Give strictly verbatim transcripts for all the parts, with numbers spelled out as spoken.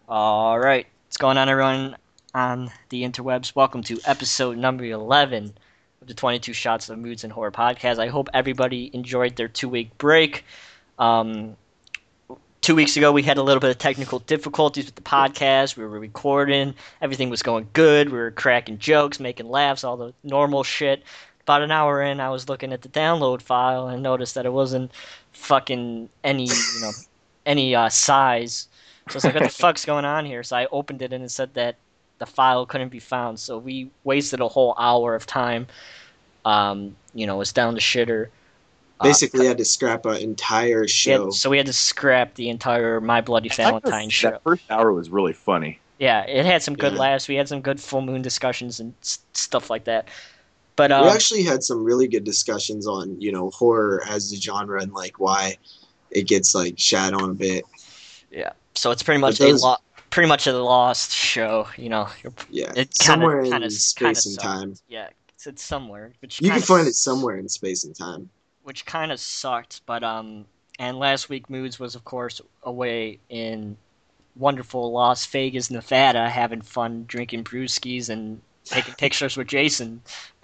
All right, what's going on, everyone on the interwebs? Welcome to episode number eleven of the twenty-two Shots of Moods and Horror podcast. I hope everybody enjoyed their two week break. Um, two weeks ago, we had a little bit of technical difficulties with the podcast. We were recording, everything was going good. We were cracking jokes, making laughs, all the normal shit. About an hour in, I was looking at the download file and noticed that it wasn't fucking any, you know, any uh, size. So I was like, what the fuck's going on here? So I opened it and it said that the file couldn't be found. So we wasted a whole hour of time. Um, you know, it's down to shitter. Uh, Basically, I had to scrap an entire we had, show. so we had to scrap the entire My Bloody Valentine show. That first hour was really funny. Yeah, it had some good Yeah. laughs. We had some good full moon discussions and s- stuff like that. But We um, actually had some really good discussions on, you know, horror as a genre and like why it gets like shat on a bit. yeah, so it's pretty much But a those- lo- pretty much a lost show. You know, Yeah, it somewhere kinda, in kinda, space kinda and sucked. time. Yeah, it's, it's somewhere. Which You can kinda find it s- somewhere in space and time. which kind of sucked. But um, and last week Moods was of course away in wonderful Las Vegas, Nevada, having fun drinking brewskis and taking pictures with Jason.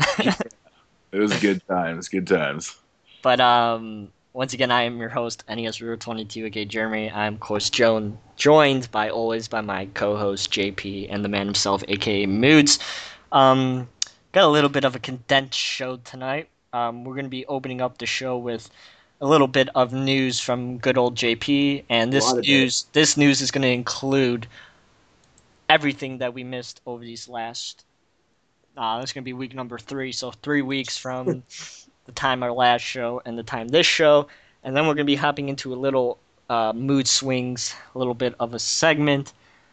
It was good times, good times. But um, once again, I am your host, N E S River twenty-two, aka Jeremy. I'm of course Joan, joined by always by my co-host J P and the man himself, aka Moods. Um, got a little bit of a condensed show tonight. Um, we're going to be opening up the show with a little bit of news from good old J P, and this lot of it. news this news is going to include everything that we missed over these last. Uh, this is going to be week number three, so three weeks from the time our last show and the time this show, and then we're going to be hopping into a little uh, mood swings, a little bit of a segment,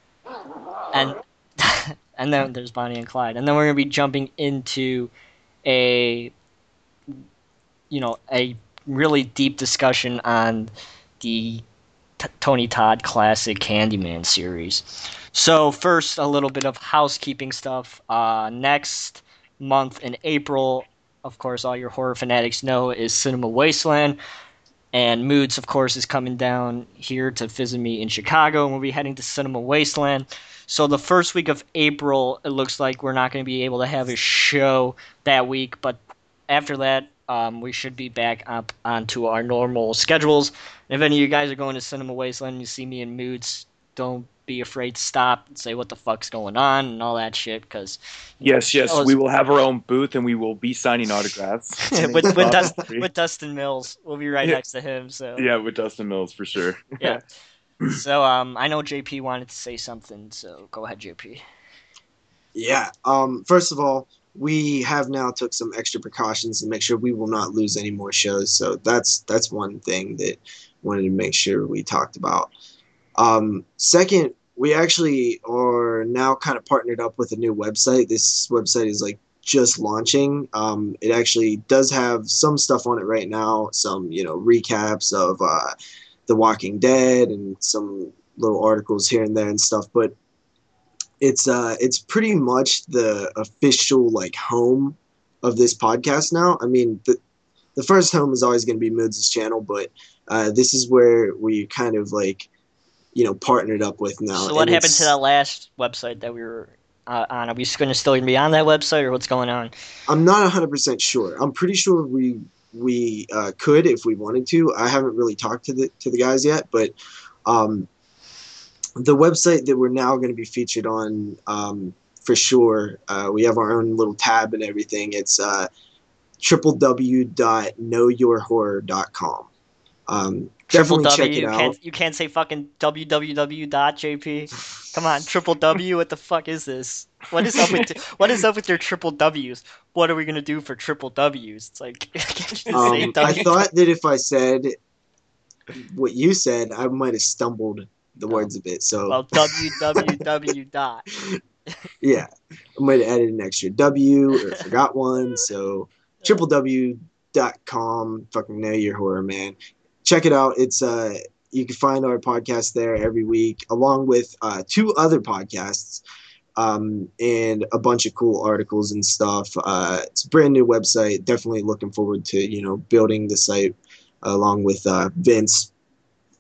and and then there's Bonnie and Clyde, and then we're going to be jumping into a you know a really deep discussion on the T- Tony Todd classic Candyman series. So first, a little bit of housekeeping stuff. Uh, next month in April, of course, all your horror fanatics know, is Cinema Wasteland. And Moods, of course, is coming down here to visit me in Chicago, and we'll be heading to Cinema Wasteland. So the first week of April, it looks like we're not going to be able to have a show that week, but after that, um, we should be back up onto our normal schedules. And if any of you guys are going to Cinema Wasteland and you see me in Moods, don't be afraid to stop and say what the fuck's going on and all that shit, because Yes, yes, we will have our own booth and we will be signing autographs. with, with, Dust, Probably. with Dustin Mills, we'll be right Yeah. next to him. So Yeah, with Dustin Mills for sure. yeah. So um, I know J P wanted to say something, so go ahead, J P. Yeah. Um. First of all, we have now took some extra precautions to make sure we will not lose any more shows. So that's that's one thing that wanted to make sure we talked about. Um. Second, we actually are now kind of partnered up with a new website. This website is like just launching. Um, it actually does have some stuff on it right now, some, you know, recaps of uh, The Walking Dead and some little articles here and there and stuff. But it's uh, it's pretty much the official like home of this podcast now. I mean, the the first home is always going to be Moods' channel, but uh, this is where we kind of like, you know, partnered up with now. So what And happened it's- to that last website that we were uh, on? Are we going to still be on that website, or what's going on? I'm not one hundred percent sure. I'm pretty sure we we uh, could if we wanted to. I haven't really talked to the to the guys yet, but um, the website that we're now going to be featured on, um, for sure. Uh, we have our own little tab and everything. It's uh, w w w dot know your horror dot com. Um, Triple definitely W. check it You out. can't you can't say fucking www dot jp. Come on, triple W. What the fuck is this? What is up with what is up with your triple W's? What are we gonna do for triple W's? It's like can't you just say Um, I W? thought that if I said what you said, I might have stumbled the Oh. words a bit. So Well, www dot. yeah, I might have added an extra W or forgot one. So triple w dot com, fucking know your horror, man. Check it out. It's uh, you can find our podcast there every week, along with uh, two other podcasts, um, and a bunch of cool articles and stuff. Uh, it's a brand new website. Definitely looking forward to, you know, building the site along with uh, Vince.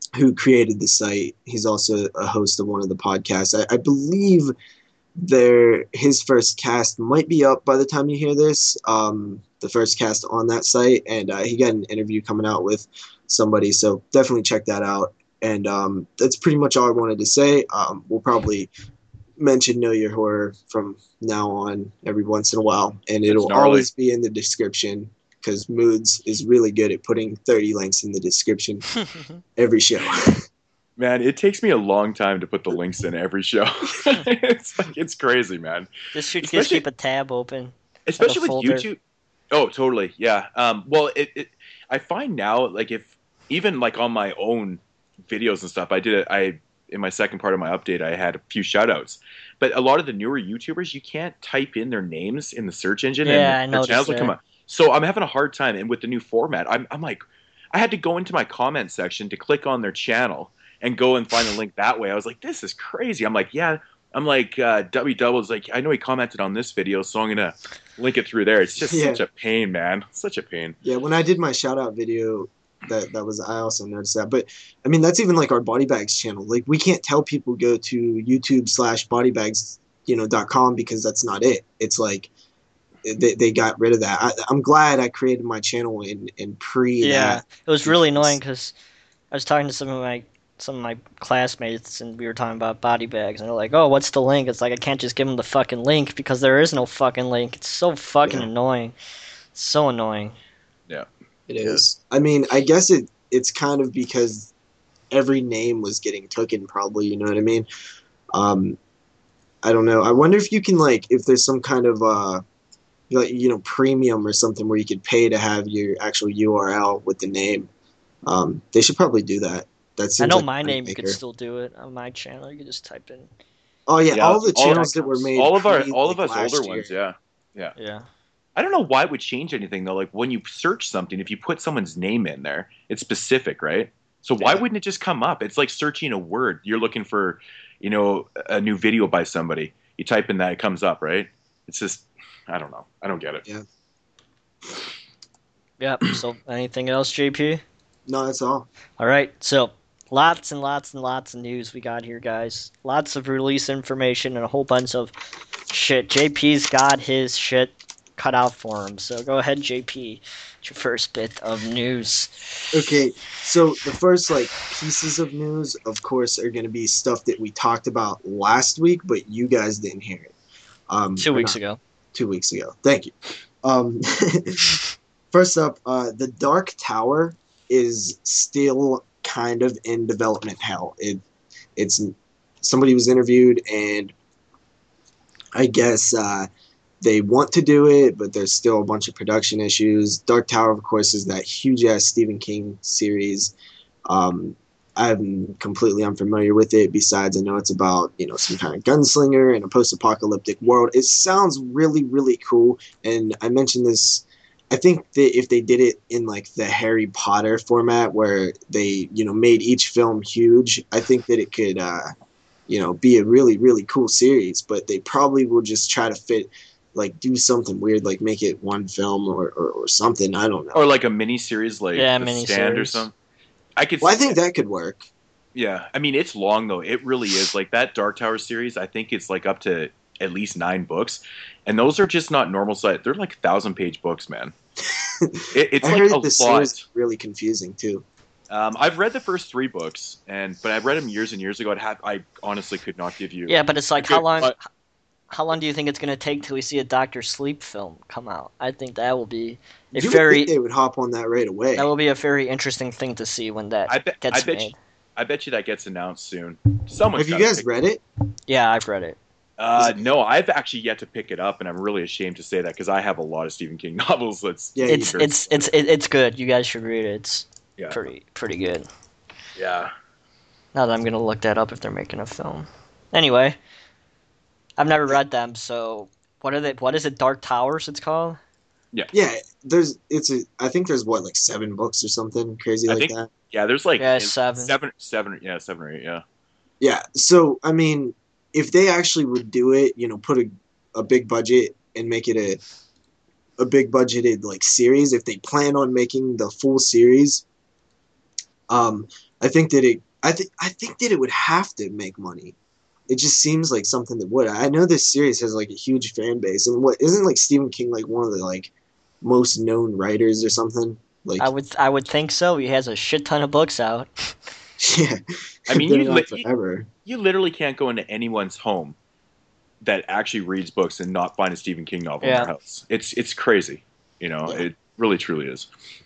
who created the site. He's also a host of one of the podcasts. I, I believe their his first cast might be up by the time you hear this. Um, the first cast on that site, and uh, he got an interview coming out with somebody. So definitely check that out. And um, that's pretty much all I wanted to say. Um, we'll probably mention Know Your Horror from now on every once in a while, and it'll gnarly. always be in the description because Moods is really good at putting thirty links in the description every show. Man, it takes me a long time to put the links in every show. it's like, it's crazy, man. This should just Especially- keep a tab open. Especially with folder. YouTube. Oh, totally. Yeah. Um, well, it, it I find now, like, if even like on my own videos and stuff, I did it. I in my second part of my update, I had a few shout outs. But a lot of the newer YouTubers, you can't type in their names in the search engine, Yeah, I and their noticed channels will come that. up. So I'm having a hard time. And with the new format, I'm I'm like, I had to go into my comment section to click on their channel and go and find a link that way. I was like, this is crazy. I'm like, yeah. I'm like, uh, W Double is like, I know he commented on this video, so I'm gonna link it through there. It's just Yeah. such a pain, man. Such a pain. Yeah, when I did my shout out video, that that was I also noticed that. But I mean, that's even like our Body Bags channel. Like we can't tell people go to YouTube slash bodybags, you know, dot com because that's not it. It's like they, they got rid of that. I, I'm glad I created my channel in in pre Yeah, that. it was really annoying because I was talking to some of my some of my classmates and we were talking about body bags and they're like, "Oh, what's the link?" It's like I can't just give them the fucking link because there is no fucking link. It's so fucking Yeah. annoying. It's so annoying. It is. I mean, I guess it it's kind of because every name was getting taken. Probably, you know what I mean. Um, I don't know. I wonder if you can like if there's some kind of uh, like you know premium or something where you could pay to have your actual U R L with the name. Um, they should probably do that. That seems I know like a my money name you could maker. still do it on my channel. You could just type in. Oh yeah, Yeah, all the all- channels that were made. All of our pre, all like, of us last older year. ones, yeah. Yeah. I don't know why it would change anything though. Like when you search something, if you put someone's name in there, it's specific, right? So why Yeah. wouldn't it just come up? It's like searching a word. You're looking for, you know, a new video by somebody. You type in that, it comes up, right? It's just, I don't know. I don't get it. Yeah. Yep. So anything else, J P? No, that's all. All right. So lots and lots and lots of news we got here, guys. Lots of release information and a whole bunch of shit. J P's got his shit cut out for him. So go ahead, J P. It's your first bit of news. Okay, so the first like pieces of news, of course, are going to be stuff that we talked about last week, but you guys didn't hear it. Um, Two or weeks not, ago. Two weeks ago. Thank you. Um, first up, uh, the Dark Tower is still kind of in development hell. It, it's somebody was interviewed, and I guess uh, they want to do it, but there's still a bunch of production issues. Dark Tower, of course, is that huge ass Stephen King series. Um, I'm completely unfamiliar with it. Besides, I know it's about you know some kind of gunslinger in a post-apocalyptic world. It sounds really, really cool. And I mentioned this. I think that if they did it in like the Harry Potter format, where they you know made each film huge, I think that it could uh, you know be a really, really cool series. But they probably will just try to fit. Like do something weird, like make it one film or, or, or something. I don't know. Or like a mini series, like Yeah, The mini Stand or series. something. I could. Well, I see think it. that could work. Yeah, I mean it's long though. It really is. Like that Dark Tower series, I think it's like up to at least nine books, and those are just not normal size. They're like thousand page books, man. It, it's I like heard a that the series lot. is really confusing too. Um, I've read the first three books, and but I've read them years and years ago. I'd have, I honestly could not give you. Yeah, but it's like Okay, how long? but- How long do you think it's gonna take till we see a Doctor Sleep film come out? I think that will be a You would very think they would hop on that right away. that will be a very interesting thing to see when that I bet. gets I bet. made. You, I bet you that gets announced soon. Someone's Have you gotta guys pick- read it? Yeah, I've read it. Uh, no, I've actually yet to pick it up, and I'm really ashamed to say that because I have a lot of Stephen King novels. That's Yeah, you It's do. it's it's it, it's good. You guys should read it. It's yeah, pretty pretty good. yeah. Now that I'm gonna look that up if they're making a film. Anyway, I've never read them, so what are they? What is it? Dark Towers? It's called. Yeah, there's it's a. I think there's what like seven books or something crazy I like think- that. Yeah, there's like Yeah, in- seven. seven, seven, yeah, seven or eight, yeah. Yeah, so I mean, if they actually would do it, you know, put a a big budget and make it a a big budgeted like series, if they plan on making the full series, um, I think that it. I think I think that it would have to make money. It just seems like something that would. I know this series has like a huge fan base, and what isn't like Stephen King like one of the like most known writers or something? Like, I would I would think so. He has a shit ton of books out. yeah, I mean, been you, around li- you forever. you literally can't go into anyone's home that actually reads books and not find a Stephen King novel in Yeah. their house. It's it's crazy, you know. Yeah. It really truly is.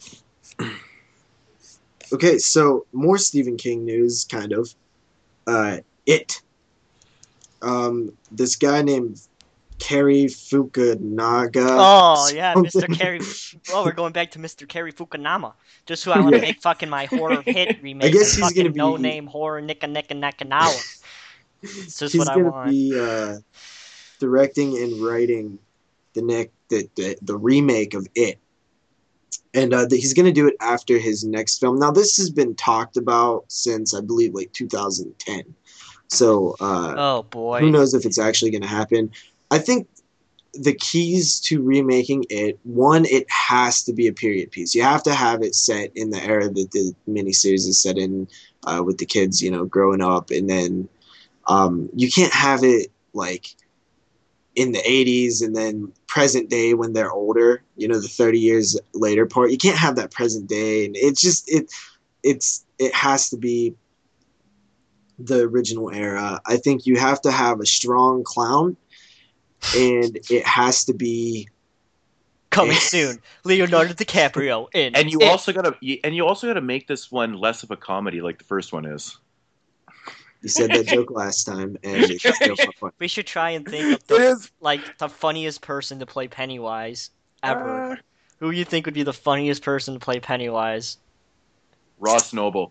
Okay, so more Stephen King news, kind of. Uh, it. Um, this guy named Cary Fukunaga. Oh yeah, Mister something. Cary. Oh, we're going back to Mister Cary Fukunaga. Just who I want to Yeah. make fucking my horror hit remake. guess of he's fucking gonna be- no name horror Nika Nika Nakanawa. It's just He's what I gonna want. be uh, directing and writing the next the, the the remake of It, and uh, the, he's gonna do it after his next film. Now this has been talked about since I believe like two thousand ten. So uh, Oh boy. who knows if it's actually gonna happen? I think the keys to remaking It, one, it has to be a period piece. You have to have it set in the era that the miniseries is set in, uh, with the kids, you know, growing up, and then um, you can't have it like in the eighties and then present day when they're older. You know, the thirty years later part. You can't have that present day, and it's just it. It's it has to be the original era. I think you have to have a strong clown, and it has to be Coming soon, Leonardo DiCaprio in. And you It. also gotta you- and you also gotta make this one less of a comedy like the first one is. you said that joke last time, and it's still not funny. We should try and think of It the is. like the funniest person to play Pennywise ever. Uh, Who you think would be the funniest person to play Pennywise? Ross Noble.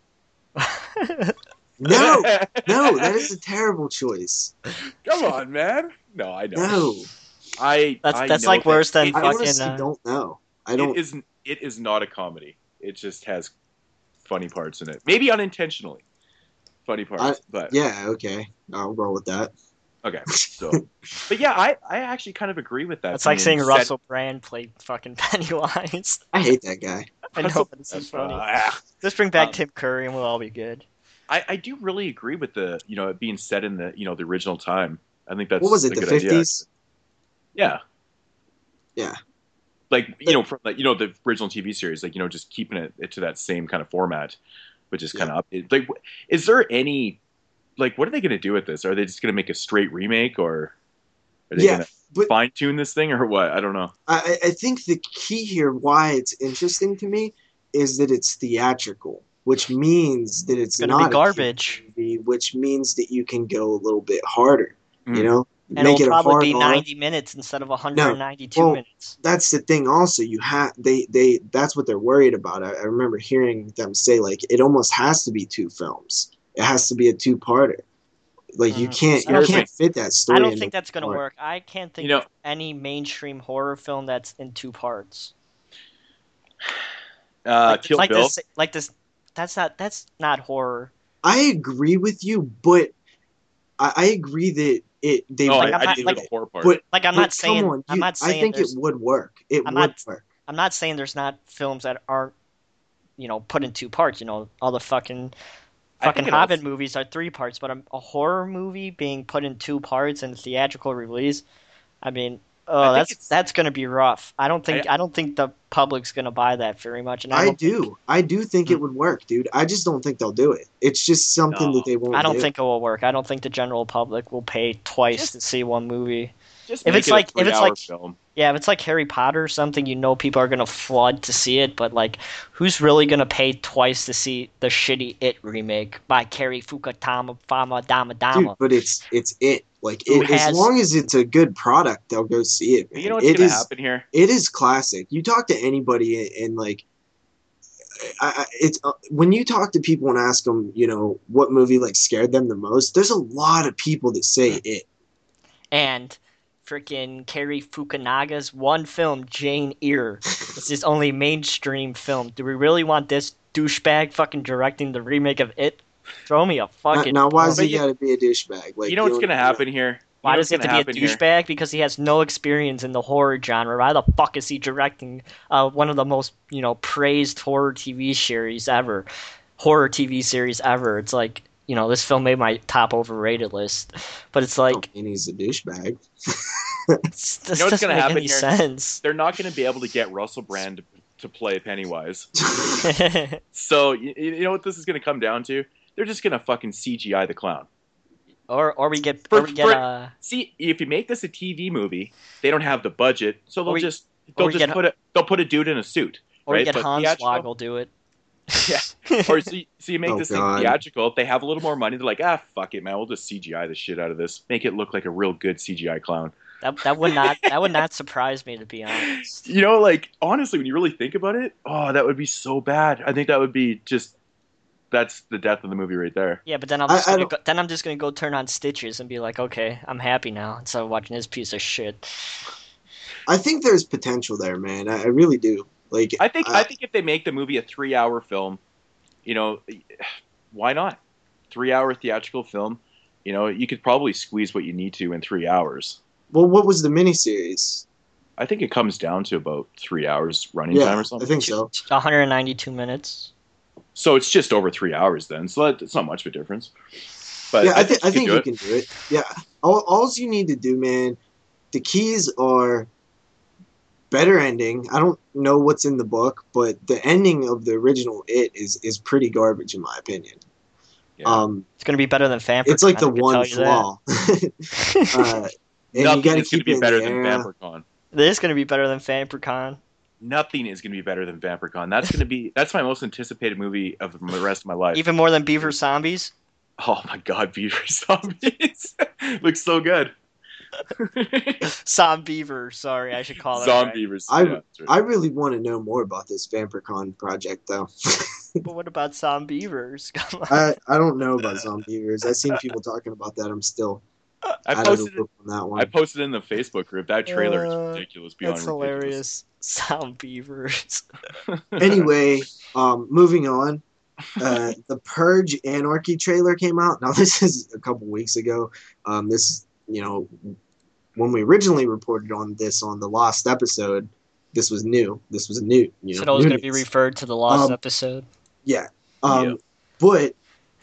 No, no, that is a terrible choice. Come on, man. No, I know. No, I That's- I that's know like that worse than it, I fucking, honestly uh, don't know. I it don't. is it is not a comedy. It just has funny parts in it. Maybe unintentionally funny parts, I- but Yeah, okay, I'll roll with that. okay. So, but yeah, I I actually kind of agree with that. That's like being saying set- Russell Brand played fucking Pennywise. I hate that guy. I know, Russell- but this is uh, funny. ah. Just bring back um, Tim Curry and we'll all be good. I, I do really agree with the you know it being set in the you know the original time. I think that's What was it? a The good idea. fifties? Yeah, Yeah. like you know from like you know the original T V series, like you know just keeping it, it to that same kind of format, but just kind of up. Like, wh- is there any like what are they going to do with this? Are they just going to make a straight remake, or are they Yeah, going to but fine tune this thing, or what? I don't know. I, I think the key here, why it's interesting to me, is that it's theatrical, which means that it's It's gonna not be a kid garbage. movie, which means that you can go a little bit harder. You Mm. know, And make it'll it a probably hard be R. ninety minutes instead of one hundred ninety-two well, minutes. That's the thing. Also, you have they they that's what they're worried about. I, I remember hearing them say like it almost has to be two films. It has to be a two-parter. Like you Mm. can't I you don't can't fit that story. I don't into think that's gonna one part. work. I can't think You know- of any mainstream horror film that's in two parts. Uh, Like, Kill like Bill. this, like this. That's not. That's not horror. I agree with you, but I, I agree that it they No, would I, Like, I'm I not- did like- the horror part. but Like I'm but not saying. come on, I'm you- not saying. I think it there's- would work. It I'm would not- work. I'm not saying there's not films that aren't, you know, put in two parts. You know, all the fucking I fucking think it Hobbit also- movies are three parts, but a, a horror movie being put in two parts in theatrical release, I mean, oh, I think that's it's- that's gonna be rough. I don't think I, don't think the public's gonna buy that very much, and I, I, don't do. Think, I do think Hmm. it would work, dude. I just don't think they'll do it. It's just something No. that they won't I don't do. think it will work. I don't think the general public will pay twice Just- to see one movie. Just if make it's it a like- if it's three-hour like- film. Yeah, if it's like Harry Potter or something, you know people are gonna flood to see it, but like, who's really gonna pay twice to see the shitty It remake by Cary Fukunaga Fama Dama Dude, Dama? but it's it's it. Like Who it, has- as long as it's a good product, they'll go see it. You man. know what's It gonna is- happen here? It is classic. You talk to anybody and, and like, I, I, it's uh, when you talk to people and ask them, you know, what movie like scared them the most. There's a lot of people that say it. And freaking Cary Fukunaga's one film, Jane Eyre. It's his only mainstream film. Do we really want this douchebag fucking directing the remake of It? Throw me a Now, fucking. now why bone. does But he you- got to be a douchebag? Like you know what's don't- gonna happen here? You Why know does he what's have to gonna be a happen here? douchebag? Because he has no experience in the horror genre. Why the fuck is he directing uh, one of the most, you know, praised horror T V series ever? horror T V series ever. It's like, you know, this film made my top overrated list, but it's like, And he's a douchebag. it's, this You know what's doesn't gonna make happen any here? sense. They're not going to be able to get Russell Brand to, to play Pennywise. So you, you know what this is going to come down to? They're just going to fucking C G I the clown. or or we get For- or we get for- uh See, if you make this a T V movie, they don't have the budget, so they'll we- just or they'll we just get- put a they'll put a dude in a suit, or we right? get But Hans theatrical- Swaggle do it. Yeah. Or so you, so you make Oh, this God. thing theatrical. They have a little more money. They're like, ah, fuck it, man. We'll just C G I the shit out of this. Make it look like a real good C G I clown. That that would not that would not surprise me, to be honest. You know, like honestly, when you really think about it, oh, that would be so bad. I think that would be just that's the death of the movie right there. Yeah, but then I'm I- just I gonna don't- go, then I'm just gonna go turn on Stitches and be like, okay, I'm happy now instead of watching this piece of shit. I think there's potential there, man. I, I really do. Like, I think uh, I think if they make the movie a three-hour film, you know, why not? Three-hour theatrical film. You know, you could probably squeeze what you need to in three hours. well, what was the miniseries? I think it comes down to about three hours running Yeah, time or I something. think so. one hundred ninety-two minutes. So it's just over three hours then. So that, it's not much of a difference. But Yeah, I, th- I could think do you it. can do it. Yeah, all all you need to do, man. The keys are better ending. I don't know what's in the book, but the ending of the original It is is pretty garbage in my opinion. Yeah. Um, It's gonna be better than Famper. it's like the I can one tell you flaw. uh, and Nothing you got to is going keep to be it in better the than air. Vampircon. that. It is gonna be better than Fampercon. Nothing is going to be better than Vampircon. That's going to be that's my most anticipated movie of the rest of my life. Even more than Beaver Zombies. Oh my god, Beaver Zombies looks so good. Zombiever, sorry, I should call it. Right. Zombievers. I- yeah, that's right. I really want to know more about this VampireCon project, though. But what about Zombievers? Come on. I, I don't know about Zombievers. I've seen people talking about that. I'm still I out of posted the loop on that one. I posted in the Facebook group. That trailer Uh, is ridiculous beyond That's ridiculous. hilarious. Zombievers. Anyway, um, moving on. Uh, the Purge Anarchy trailer came out. Now, this is a couple weeks ago. Um, this, you know, when we originally reported on this on the Lost episode, this was new. This was new. You know, So that was new going to be news. referred to the Lost Um, episode. Yeah. Um, Yeah. But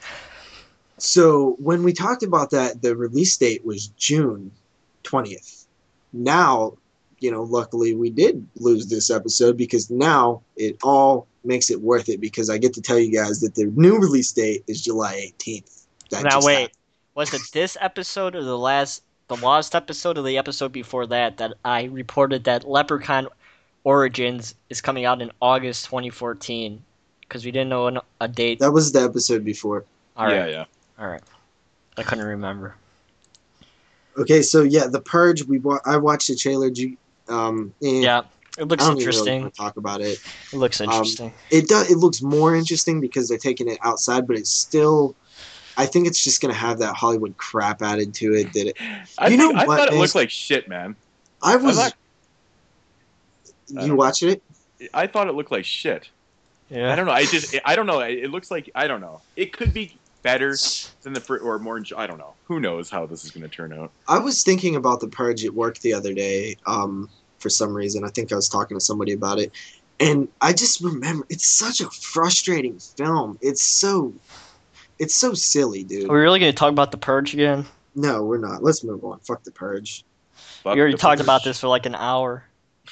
so when we talked about that, the release date was June twentieth. Now, you know, luckily we did lose this episode because now it all makes it worth it because I get to tell you guys that the new release date is July eighteenth. That Now just wait, happened. was it this episode or the last, the Lost episode or the episode before that that I reported that Leprechaun Origins is coming out in August twenty fourteen? Because we didn't know an, a date. That was the episode before. All right, Yeah, yeah. all right. I couldn't remember. Okay, so yeah, the Purge. We wa- I watched the trailer. Do you- Um, eh, Yeah, it I looks don't even really interesting. want to talk about it. It looks Um, interesting. It does. It looks more interesting because they're taking it outside, but it's still. I think it's just gonna have that Hollywood crap added to it. That it, I, You think, know I what, thought it man? looked like shit, man. I was. not- I you don't watch it? I thought it looked like shit. Yeah. I don't know. I just I don't know. It looks like I don't know. It could be better than the fir- or more. enjo- I don't know. Who knows how this is going to turn out? I was thinking about the Purge at work the other day. Um, for some reason, I think I was talking to somebody about it, and I just remember it's such a frustrating film. It's so, it's so silly, dude. Are we really going to talk about the Purge again? No, we're not. Let's move on. Fuck the Purge. Fuck we already the talked about Purge. this for like an hour.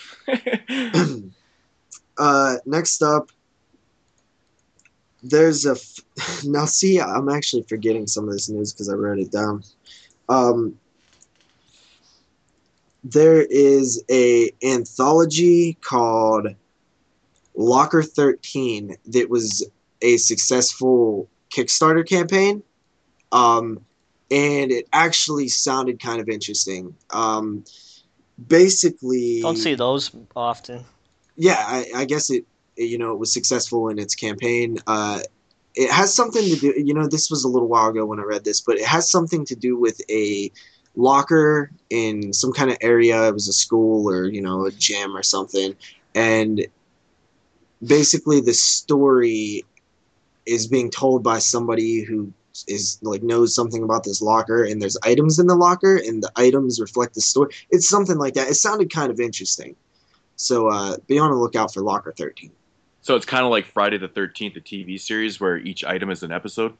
uh, next up, there's a. F- now, see, I'm actually forgetting some of this news because I wrote it down. Um, there is a anthology called Locker thirteen that was a successful Kickstarter campaign, um, and it actually sounded kind of interesting. Um, basically, Don't see those often. yeah, I, I guess it, you know, it was successful in its campaign. Uh, it has something to do, you know, this was a little while ago when I read this, but it has something to do with a locker in some kind of area. It was a school or, you know, a gym or something. And basically the story is being told by somebody who is like knows something about this locker, and there's items in the locker and the items reflect the story. It's something like that. It sounded kind of interesting. So uh, be on the lookout for Locker thirteen. So it's kind of like Friday the thirteenth, the T V series, where each item is an episode.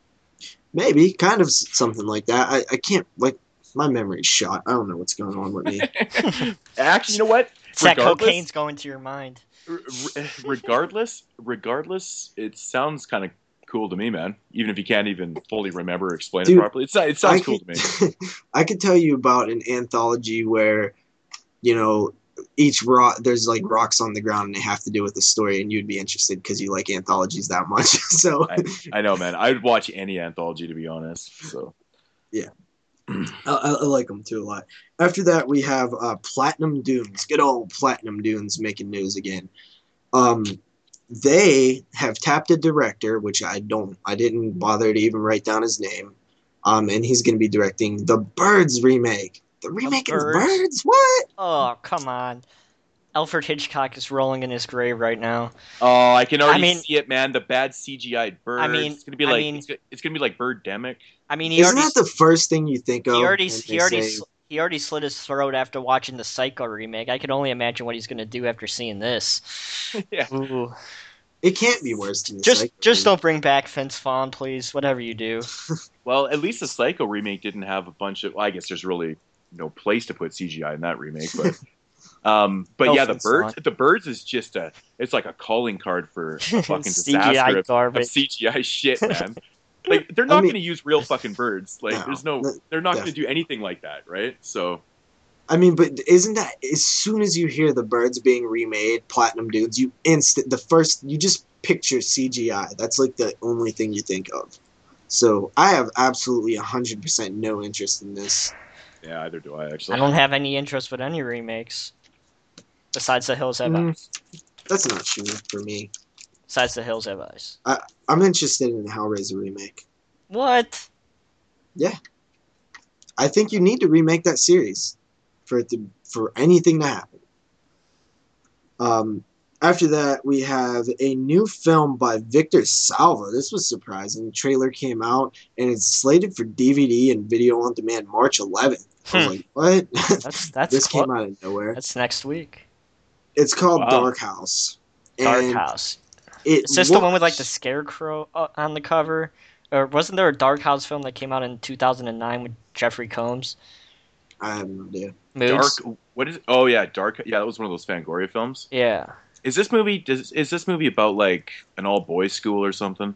Maybe, kind of s- something like that. I, I can't, like, my memory's shot. I don't know what's going on with me. Actually, you know what? It's that Regardless, cocaine's going to your mind. r- r- regardless, regardless, it sounds kind of cool to me, man. Even if you can't even fully remember or explain Dude, it properly, it, it sounds I cool could, to me. I could tell you about an anthology where, you know, each rock, there's like rocks on the ground and they have to do with the story, and you'd be interested because you like anthologies that much. So, I, I know, man. I'd watch any anthology to be honest. So yeah. I, I like them too a lot. After that, we have uh, Platinum Dunes. Good old Platinum Dunes making news again. Um, they have tapped a director, which I don't, I didn't bother to even write down his name. Um, and he's going to be directing the Birds remake. The remake of the Birds? Birds? What? Oh, come on. Alfred Hitchcock is rolling in his grave right now. oh, I can already I mean- see it, man. The bad C G I bird. I mean- it's gonna be I like mean- it's, go- it's gonna be like Birdemic. I mean, he Isn't already that the first thing you think of? he already when he they already say- sl- he already slit his throat after watching the Psycho remake. I can only imagine what he's gonna do after seeing this. Yeah. Ooh. It can't be worse than the Just Psycho just remake. don't bring back Vince Vaughn, please. Whatever you do. Well, at least the Psycho remake didn't have a bunch of. Well, I guess there's really no place to put C G I in that remake, but. Um, but No yeah, the offense, birds. Don. The birds is just a. It's like a calling card for a fucking C G I disaster of, of garbage. C G I shit, man. Like they're not I mean- going to use real fucking birds. Like No, there's no. no, They're not going to definitely. do anything like that, right? So I mean, but isn't that as soon as you hear the Birds being remade, Platinum Dudes, you instant the first you just picture C G I. That's like the only thing you think of. So I have absolutely a hundred percent no interest in this. yeah, either do I I actually. don't have any interest with any remakes. Besides The Hills Have Mm, Eyes. that's not true for me. Besides The Hills Have Eyes. I'm interested in the Hellraiser remake. What? I think you need to remake that series for it to for anything to happen. Um, after that, we have a new film by Victor Salva. This was surprising. The trailer came out, and it's slated for D V D and video on demand March eleventh. I was Hmm. like, what? That's that's this clo- came out of nowhere. That's next week. It's called Wow. Dark House. Dark And House. It Is this the one with like looks- the scarecrow uh, on the cover? Or wasn't there a Dark House film that came out in two thousand nine with Jeffrey Combs? I have no idea. Moods? Dark. What is? Oh yeah, Dark. Yeah, that was one of those Fangoria films. Yeah. Is this movie? Does, is this movie about like an all boys school or something?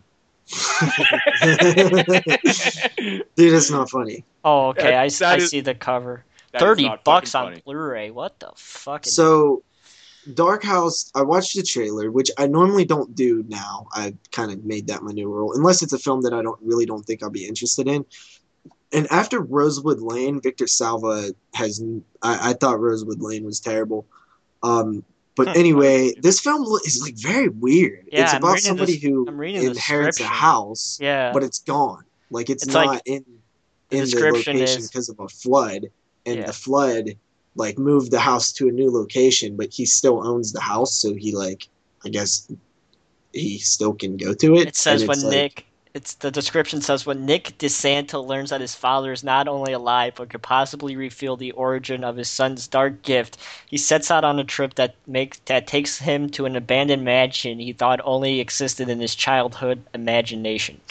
Dude, it's not funny. Oh, okay. That- I, s- that I is- see the cover. That is Thirty not bucks fucking on funny. Blu-ray. What the fuck? is- So, Dark House, I watched the trailer, which I normally don't do now. I kind of made that my new rule, unless it's a film that I don't really don't think I'll be interested in. And after Rosewood Lane, Victor Salva has. I, I thought Rosewood Lane was terrible. Um, but Huh. anyway, this film lo- is like very weird. Yeah, it's I'm about reading somebody this- who I'm reading the inherits a description. house, Yeah. but it's gone. Like it's, It's not like- in the in the description location is- because of a flood, and Yeah. the flood like moved the house to a new location, but he still owns the house, so he like I guess he still can go to it. It says and when it's like- Nick. It's the description says when Nick DeSanto learns that his father is not only alive but could possibly reveal the origin of his son's dark gift, he sets out on a trip that makes that takes him to an abandoned mansion he thought only existed in his childhood imagination.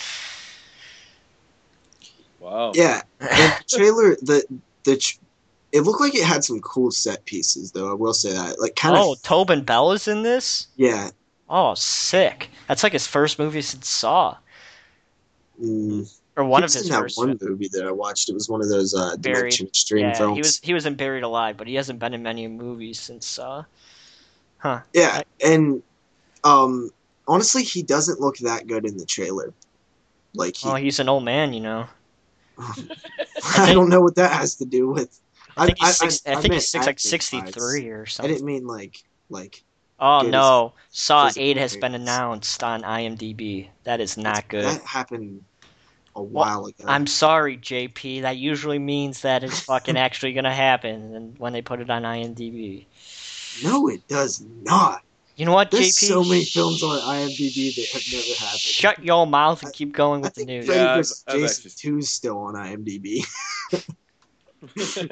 Wow. Yeah, and the trailer the the tr- it looked like it had some cool set pieces though. I will say that, like kind of Oh, Tobin Bell is in this? yeah. Oh, sick! That's like his first movie since Saw, Mm, or one he of was his in that first. one movie that I watched. It was one of those uh, Buried. Dimension Extreme yeah, films. he was he was in Buried Alive, but he hasn't been in many movies since Saw. Huh? Yeah, and um, honestly, he doesn't look that good in the trailer. Like he, Oh, he's an old man, you know. I don't know what that has to do with. I think he's I, six, I, I think meant he's six, like acting sixty-three or I something. didn't mean like like. Oh good no, Saw physical eight has been appearance. announced on IMDb. That is not good. That happened a while ago. I'm sorry, J P. That usually means that it's fucking actually gonna happen, and when they put it on IMDb. No, it does not. You know what, There's J P? so many films on IMDb that have never happened. Shut your mouth and keep going I with the think news. Freddy Yeah, I've- vs. I've Jason actually- two is still on IMDb.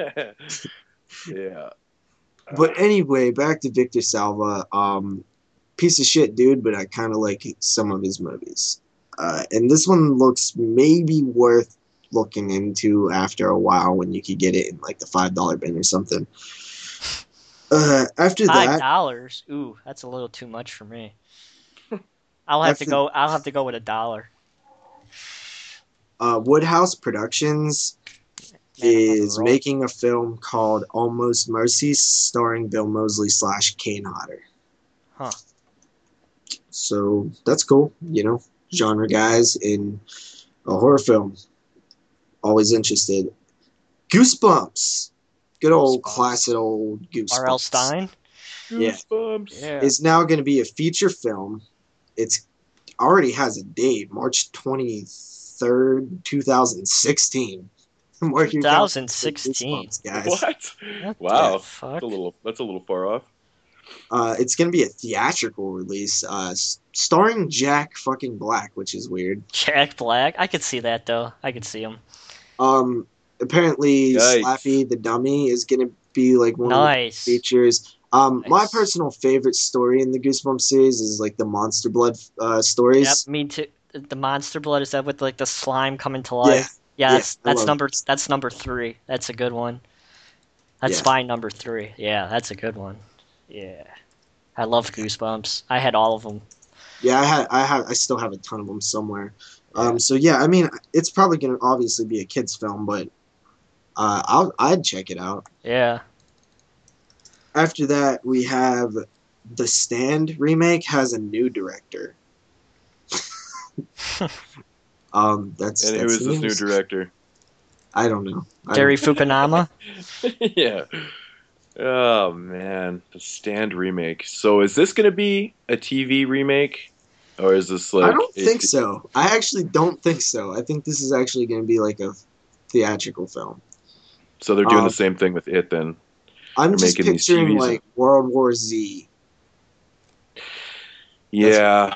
yeah. But anyway, back to Victor Salva. Um, piece of shit dude, but I kind of like some of his movies. Uh, and this one looks maybe worth looking into after a while when you could get it in like the five dollar bin or something. Uh, after Five that, dollars? Ooh, that's a little too much for me. I'll have to after go. I'll have to go with a dollar. uh, Woodhouse Productions Man, I'm on a is roll. making a film called Almost Mercy, starring Bill Moseley slash Kane Hodder. Huh. So that's cool, you know, genre guys in a horror film. Always interested. Goosebumps. Good old Goosebumps. classic old Goosebumps. R L. Stein. Yeah. Goosebumps. Yeah. It's now going to be a feature film. It's already has a date, March twenty-third, twenty sixteen. Mark your calendars for twenty sixteen. Goosebumps, guys. What? What Wow. the fuck? That's a little. That's a little far off. Uh, it's going to be a theatrical release, uh, s- starring Jack fucking Black, which is weird. Jack Black. I could see that though. I could see him. Um, apparently, Yikes. Slappy the Dummy is going to be like one of the Nice. features. Um, my Nice. personal favorite story in the Goosebumps series is like the Monster Blood uh, Yep. stories. Me too. The monster blood, is that with like the slime coming to life? Yeah. Yeah, that's I that's love number it. that's number three. That's a good one. That's Yeah. my number three. Yeah, that's a good one. Yeah. I love Goosebumps. I had all of them. Yeah, I had, I have, I still have a ton of them somewhere. Yeah. Um, so yeah, I mean, it's probably going to obviously be a kids film, but uh, I'll, I'd check it out. Yeah. After that, we have the Stand remake has a new director. Um, that's And that's who is this new news. director? I don't know. I Gary don't- Fukunaga. Yeah. Oh man, the Stand remake. So is this going to be a T V remake, or is this like? I don't a think t- so. I actually don't think so. I think this is actually going to be like a theatrical film. So they're doing Um, the same thing with it then. I'm They're just making these picturing T Vs. like World War Z. Yeah.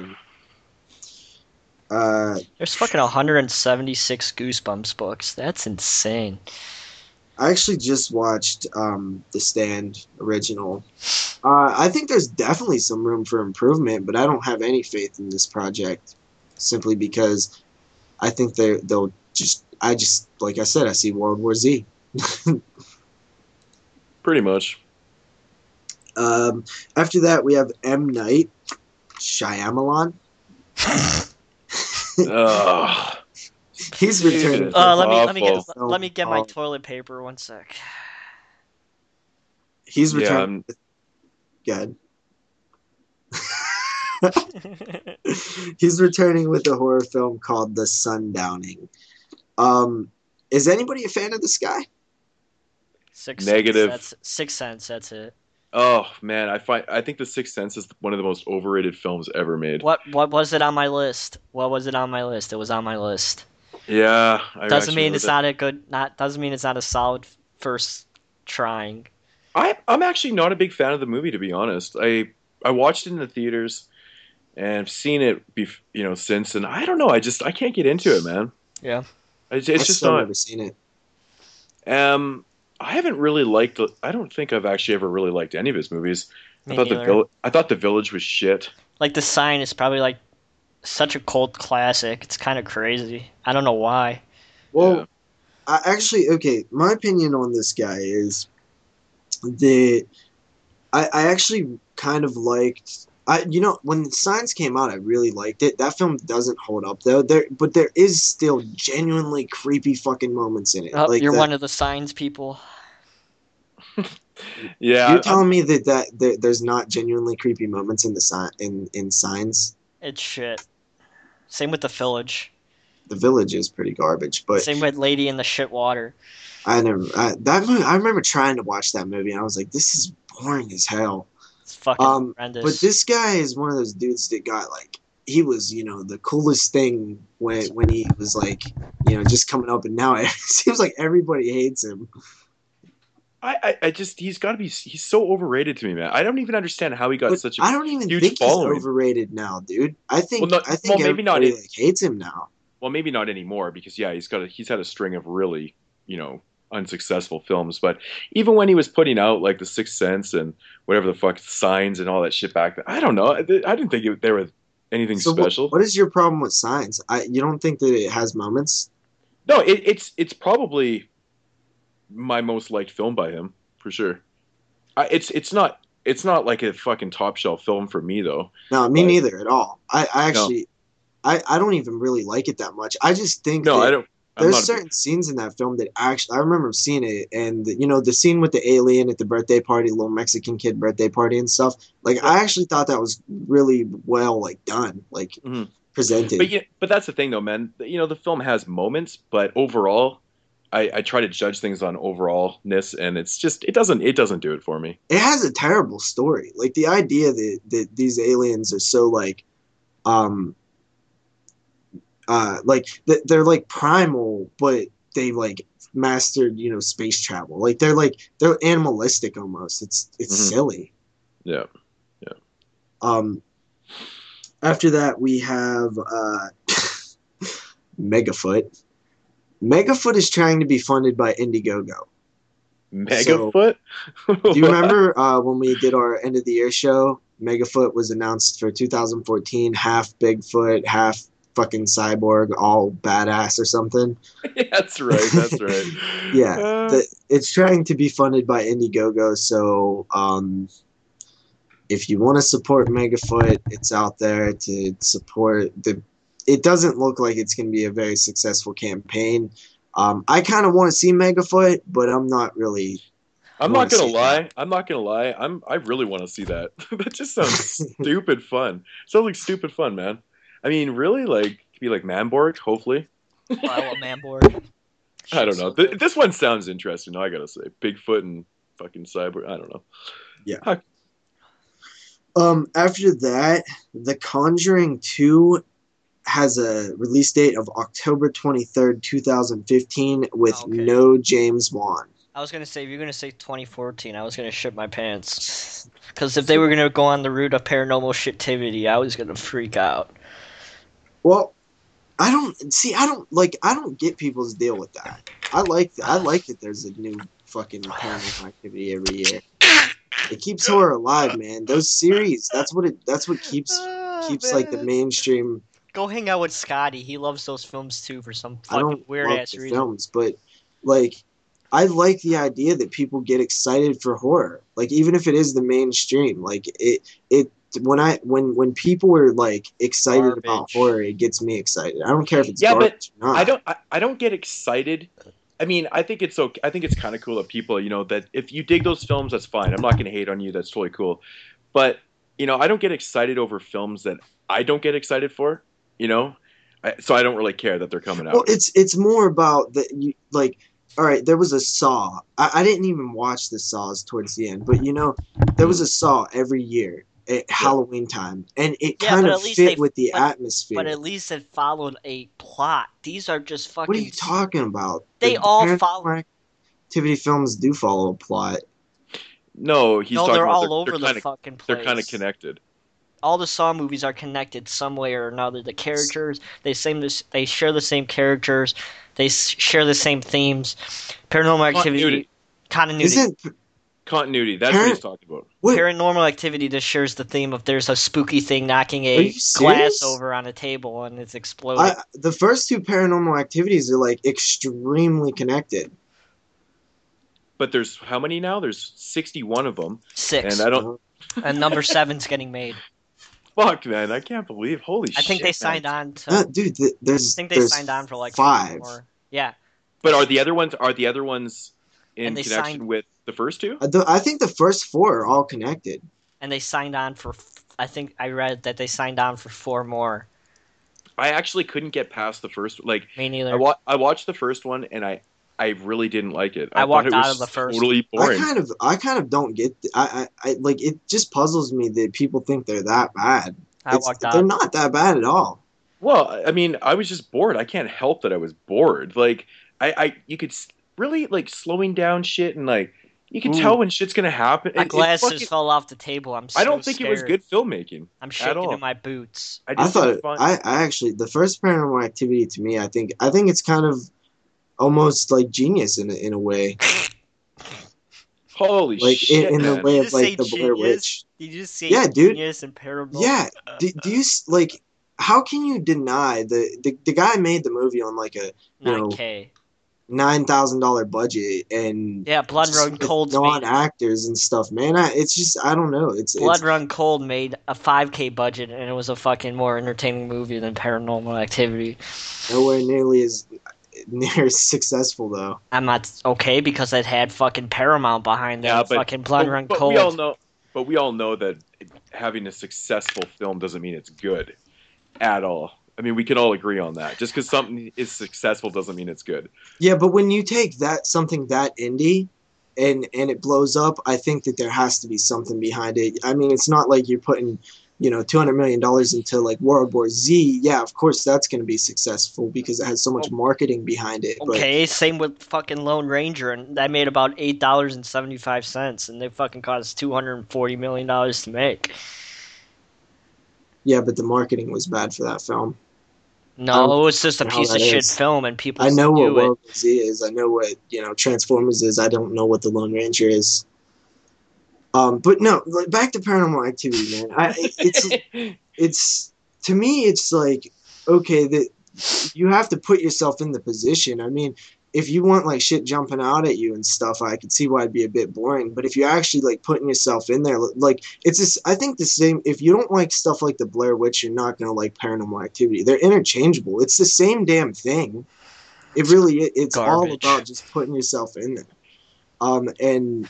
Uh, There's fucking one hundred seventy-six Goosebumps books. That's insane. I actually just watched um, the Stand original. Uh, I think there's definitely some room for improvement, but I don't have any faith in this project, simply because I think they they'll just. I just like I said, I see World War Z. Pretty much. Um, after that, we have M. Night Shyamalan. Ugh. He's returning. It's Uh, let me let me get awful. let me get my Oh. toilet paper. One sec. He's Yeah, returning. I'm- Good. He's returning with a horror film called The Sundowning. Um, is anybody a fan of this guy? Six Negative. That's Sixth Sense. That's it. Oh man, I find I think The Sixth Sense is one of the most overrated films ever made. What what was it on my list? What was it on my list? It was on my list. Yeah, I Doesn't actually mean remember it's that. not a good. Not doesn't mean it's not a solid first trying. I I'm actually not a big fan of the movie, to be honest. I I watched it in the theaters and I've seen it bef- you know since, and I don't know. I just I can't get into it, man. Yeah. It's, I've it's just still not. never seen it. Um, I haven't really liked. the- I don't think I've actually ever really liked any of his movies. I Me thought the neither. vill- I thought the Village was shit. Like The Sign is probably like such a cult classic. It's kind of crazy. I don't know why. Well, Yeah. I actually okay. My opinion on this guy is that I, I actually kind of liked. I you know when Signs came out, I really liked it. That film doesn't hold up though. There, but there is still genuinely creepy fucking moments in it. Oh, like you're that- one of the Signs people. Yeah, You're I'm- telling me that, that there, there's not genuinely creepy moments in the sign in in Signs. It's shit. Same with The Village. The Village is pretty garbage, but Same with Lady in the Shit Water. I never I, that movie. I remember trying to watch that movie, and I was like, "This is boring as hell." It's fucking Um, horrendous. But this guy is one of those dudes that got like he was, you know, the coolest thing when when he was like, you know, just coming up, and now it seems like everybody hates him. I, I I just he's got to be he's so overrated to me, man. I don't even understand how he got But such a I don't even huge think following. he's overrated now, dude. I think Well, not- I think well, maybe not everybody in- like, hates him now. well, maybe not anymore because yeah, he's got a, he's had a string of really you know unsuccessful films. But even when he was putting out like The Sixth Sense and whatever the fuck Signs and all that shit back then, I don't know. I, I didn't think it, there was anything So special. what, what is your problem with Signs? I you don't think that it has moments? No, it, it's it's probably my most liked film by him for sure. I, it's it's not it's not like a fucking top shelf film for me though. No, me But neither at all. I, I no, actually I, I don't even really like it that much. I just think no, I that don't. I'm there's not a big. certain scenes in that film that actually I remember seeing it, and you know the scene with the alien at the birthday party, little Mexican kid birthday party and stuff. Like But, I actually thought that was really well like done, like mhm. But presented. yeah, but that's the thing though, man. You know, the film has moments, but overall, I, I try to judge things on overallness, and it's just it doesn't it doesn't do it for me. It has a terrible story. Like the idea that that these aliens are so like um uh like th- they're like primal, but they like mastered you know space travel. Like they're like they're animalistic almost. It's it's Hmm. silly. Yeah, yeah. Um, after that we have uh, Megafoot. Megafoot is trying to be funded by Indiegogo. So Megafoot. do you remember uh, when we did our end of the year show? Megafoot was announced for two thousand fourteen, half Bigfoot, half fucking cyborg, all badass or something. Yeah, that's right. That's right. Yeah, Uh, the, it's trying to be funded by Indiegogo. So um, if you want to support Megafoot, it's out there to support the. It doesn't look like it's going to be a very successful campaign. Um, I kind of want to see Megafoot, but I'm not really I'm want not to gonna see that. lie. I'm not gonna lie. I'm. I really want to see that. That just sounds stupid fun. Sounds like stupid fun, man. I mean, really, like be like Manborg. Hopefully, Wow, a man board. I don't Shit's know. so Th- good. this one sounds interesting. I gotta say, Bigfoot and fucking cyber. I don't know. Yeah. Huh. Um, after that, The Conjuring two has a release date of October twenty-third, twenty fifteen, with Okay. no James Wan. I was gonna say if you're gonna say twenty fourteen, I was gonna shit my pants. Because if they were gonna go on the route of paranormal shitivity, I was gonna freak out. Well, I don't see. I don't like. I don't get people's deal with that. I like. I like that there's a new fucking Paranormal Activity every year. It keeps horror alive, man. Those series. That's what it. That's what keeps Oh, keeps like the man. mainstream. Go hang out with Scotty. He loves those films too for some I fucking don't weird love ass the reason. films, but like I like the idea that people get excited for horror. Like even if it is the mainstream, like it it when I when when people are like excited about Garbage. horror, it gets me excited. I don't care if it's Yeah, but garbage or not. I don't. I, I don't get excited. I mean, I think it's okay. I think it's kind of cool that people, you know, that if you dig those films, that's fine. I'm not going to hate on you. That's totally cool. But you know, I don't get excited over films that I don't get excited for. You know, I, so I don't really care that they're coming out. Well, it's it's more about that you like. All right, there was a Saw. I, I didn't even watch the Saws towards the end, but you know, there was a Saw every year at Halloween time, and it Yeah, kind but of at least fit they- with the but- atmosphere. But at least it followed a plot. These are just fucking. What are you talking about? They The all Paranormal follow- Activity films do follow a plot. No, he's No, talking they're about all they're, over they're the kind of fucking place. they're kind of connected. All the Saw movies are connected some way or another. The characters, they same this, they share the same characters, they s- share the same themes. Paranormal Activity, Continuity. continuity. Isn't Continuity. That's Par- what he's talking about. what? Paranormal Activity just shares the theme of there's a spooky thing knocking Are a you glass serious? over on a table and it's exploding. I, the first two Paranormal Activities are like extremely connected. But there's how many now? There's sixty-one of them, Six. and I don't. And number seven's getting made. Fuck, man, I can't believe. Holy shit! I think they man. signed on to. Uh, dude, th- I there's think they there's signed on for like five. more. Yeah. But are the other ones? Are the other ones in And they connection signed- with the first two? I, th- I think the first four are all connected. And they signed on for. I think I read that they signed on for four more. I actually couldn't get past the first. Like, Me neither. I, wa- I watched the first one, and I I really didn't like it. I thought walked it out was of the first. Totally I boring. kind of I kind of don't get th- I, I I like it just puzzles me that people think they're that bad. I It's- walked they're out. not that bad at all. Well, I mean, I was just bored. I can't help that I was bored. Like, I, I you could s- really like slowing down shit, and like you can Ooh. tell when shit's gonna happen. My It- it glasses fucking- fell off the table. I'm so I don't think it was scared. good filmmaking. I'm at shaking all. in my boots. I I just thought didn't it, find- I, I actually the first Paranormal Activity to me I think I think it's kind of almost like genius in a, in a way, Holy like in, shit, in the man! Did way you of just say like the Blair genius? Witch. Did you just say Yeah, dude. genius and paranormal? Yeah. Do, do you s- like? How can you deny the, the the guy made the movie on like a you Nine know K. nine thousand dollar budget and Yeah, Blood just Run with Cold's non made actors and stuff, man? I, it's just I don't know. It's Blood it's Run Cold made a five K budget, and it was a fucking more entertaining movie than Paranormal Activity. nowhere nearly as near as successful though. I'm not okay because it had fucking Paramount behind Yeah, it. but Fucking Blood but Run but we all Cold. know, but we all know that having a successful film doesn't mean it's good at all. I mean, we can all agree on that. Just because something is successful doesn't mean it's good. Yeah, but when you take that something that indie and and it blows up, I think that there has to be something behind it. I mean, it's not like you're putting, you know, two hundred million dollars into like World War Z. Yeah, of course that's going to be successful because it has so much Oh, marketing behind it. But okay, same with fucking Lone Ranger, and that made about eight dollars and seventy five cents, and they fucking cost two hundred and forty million dollars to make. yeah, but the marketing was bad for that film. I don't No, it was just a know how piece of that shit is. film, and people I know what knew it. World War Z is. I know what, you know, Transformers is. I don't know what the Lone Ranger is. Um, but no, like, back to Paranormal Activity, man. I it's it's to me it's like okay that you have to put yourself in the position. I mean, if you want like shit jumping out at you and stuff, I could see why it'd be a bit boring. But if you're actually like putting yourself in there, like it's this, I think the same. If you don't like stuff like the Blair Witch, you're not gonna like Paranormal Activity. They're interchangeable. It's the same damn thing. It really it's all Garbage. about just putting yourself in there. Um, and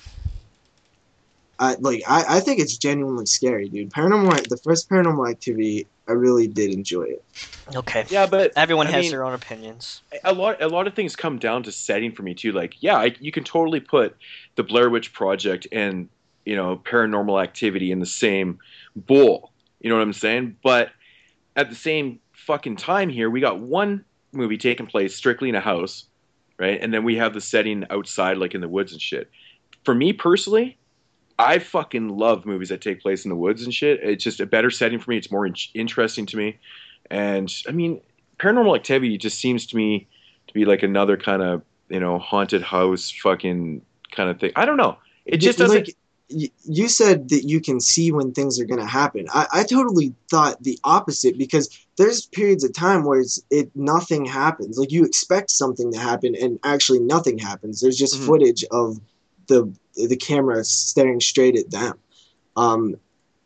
I like I, I think it's genuinely scary, dude. Paranormal the first Paranormal Activity, I really did enjoy it. Okay. Yeah, but Everyone I has mean, their own opinions. a lot a lot of things come down to setting for me too. Like, yeah, I, you can totally put the Blair Witch Project and you know Paranormal Activity in the same bowl. You know what I'm saying? But at the same fucking time here, we got one movie taking place strictly in a house, right? And then we have the setting outside, like in the woods and shit. For me personally, I fucking love movies that take place in the woods and shit. It's just a better setting for me. It's more in- interesting to me. And I mean, Paranormal Activity just seems to me to be like another kind of, you know, haunted house fucking kind of thing. I don't know. It Y- just doesn't. Like y- you said that you can see when things are going to happen. I, I totally thought the opposite because there's periods of time where it's it nothing happens. Like you expect something to happen and actually nothing happens. There's just Mhm. footage of the the camera staring straight at them. Um,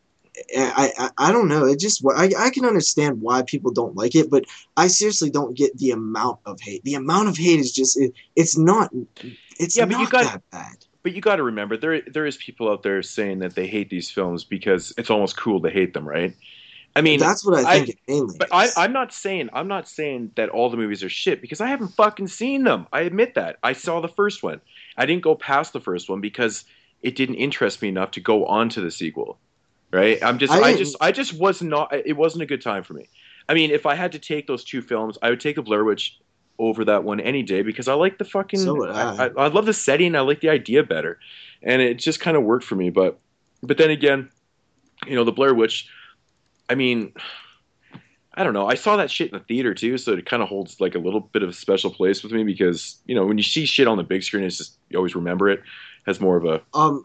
I, I I don't know. It just I I can understand why people don't like it, but I seriously don't get the amount of hate. The amount of hate is just it, it's not it's Yeah, but you not got that bad. but you got to remember there there is people out there saying that they hate these films because it's almost cool to hate them, right? I mean, That's what I I think it mainly but I is. I'm not saying I'm not saying that all the movies are shit because I haven't fucking seen them. I admit that. I saw the first one. I didn't go past the first one because it didn't interest me enough to go on to the sequel. Right? I'm just I I just didn't. I just was not it wasn't a good time for me. I mean, if I had to take those two films, I would take the Blair Witch over that one any day because I like the So fucking would I, I. I, I love the setting, I like the idea better. And it just kind of worked for me, but but then again, you know, the Blair Witch, I mean, I don't know. I saw that shit in the theater too, so it kind of holds like a little bit of a special place with me because, you know, when you see shit on the big screen, it's just you always remember it. Has more of a Um,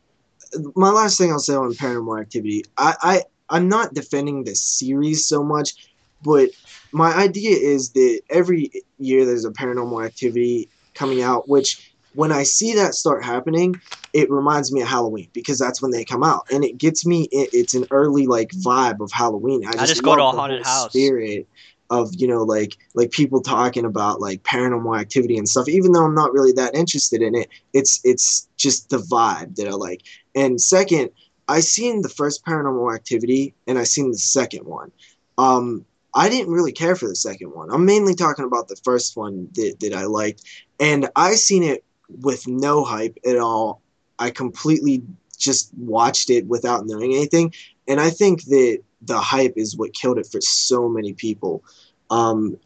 my last thing I'll say on Paranormal Activity, I, I I'm not defending the series so much, but my idea is that every year there's a Paranormal Activity coming out, which when I see that start happening, it reminds me of Halloween because that's when they come out, and it gets me. It, it's an early like vibe of Halloween. I I just just go to love a the haunted whole house. spirit of you know like like people talking about like paranormal activity and stuff. Even though I'm not really that interested in it, it's it's just the vibe that I like. And second, I seen the first Paranormal Activity and I seen the second one. Um, I didn't really care for the second one. I'm mainly talking about the first one that, that I liked, and I seen it with no hype at all. I completely just watched it without knowing anything, and I think that the hype is what killed it for so many people. Um,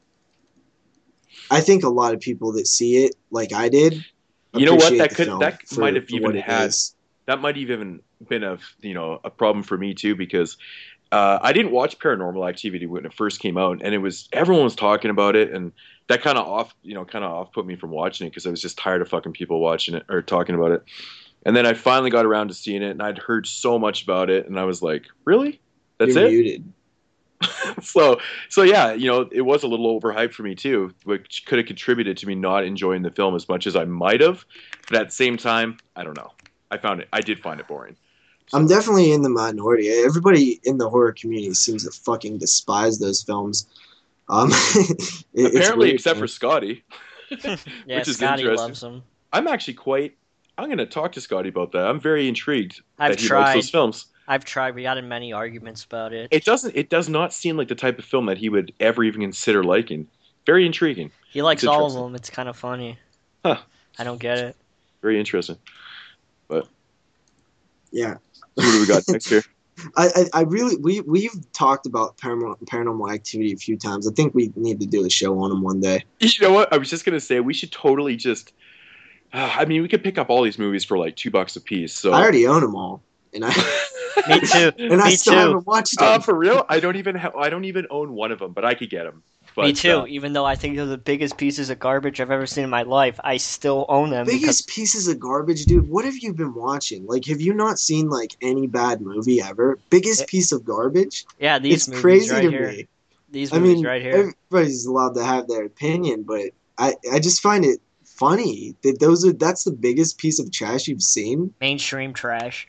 I think a lot of people that see it, like I did, you know what appreciate that the could film that might for, have for even what it had is. that might have even been a you know a problem for me too because uh, I didn't watch Paranormal Activity when it first came out, and it was everyone was talking about it, and that kind of off, you know, kind of off put me from watching it because I was just tired of fucking people watching it or talking about it. And then I finally got around to seeing it, and I'd heard so much about it, and I was like, really? That's You're it? muted. so, so yeah, you know, it was a little overhyped for me too, which could have contributed to me not enjoying the film as much as I might have. But at the same time, I don't know. I found it. I did find it boring. So, I'm definitely in the minority. Everybody in the horror community seems to fucking despise those films. Um, it, it's apparently, weird, except man. for Scotty, Yeah, which is Scotty interesting. loves them. I'm actually quite. I'm going to talk to Scotty about that. I'm very intrigued I've that he tried. likes those films. I've tried. We got in many arguments about it. It doesn't. It does not seem like the type of film that he would ever even consider liking. Very intriguing. He likes It's all of interesting. them. It's kind of funny. Huh. I don't get it. Very interesting. But Yeah. what do we got next here? I, I, I really we we've talked about paranormal, paranormal activity a few times. I think we need to do a show on them one day. You know what? I was just gonna say we should totally just. Uh, I mean, we could pick up all these movies for like two bucks a piece. So I already own them all, and I Me too. and I Me still too. haven't watched them. uh, for real, I don't even have. I don't even own one of them, but I could get them. But, Me too. uh, Even though I think they're the biggest pieces of garbage I've ever seen in my life, I still own them. Biggest pieces of garbage, dude. What have you been watching? Like, have you not seen like any bad movie ever? Biggest It- piece of garbage. Because, yeah, these It's movies crazy right to here. me. These I movies mean, right here. everybody's allowed to have their opinion, but I, I just find it funny that those are that's the biggest piece of trash you've seen. Mainstream trash.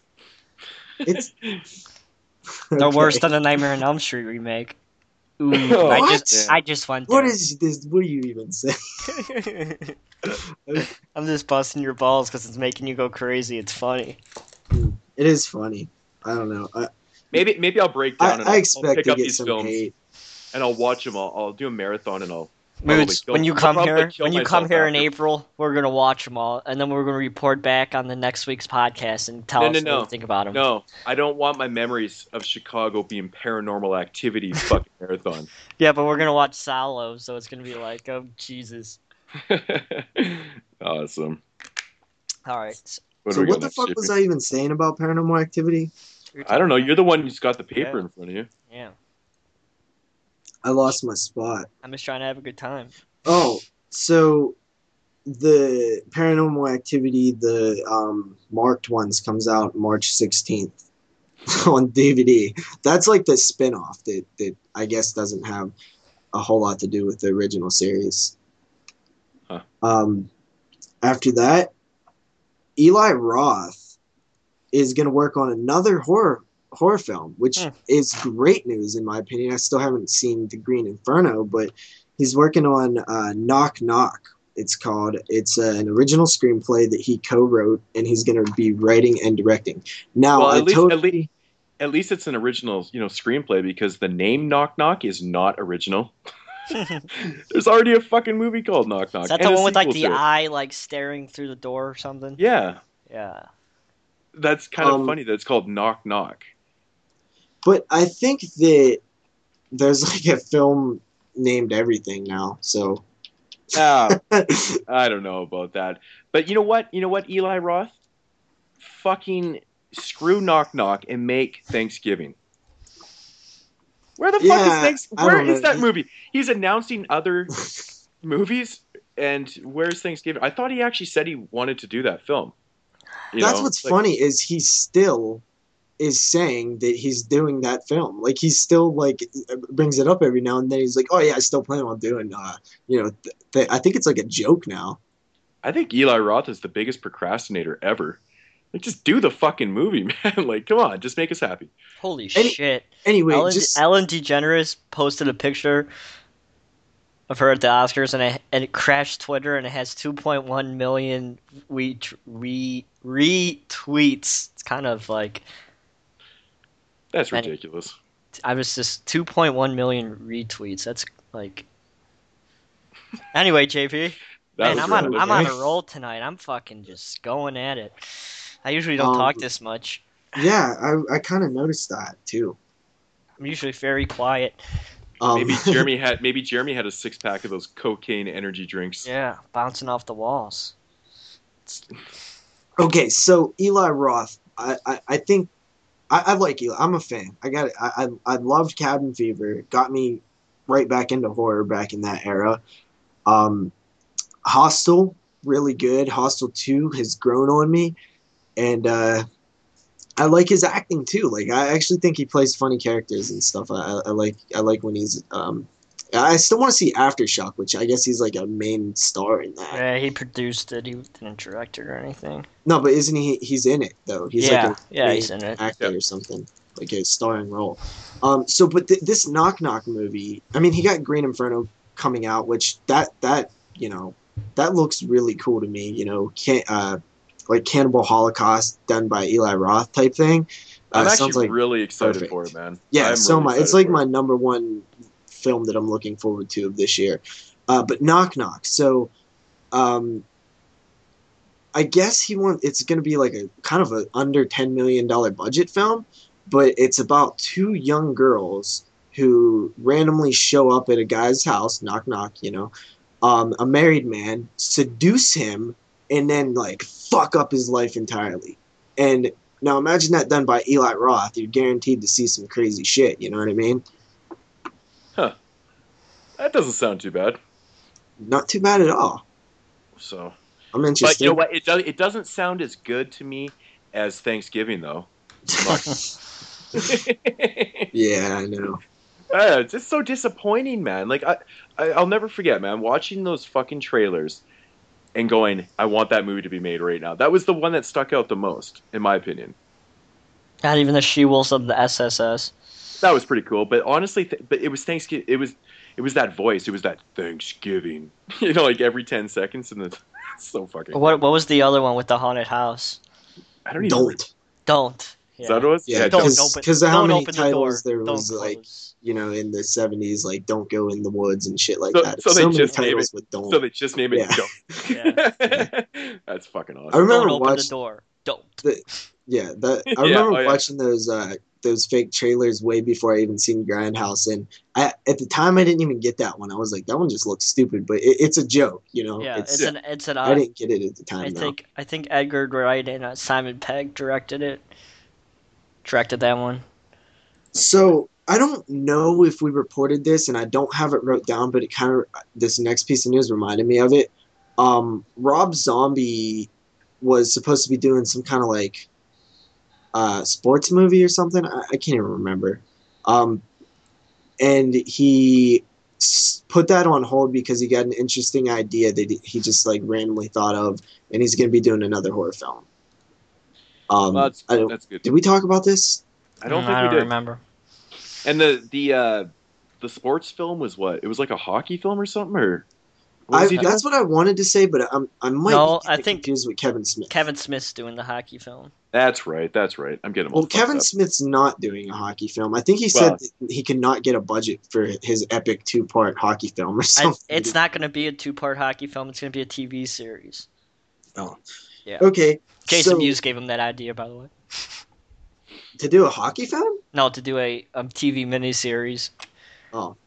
It's They're okay. worse than the Nightmare on Elm Street remake. Ooh, What? I just, Yeah. I just went What there. is this? What are you even saying? I'm just busting your balls because it's making you go crazy. It's funny. It is funny. I don't know. I, maybe maybe I'll break I, down and I I'll, I'll expect pick to up get these some films hate. and I'll watch them. I'll, I'll do a marathon and I'll. probably Moods, kill- when you I'll come probably here, kill when you come myself here in after. April, we're gonna watch them all, and then we're gonna report back on the next week's podcast and tell No, us no, what no. we think about them. No, I don't want my memories of Chicago being paranormal activity fucking marathon. Yeah, but we're gonna watch Salo, so it's gonna be like, oh Jesus. Awesome. All right. What So do we what got the next, fuck J P? was I even saying about Paranormal Activity? I don't know. You're the one who's got the paper Yeah. in front of you. Yeah, I lost my spot. I'm just trying to have a good time. Oh, so the Paranormal Activity, the um, marked ones, comes out March sixteenth on D V D. That's like the spin-off that, that I guess doesn't have a whole lot to do with the original series. Huh. Um, after that, Eli Roth is going to work on another horror horror film, which Hmm. is great news in my opinion. I still haven't seen The Green Inferno, but he's working on uh, Knock Knock. It's called. It's uh, an original screenplay that he co-wrote, and he's going to be writing and directing. Now, Well, I at least- totally. at least- At least it's an original, you know, screenplay because the name Knock Knock is not original. There's already a fucking movie called Knock Knock. Is that and the a one with like sequel the to it. eye like staring through the door or something? Yeah, Yeah. that's kind of Um, funny that it's called Knock Knock. But I think that there's like a film named Everything now. So. Ah, I don't know about that. But you know what? You know what, Eli Roth? Fucking screw Knock Knock and make Thanksgiving. Where the fuck Yeah, is Thanks? I Where don't is know. that movie? He's announcing other movies, and where's Thanksgiving? I thought he actually said he wanted to do that film. You That's know? what's Like, funny is he still is saying that he's doing that film. Like he still like brings it up every now and then. He's like, "Oh yeah, I still plan on doing." Uh, you know, th- th- I think it's like a joke now. I think Eli Roth is the biggest procrastinator ever. Like, just do the fucking movie, man. Like, come on, just make us happy. Holy Any- shit. Anyway, Ellen, just Ellen DeGeneres posted a picture of her at the Oscars, and it, and it crashed Twitter, and it has two point one million re, re, retweets. It's kind of like, That's And- ridiculous. I was just two point one million retweets. That's like. Anyway, J P, That man, was I'm on random. I'm on a right? roll tonight. I'm fucking just going at it. I usually don't Um, talk this much. yeah, I I kind of noticed that too. I'm usually very quiet. Um, Maybe Jeremy had maybe Jeremy had a six pack of those cocaine energy drinks. Yeah, bouncing off the walls. Okay, so Eli Roth, I, I, I think I, I like Eli. I'm a fan. I got it. I, I I loved Cabin Fever. It got me right back into horror back in that era. Um, Hostel, really good. Hostel two has grown on me, and uh, I like his acting too. Like I actually think he plays funny characters and stuff. I, I, I like I like when he's. Um, I still want to see Aftershock, which I guess he's like a main star in that. Yeah, he produced it. He didn't direct it or anything. No, but isn't he? He's in it though. He's Yeah, like a yeah, main he's in it. actor Yeah. or something, like a starring role. Um, so, but th- this Knock Knock movie, I mean, he got Green Inferno coming out, which that that you know that looks really cool to me. You know, can uh, like Cannibal Holocaust done by Eli Roth type thing. Uh, I'm sounds actually like really excited perfect. for it, man. Yeah, I'm so really my it's excited like for my it. number one film that I'm looking forward to of this year. Uh, but Knock Knock, so um, I guess he want it's going to be like a kind of a under ten million dollar budget film, but it's about two young girls who randomly show up at a guy's house, knock knock, you know, um, a married man, seduce him, and then like fuck up his life entirely. And now imagine that done by Eli Roth. You're guaranteed to see some crazy shit. You know what I mean? Huh. That doesn't sound too bad. Not too bad at all. So, I'm but interested. you know what? It does. It doesn't sound as good to me as Thanksgiving, though. I'm not- Yeah, I know. Uh, it's just so disappointing, man. Like I, I, I'll never forget, man, watching those fucking trailers and going, "I want that movie to be made right now." That was the one that stuck out the most, in my opinion. Not even the She-Wolves of the S S S. That was pretty cool, but honestly, th- but it was Thanksgiving. It was, it was that voice. It was that Thanksgiving. You know, like every ten seconds, and it's so fucking. What What was the other one with the haunted house? I don't even. Don't. Don't. Is that what it was? Yeah, Don't because open. because of how don't many open the door. titles there Don't was like close. you know in the seventies like don't go in the woods and shit like So- that. so So, they many just name titles it- with don't. So they just name it Yeah. Don't. That's fucking I awesome. remember Don't open watching the door. Don't. the yeah that I Yeah, remember oh, yeah. watching those uh those fake trailers way before I even seen Grindhouse, and I at the time I didn't even get that one. I was like that one just looks stupid, but it, it's a joke, you know. Yeah, it's, it's, an it's an. Uh, I didn't get it at the time I though. think I think Edgar Wright and uh, Simon Pegg directed it. Directed that one. So I don't know if we reported this, and I don't have it wrote down, but it kind of this next piece of news reminded me of it. Um, Rob Zombie was supposed to be doing some kind of like uh, sports movie or something. I, I can't even remember. Um, and he s- put that on hold because he got an interesting idea that he- he just like randomly thought of, and he's going to be doing another horror film. Um, Well, that's, I don't, that's good. did we talk about this? I don't Mm, think I we don't did. remember. And the the uh, the sports film was what? It was like a hockey film or something, or what was I, he doing? that's what I wanted to say, but I'm, I might No, be I getting think confused with Kevin Smith. Kevin Smith's doing the hockey film. That's right. That's right. I'm getting them all Well, fucked Kevin up. Smith's not doing a hockey film. I think he said Well- that he could not get a budget for his epic two-part hockey film or I, something. it's not going to be a two-part hockey film. It's going to be a T V series. Oh. Yeah. Okay. Jason so, Mewes gave him that idea, by the way. to do a hockey film? No, to do a um, T V miniseries. Oh.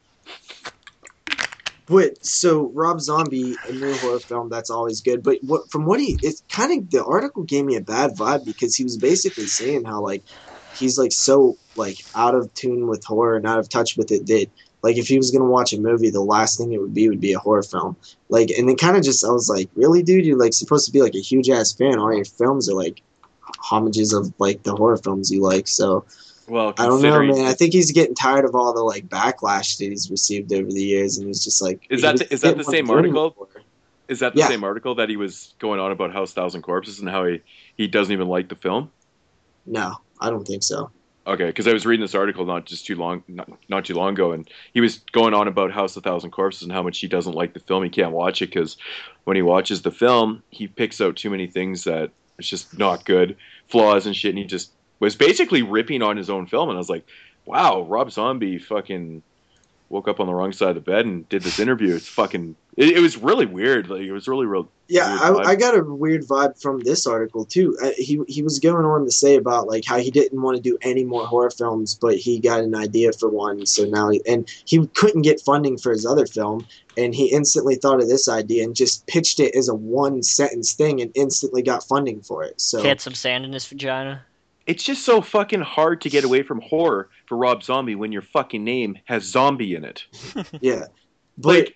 But so Rob Zombie, a new horror film, that's always good. But what from what he, it's kind of the article gave me a bad vibe because he was basically saying how like he's like so like out of tune with horror and out of touch with it that like if he was gonna watch a movie, the last thing it would be would be a horror film. Like, and it kind of just I was like, really, dude, you're like supposed to be like a huge ass fan. All your films are like homages of like the horror films you like. So Well, I don't know, considering man. I think he's getting tired of all the like backlash that he's received over the years, and he's just like, Is he that just the- is that didn't the want to same do article? anymore. is that the Yeah. same article that he was going on about House Thousand Corpses and how he he doesn't even like the film? No, I don't think so. Okay, because I was reading this article not just too long, not, not too long ago, and he was going on about House of Thousand Corpses and how much he doesn't like the film. He can't watch it because when he watches the film, he picks out too many things that it's just not good, flaws and shit, and he just was basically ripping on his own film. And I was like, wow, Rob Zombie fucking woke up on the wrong side of the bed and did this interview. It's fucking, it, it was really weird. Like it was really real. Yeah, weird I, vibe. I got a weird vibe from this article too. Uh, he he was going on to say about like how he didn't want to do any more horror films, but he got an idea for one. So now, he, and he couldn't get funding for his other film, and he instantly thought of this idea and just pitched it as a one sentence thing, and instantly got funding for it. So He had some sand in his vagina. It's just so fucking hard to get away from horror for Rob Zombie when your fucking name has zombie in it. yeah, but Like,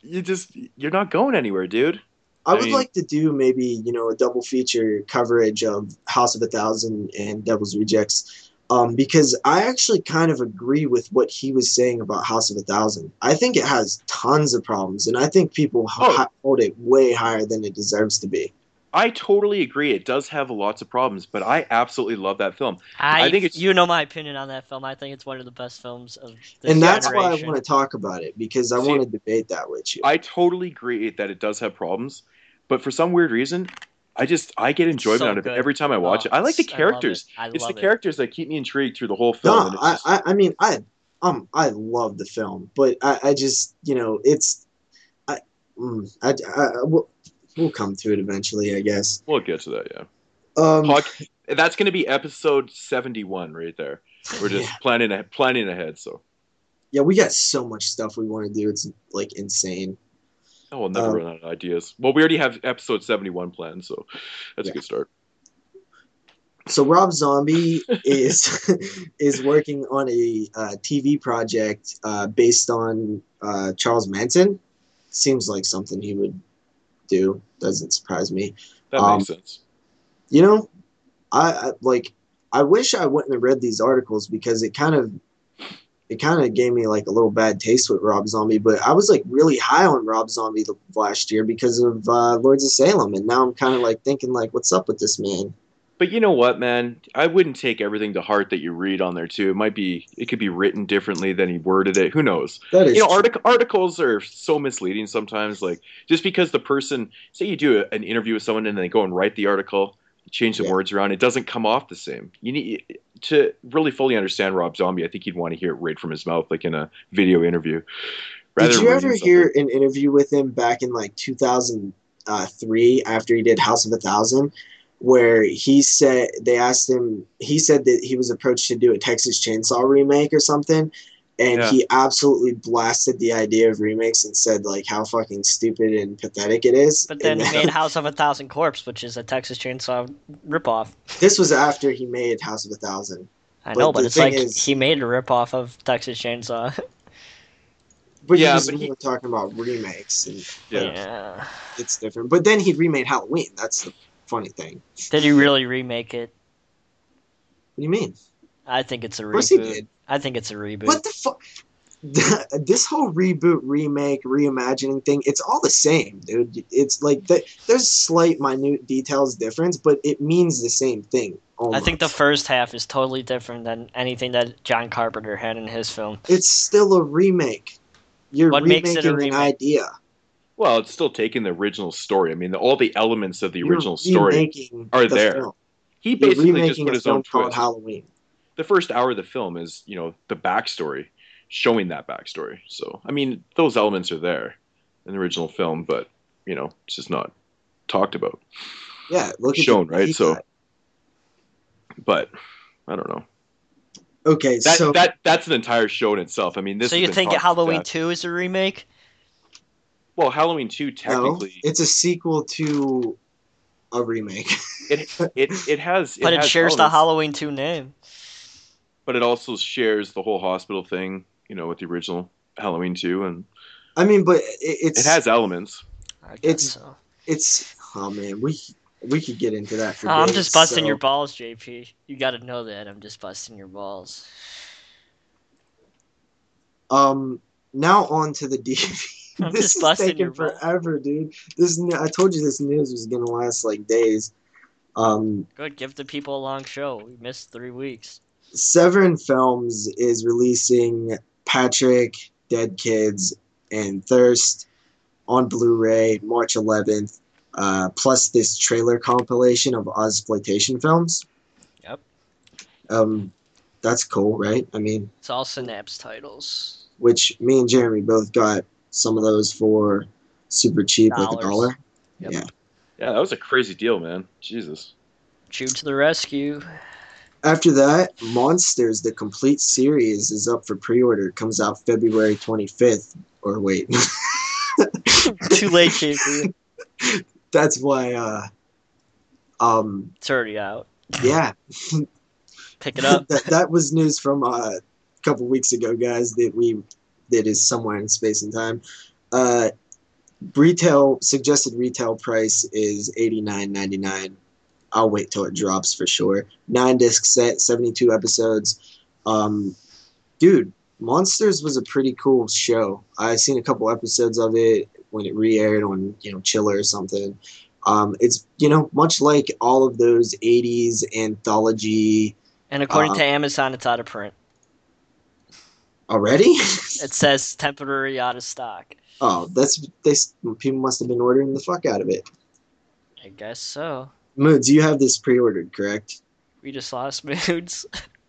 you just you're not going anywhere, dude. I I would mean, like to do maybe, you know, a double feature coverage of House of a Thousand and Devil's Rejects. Um, because I actually kind of agree with what he was saying about House of a Thousand. I think it has tons of problems, and I think people oh, h- hold it way higher than it deserves to be. I totally agree. It does have lots of problems, but I absolutely love that film. I I, think it's you know my opinion on that film. I think it's one of the best films of this And yeah. that's why I generation. want to talk about it, because I See, want to debate that with you. I totally agree that it does have problems, but for some weird reason, I just I get enjoyment So out of it good. every time I watch Oh, it. I like the it's, I love it. characters. I It's the love it. characters that keep me intrigued through the whole No, film, and it's I, just I, I mean, I, um, I love the film, but I, I just, you know, it's, I, mm, I, I, I we'll, we'll come to it eventually, I guess. we'll get to that. Yeah, Um, Pod, that's going to be episode seventy-one right there. We're yeah, just planning a, planning ahead, so yeah, we got so much stuff we want to do. It's like insane. oh, we'll never Um, run out of ideas. Well, we already have episode seventy-one planned, so that's a yeah. good start. So Rob Zombie is is working on a uh, T V project uh, based on uh, Charles Manson. Seems like something he would do. Doesn't surprise me. That Um, makes sense. you know, I, I like. I wish I wouldn't have read these articles because it kind of it kind of gave me like a little bad taste with Rob Zombie. But I was like really high on Rob Zombie the, last year because of uh, Lords of Salem, and now I'm kind of like thinking like, what's up with this man? But you know what, man? I wouldn't take everything to heart that you read on there too. It might be, it could be written differently than he worded it. Who knows? That is You know, true. artic- articles are so misleading sometimes. Like just because the person, say you do a, an interview with someone and they go and write the article, you change some Yeah. words around, it doesn't come off the same. You need to really fully understand Rob Zombie. I think you'd want to hear it right from his mouth, like in a video interview, rather Did than you reading ever something. hear an interview with him back in like two thousand three after he did House of a Thousand, where he said they asked him, he said that he was approached to do a Texas Chainsaw remake or something, and Yeah. he absolutely blasted the idea of remakes and said like how fucking stupid and pathetic it is. But And then he made then, House of a Thousand Corpse, which is a Texas Chainsaw ripoff. this was after he made House of a Thousand. I But know, but the it's thing like is, he made a ripoff of Texas Chainsaw. but he Yeah, was but he, more talking about remakes, and yeah. Yeah. it's different. But then he remade Halloween. That's the funny thing. Did he really remake it? What do you mean? I think it's a Of course he reboot. did. I think it's a reboot. What the fuck? This whole reboot, remake, reimagining thing, it's all the same, dude. It's like the, there's slight, minute details difference, but it means the same thing. Almost. I think the first half is totally different than anything that John Carpenter had in his film. It's still a remake. You're What makes it a remaking an remake? idea. Well, it's still taking the original story. I mean, the, all the elements of the You're original story remaking are the there. film. He You're basically just remaking put a his own film called twist. Halloween. The first hour of the film is, you know, the backstory, showing that backstory. So, I mean, those elements are there in the original film, but, you know, it's just not talked about. Yeah, look at Shown, the right? he So, got. but I don't know. Okay, That so that that's an entire show in itself. I mean, this. So has you been think talked Halloween about. two is a remake? Well, Halloween two no, technically it's a sequel to a remake. it it it has it But it has shares the elements, Halloween two name. but it also shares the whole hospital thing, you know, with the original Halloween two, and I mean, but it, it's it has elements. I guess It's- so. it's oh man, we we could get into that for Oh, I'm days, just busting so- your balls, J P. You gotta know that. I'm just busting your balls. Um, now on to the D V D. I'm This just is busting taking your balls. forever, dude. This ne- I told you this news was gonna last like days. Um, Good, give the people a long show. We missed three weeks. Severin Films is releasing Patrick, Dead Kids, and Thirst on Blu-ray March eleventh. Uh, plus this trailer compilation of Ozploitation films. Yep. Um, that's cool, right? I mean, It's all Synapse titles. which me and Jeremy both got some of those for super cheap, like a Dollars. dollar. Yep. Yeah. Yeah, that was a crazy deal, man. Jesus. Chew to the rescue. After that, Monsters, the complete series, is up for pre-order. It comes out February twenty-fifth. Or wait. Too late, J P. That's why, uh, um, It's already out. yeah. Pick it up. that, that was news from uh, a couple weeks ago, guys, that we that is somewhere in space and time. Uh, retail suggested retail price is eighty-nine ninety-nine. I'll wait till it drops for sure. Nine disc set, seventy-two episodes. Um, dude, Monsters was a pretty cool show. I seen a couple episodes of it when it re-aired on, you know, Chiller or something. Um, it's, you know, much like all of those eighties anthology. And according uh, to Amazon, it's out of print. Already? It says temporary out of stock. Oh, that's they. People must have been ordering the fuck out of it. I guess so. Moods, you have this pre-ordered, correct? We just lost moods.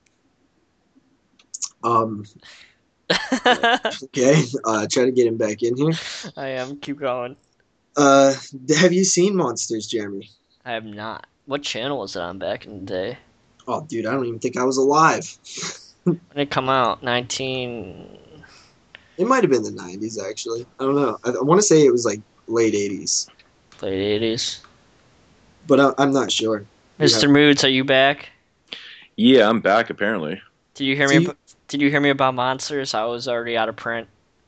Um. Okay. Uh, try to get him back in here. I am. Keep going. Uh, have you seen Monsters, Jeremy? I have not. What channel was it on back in the day? Oh, dude, I don't even think I was alive. When did it come out? nineteen... It might have been the nineties, actually. I don't know. I, I want to say it was like late eighties, Late eighties. but I, I'm not sure. Mister Moods, are you back? Yeah, I'm back apparently. Did you hear So me? you- ab- Did you hear me about Monsters? I was already out of print.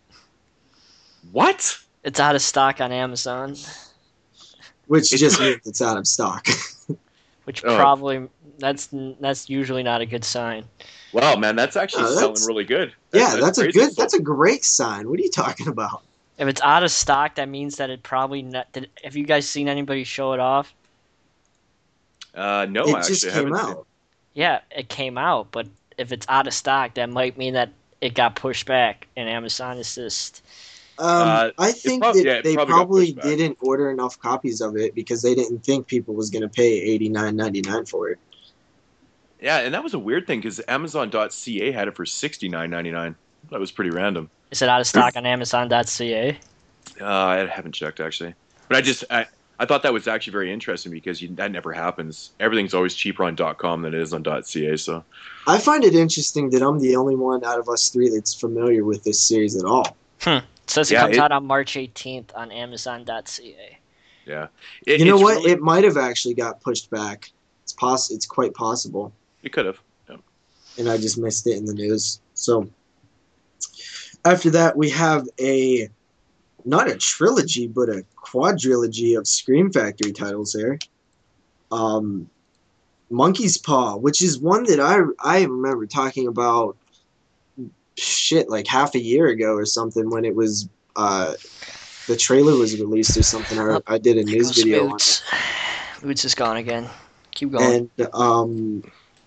What? It's out of stock on Amazon, Which just means it's out of stock. which Oh. probably that's that's usually not a good sign. Wow, man, that's actually Oh, selling that's- really good. yeah, that's, a crazy. good. That's a great sign. What are you talking about? If it's out of stock, that means that it probably not. Did, have you guys seen anybody show it off? Uh, no, it I just actually came haven't. out. Yeah, it came out, but if it's out of stock, that might mean that it got pushed back, and Amazon is just. Um, Uh, I think prob- that yeah, it they probably got probably pushed back. didn't order enough copies of it because they didn't think people was going to pay eighty-nine ninety-nine for it. Yeah, and that was a weird thing because Amazon dot C A had it for sixty-nine ninety-nine. That was pretty random. Is it out of stock on Amazon dot C A? Uh, I haven't checked actually, but I just I, I thought that was actually very interesting because you, that never happens. Everything's always cheaper on .com than it is on .ca. So I find it interesting that I'm the only one out of us three that's familiar with this series at all. Hmm. It says it Yeah, comes it- out on March eighteenth on Amazon dot C A. yeah, it, You know it's what? really- It might have actually got pushed back. It's poss- It's quite possible, it could have. Yeah. and I just missed it in the news. So after that, we have a not a trilogy, but a quadrilogy of Scream Factory titles here. Um, Monkey's Paw, which is one that I I remember talking about shit like half a year ago or something when it was uh, the trailer was released or something. Or I did a There news goes video on it. Moods. Moods is gone again. Keep going. And um,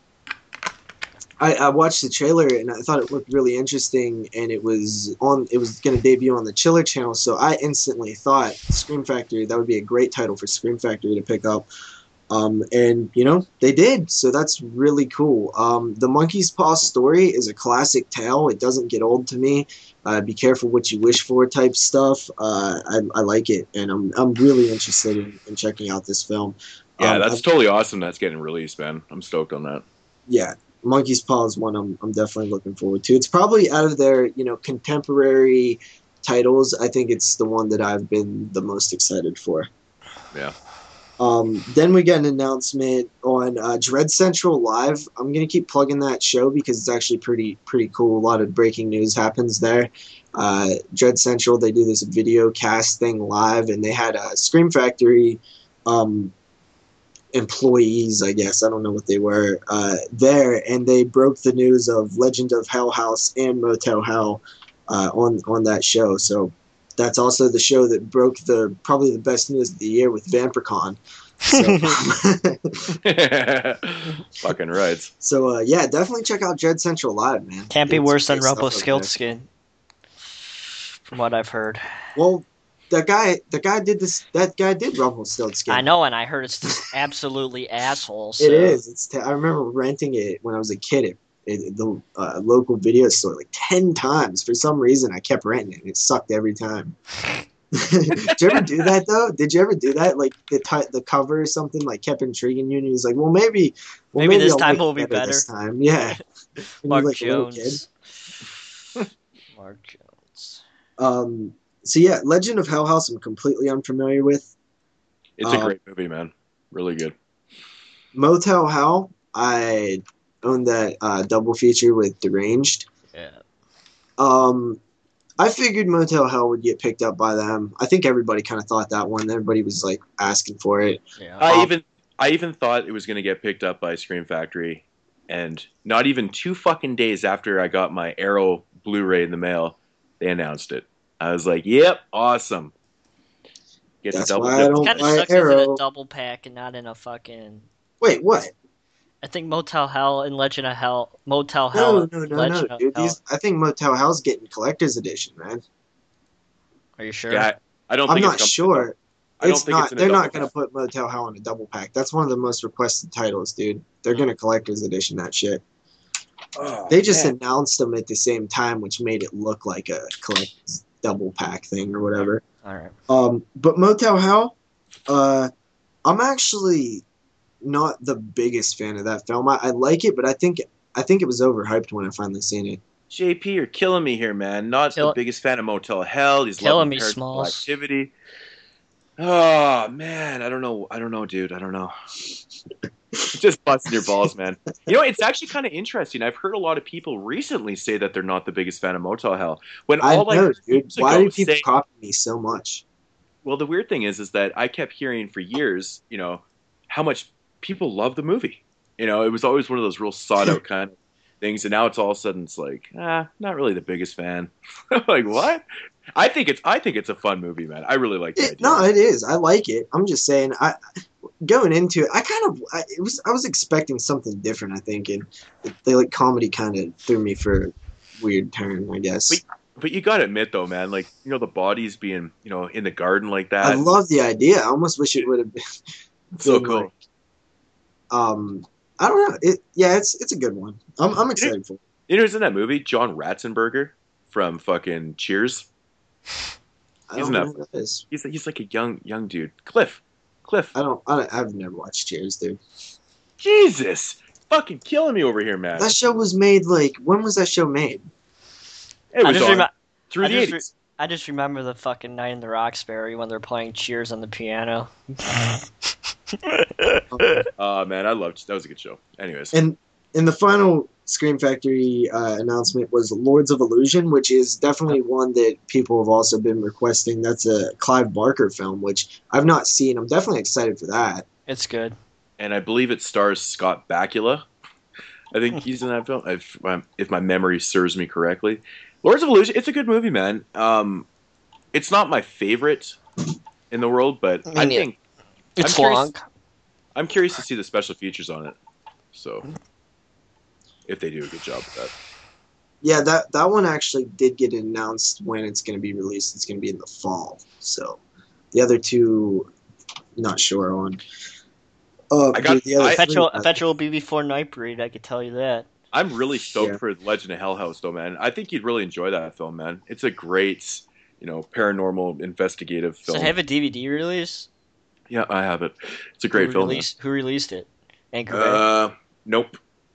I, I watched the trailer and I thought it looked really interesting, and it was on. It was going to debut on the Chiller channel, so I instantly thought Scream Factory, that would be a great title for Scream Factory to pick up. Um, and you know they did, so that's really cool. Um, the Monkey's Paw story is a classic tale. It doesn't get old to me. Uh, be careful what you wish for type stuff. Uh, I, I like it, and I'm I'm really interested in, in checking out this film. Yeah, Um, that's I've- totally awesome. That's getting released, man. I'm stoked on that. yeah, Monkey's Paw is one I'm I'm definitely looking forward to. It's probably out of their, you know, contemporary titles, I think it's the one that I've been the most excited for. Yeah. Um, then we get an announcement on uh, Dread Central Live. I'm gonna keep plugging that show because it's actually pretty pretty cool. A lot of breaking news happens there. Uh, Dread Central, they do this video cast thing live, and they had a Scream Factory um, employees, I guess, I don't know what they were, uh, there, and they broke the news of Legend of Hell House and Motel Hell uh, on on that show. So that's also the show that broke the probably the best news of the year with Vampircon. So, Fucking right. so uh, yeah, definitely check out Dread Central Live, man. Can't be It's worse than great stuff Rumble over there. Skilled Skin, from what I've heard. Well, that guy, the guy did this. That guy did Rumpelstiltskin. I know, and I heard it's just absolutely asshole. So. It is. It's. T- I remember renting it when I was a kid at, at the uh, local video store like ten times. For some reason, I kept renting it. And it sucked every time. Did you ever do that though? Did you ever do that? Like the t- the cover or something like kept intriguing you, and he was like, "Well, maybe, well, Maybe this I'll time like will be it better." This time, yeah." When you're, Mark like, a little kid. Jones. Mark Jones. Um. So yeah, Legend of Hell House. I'm completely unfamiliar with. It's a Um, great movie, man. Really good. Motel Hell. I own that uh, double feature with Deranged. Yeah. Um, I figured Motel Hell would get picked up by them. I think everybody kind of thought that one. Everybody was like asking for it. Yeah. I Um, even I even thought it was going to get picked up by Scream Factory, and not even two fucking days after I got my Arrow Blu-ray in the mail, they announced it. I was like, "Yep, awesome." Get to That's double why I dip. don't Kind of buy sucks it's in a Arrow. double pack and not in a fucking. Wait, what? I think Motel Hell and Legend of Hell, Motel Hell, No, and no, no, no, Legend of dude. Hell. These, I think Motel Hell's getting collector's edition, man. Are you sure? Yeah, I don't I'm think not it's sure. I don't It's think not. it's in a They're double not going to pack. put Motel Hell in a double pack. That's one of the most requested titles, dude. They're going to collector's edition that shit. Oh, They just man. announced them at the same time, which made it look like a collector's double pack thing or whatever. All right. Um, but Motel Hell, uh, I'm actually not the biggest fan of that film. I, I like it, but I think I think it was overhyped when I finally seen it. J P, you're killing me here, man. Not Kill- the biggest fan of Motel Hell. He's Killing loving me, Paranormal Smalls. Activity. Oh man, I don't know. I don't know, dude. I don't know. Just busting your balls, man. You know, it's actually kind of interesting. I've heard a lot of people recently say that they're not the biggest fan of Motel Hell. When I all I know, heard dude. years Why ago do people say, copy me so much? well, the weird thing is, is that I kept hearing for years, you know, how much people love the movie. You know, it was always one of those real sought out kind of things, and now it's all of a sudden it's like, ah, not really the biggest fan. Like what? I think it's I think it's a fun movie, man. I really like the It, idea. no, it is. I like it. I'm just saying. I going into it, I kind of I, it was I was expecting something different. I think, and the like comedy kind of threw me for a weird turn. I guess. But, but you gotta admit though, man, like you know the bodies being you know in the garden like I that. love the idea. I almost wish it would have been, So been cool. like, um, I don't know. It yeah, it's it's a good one. I'm I'm excited for it. You know who's in that movie? John Ratzenberger from fucking Cheers. I He's don't know enough. who that is. He's he's like a young young dude. Cliff. Cliff. I don't, I don't. I've never watched Cheers, dude. Jesus. Fucking killing me over here, man. That show was made like when was that show made? It I was just, on remi- through I the just eighties. I just remember the fucking Night in the Roxbury when they're playing Cheers on the piano. Oh man, I loved that was a good show. Anyways. And and the final Scream Factory uh, announcement was Lords of Illusion, which is definitely one that people have also been requesting. That's a Clive Barker film, which I've not seen. I'm definitely excited for that. It's good. And I believe it stars Scott Bakula. I think he's in that film, if my, if my memory serves me correctly. Lords of Illusion, it's a good movie, man. Um, it's not my favorite in the world, but Me I neither. think It's I'm curious- long. I'm curious to see the special features on it. So, if they do a good job with that. Yeah, that that one actually did get announced when it's going to be released. It's going to be in the fall. So the other two, not sure on. Uh, I got- but the other I- three, Eventually, I- eventually will be before Nightbreed, I could tell you that. I'm really stoked Yeah. for Legend of Hell House, though, man. I think you'd really enjoy that film, man. It's a great, you know, paranormal investigative Does film. it have a D V D release? Yeah, I have it. It's a great who film. man. Released, who released it? Anchor Bay? Uh, nope.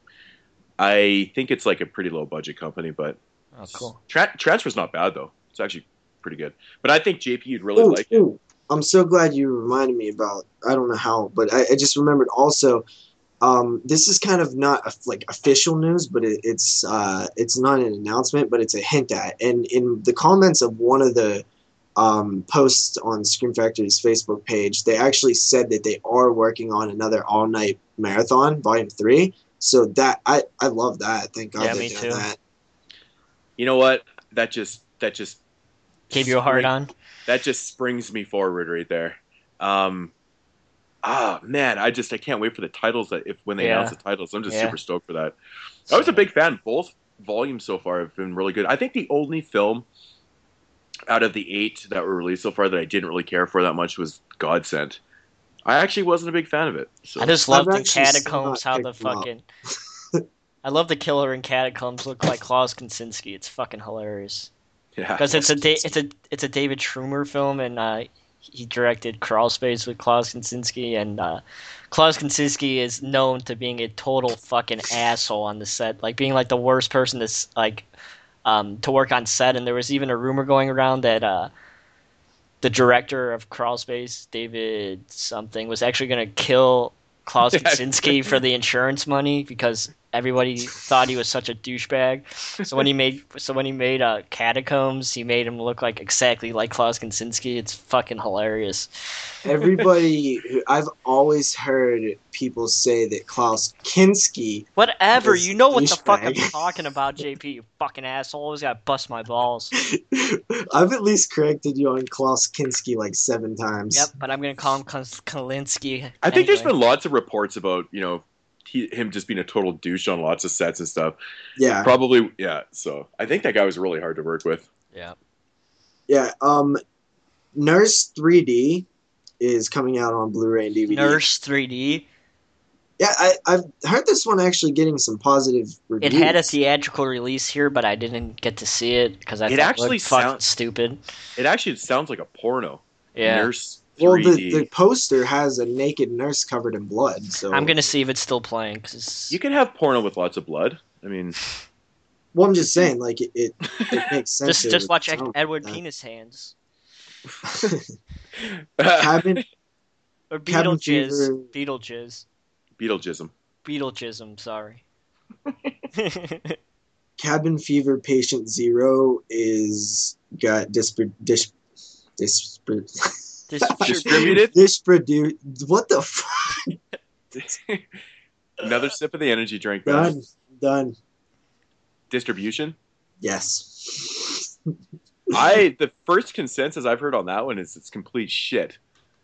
I think it's like a pretty low budget company, but Oh, cool. Tra- Transfer's not bad though. It's actually pretty good. But I think J P you'd really Ooh, like it. ooh. I'm so glad you reminded me about. I don't know how, but I, I just remembered also. Um, this is kind of not a, like official news, but it, it's uh, it's not an announcement, but it's a hint at. And in the comments of one of the um, posts on Scream Factory's Facebook page, they actually said that they are working on another all night marathon, Volume Three. So that I I love that. Thank God Yeah, they're me doing too. that. You know what? That just that just Gave you a hard spring- on? That just springs me forward right there. Um, ah man, I just I can't wait for the titles that if when they Yeah. announce the titles. I'm just Yeah. super stoked for that. I was a big fan. Both volumes so far have been really good. I think the only film out of the eight that were released so far that I didn't really care for that much was Godsent. I actually wasn't a big fan of it. So. I just love I've the actually still catacombs, not how the picked them up. fucking... I love the killer in catacombs look like Klaus Kinski. It's fucking hilarious. yeah, Because it's a da- it's a it's a David Schwimmer film, and uh, he directed Crawl Space with Klaus Kinski, and uh, Klaus Kinski is known to being a total fucking asshole on the set, like being like the worst person to s- like um, to work on set. And there was even a rumor going around that uh, the director of Crawl Space, David something, was actually going to kill Klaus Yeah. Kinski for the insurance money because everybody thought he was such a douchebag. So when he made so when he made uh, Catacombs, he made him look like exactly like Klaus Kinski. It's fucking hilarious. Everybody, who, I've always heard people say that Klaus Kinski. Whatever, is you know what the fuck I'm douchebag. talking about, J P. You fucking asshole. Always gotta bust my balls. I've at least corrected you on Klaus Kinski like seven times. Yep, but I'm gonna call him Kal- Kalinsky. I think there's anyway. been lots of reports about, you know, he, him just being a total douche on lots of sets and stuff. Yeah. Probably, yeah. So I think that guy was really hard to work with. Yeah. Yeah. Um, Nurse three D is coming out on Blu-ray and D V D. Nurse three D. Yeah, I, I've heard this one actually getting some positive reviews. It had a theatrical release here, but I didn't get to see it because I It thought actually it looked fucking sound- stupid. It actually sounds like a porno. Yeah. Nurse Well, three D. the, the poster has a naked nurse covered in blood. So I'm gonna see if it's still playing. Cause You can have porno with lots of blood. I mean, Well, I'm just saying, like it, it, it makes sense. just to just watch Ed- sound Edward like Penis Hands that. Cabin or Cabin Beetlejuice. Beetlejuice. Beetlejuice. Beetlejuice. Sorry. Cabin Fever Patient Zero is got disp dis dis Distributed? Disprodu- What the fuck? Another sip of the energy drink. Man. Done. Done. Distribution. Yes. I the first consensus I've heard on that one is it's complete shit.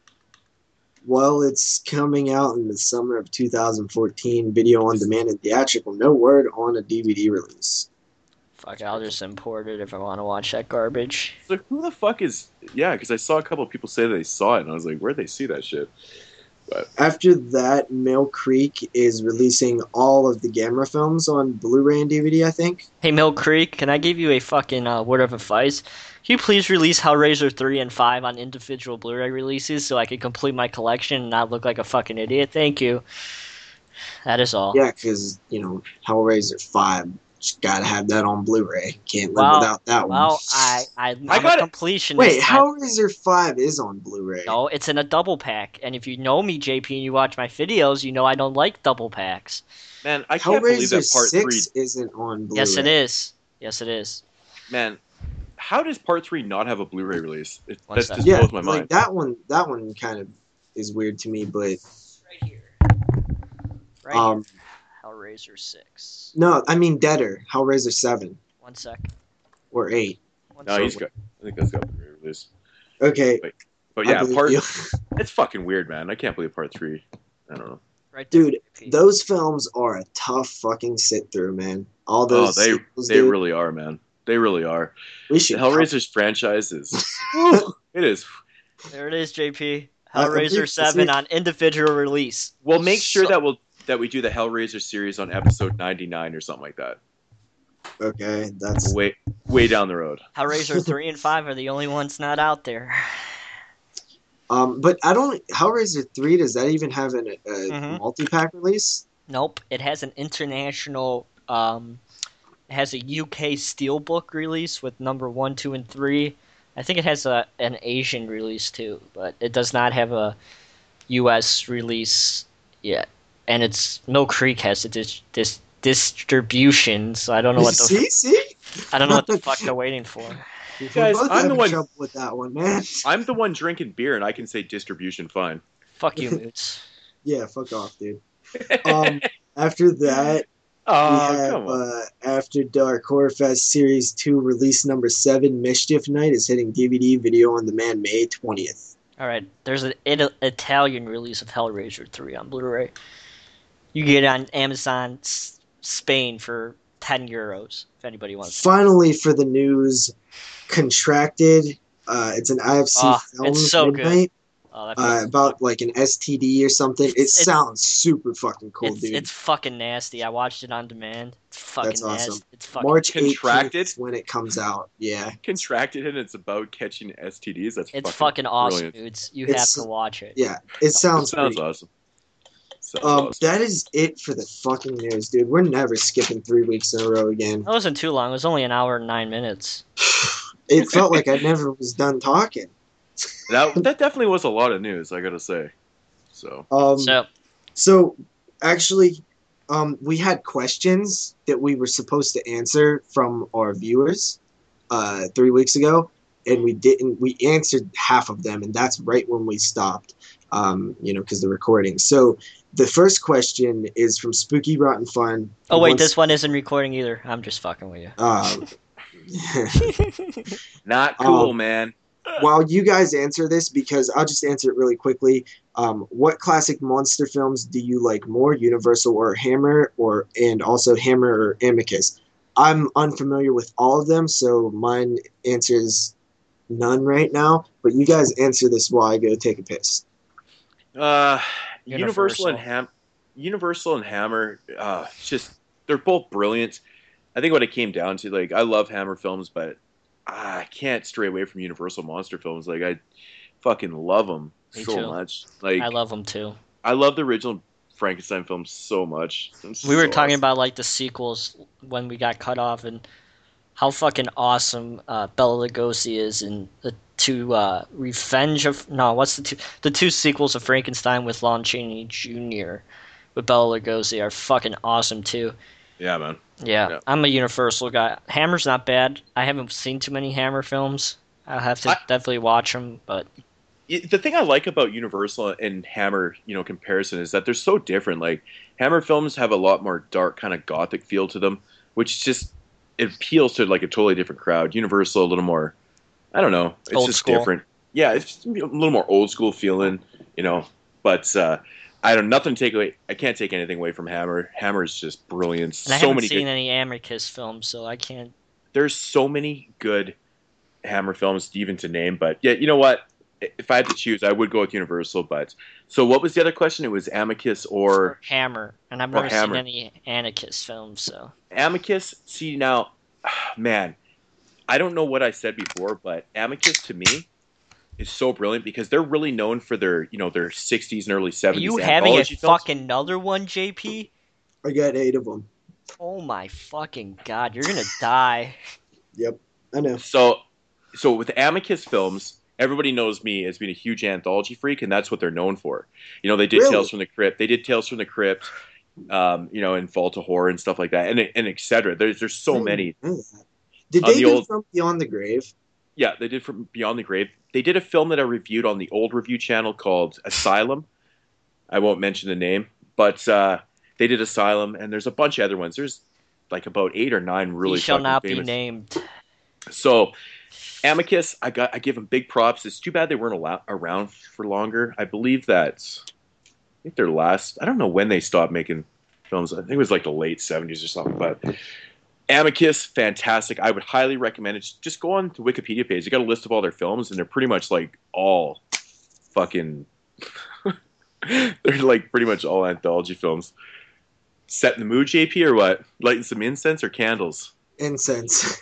Well, it's coming out in the summer of two thousand fourteen, video on demand and theatrical. No word on a D V D release. Fuck, I'll just import it if I want to watch that garbage. So who the fuck is? Yeah, because I saw a couple of people say they saw it, and I was like, where'd they see that shit? But After that, Mill Creek is releasing all of the Gamera films on Blu-ray and D V D, I think. Hey, Mill Creek, can I give you a fucking uh, word of advice? Can you please release Hellraiser three and five on individual Blu-ray releases so I can complete my collection and not look like a fucking idiot? Thank you. That is all. Yeah, because, you know, Hellraiser five, just gotta have that on Blu-ray. Can't live Well, without that one. Well, I, I, I'm I got a it. completionist. Wait, I- Hellraiser five is on Blu-ray. No, it's in a double pack. And if you know me, J P, and you watch my videos, you know I don't like double packs. man, I can't believe Hellraiser that part six three. isn't on Blu-ray. Yes, it is. Yes, it is. Man, how does part three not have a Blu-ray release? It, One that second. just Yeah, blows my like mind. that one. That one kind of is weird to me, but Right here. Right um, here. Hellraiser six. no, I mean Deader, Hellraiser seven One sec. or eight. One No, sec. he's got. I think that's got a Blu-ray release. Okay, But I yeah, believe part. you. It's fucking weird, man. I can't believe part three. I don't know. Right there, Dude, J P. those films are a tough fucking sit through, man. All Oh, those they sequels, they dude, really are, man. They really are. we The should Hellraiser's franchise is. Whew, it is. There it is, J P. I- I'm Hellraiser pretty- seven see- on individual release. We'll make sure So- that we'll that we do the Hellraiser series on episode ninety-nine or something like that. Okay, that's Way way down the road. Hellraiser three and five are the only ones not out there. um. But I don't. Hellraiser three, does that even have an, a Mhm. multi-pack release? Nope. It has an international, um, it has a U K steelbook release with number one, two, and three. I think it has a an Asian release too, but it does not have a U S release yet. And it's Mill Creek has a dis, dis, distribution, so I don't know what the see, see. I don't know what the fuck they're waiting for. We're Guys, both I'm the having one- trouble with that one, man. I'm the one drinking beer, and I can say distribution fine. Fuck you, Moots. Yeah, fuck off, dude. Um, after that, Oh, we have come on. uh, After Dark Horror Fest Series two release number seven, Mischief Night, is hitting D V D video on demand May twentieth. All right, there's an It- Italian release of Hellraiser three on Blu-ray. You get it on Amazon S- Spain for ten euros if anybody wants. Finally, for the news, Contracted. Uh, it's an I F C Oh, film it's so good. midnight, Oh, that uh, fucking about sucks. like an S T D or something. It It's- sounds super fucking cool, it's, dude. it's fucking nasty. I watched it on demand. It's fucking That's awesome. nasty. It's fucking March Contracted? eighteenth when it comes out. Yeah, Contracted, and it's about catching S T Ds. That's It's fucking, fucking awesome, brilliant. dudes. You It's- have to watch it. yeah. It sounds, Sounds pretty. awesome. Sounds Um, awesome. that is it for the fucking news, dude. We're never skipping three weeks in a row again. That wasn't too long. It was only an hour and nine minutes. It felt like I never was done talking. That that definitely was a lot of news, I gotta say. So Um, so, So, actually, um, we had questions that we were supposed to answer from our viewers uh, three weeks ago, and we didn't. We answered half of them, and that's right when we stopped. Um, you know, because the recording. So the first question is from Spooky Rotten Fun. Oh He wait, wants- this one isn't recording either. I'm just fucking with you. Uh, Not cool, Um, man. while you guys answer this, because I'll just answer it really quickly. Um, what classic monster films do you like more, Universal or Hammer, or and also Hammer or Amicus? I'm unfamiliar with all of them, so mine answers none right now. But you guys answer this while I go take a piss. Uh, Universal. Universal and Ham, Universal and Hammer, uh, just they're both brilliant. I think what it came down to, like, I love Hammer films, but I can't stray away from Universal monster films. Like, I fucking love them Me so too. much. Like, I love them too. I love the original Frankenstein films so much. It's We were so talking awesome. about like the sequels when we got cut off and how fucking awesome uh, Bela Lugosi is in the two uh, Revenge of no, what's the two the two sequels of Frankenstein with Lon Chaney Junior with Bela Lugosi are fucking awesome too. Yeah, man. Yeah, Yeah. I'm a Universal guy. Hammer's not bad. I haven't seen too many Hammer films. I'll have to I- definitely watch them, but It- the thing I like about Universal and Hammer, you know, comparison is that they're so different. Like Hammer films have a lot more dark, kind of gothic feel to them, which just it appeals to like a totally different crowd. Universal a little more, I don't know, it's Old just school. different. Yeah, it's just a little more old school feeling, you know. But uh, I don't nothing to take away. I can't take anything away from Hammer. Hammer is just brilliant. and I So haven't many seen good. any Amicus films, so I can't. There's so many good Hammer films even to name. But yeah, you know what? If I had to choose, I would go with Universal. But so, what was the other question? It was Amicus or Hammer, and I've or never Hammer. seen any Amicus films, so Amicus. See now, man, I don't know what I said before, but Amicus to me is so brilliant because they're really known for their, you know, their sixties and early are seventies you having a anthology films. fucking another one, J P? I got eight of them. Oh my fucking god, you're gonna die. Yep, I know. So, so with Amicus films, everybody knows me as being a huge anthology freak, and that's what they're known for. You know, they did Really? Tales from the Crypt. They did Tales from the Crypt. Um, you know, and Fall to Horror and stuff like that, and and et cetera. There's there's so I didn't many. know that. Did On they the do old- From Beyond the Grave? Yeah, they did from Beyond the Grave. They did a film that I reviewed on the old review channel called Asylum. I won't mention the name, but uh, they did Asylum, and there's a bunch of other ones. There's like about eight or nine really he shall fucking not famous. be named. So Amicus, I got I give them big props. It's too bad they weren't allow- around for longer. I believe that I think their last I don't know when they stopped making films. I think it was like the late seventies or something. But Amicus, fantastic. I would highly recommend it. Just go on to Wikipedia page. They got a list of all their films, and they're pretty much like all fucking. They're like pretty much all anthology films. Set in the mood, J P, or what? Lighting some incense or candles? Incense.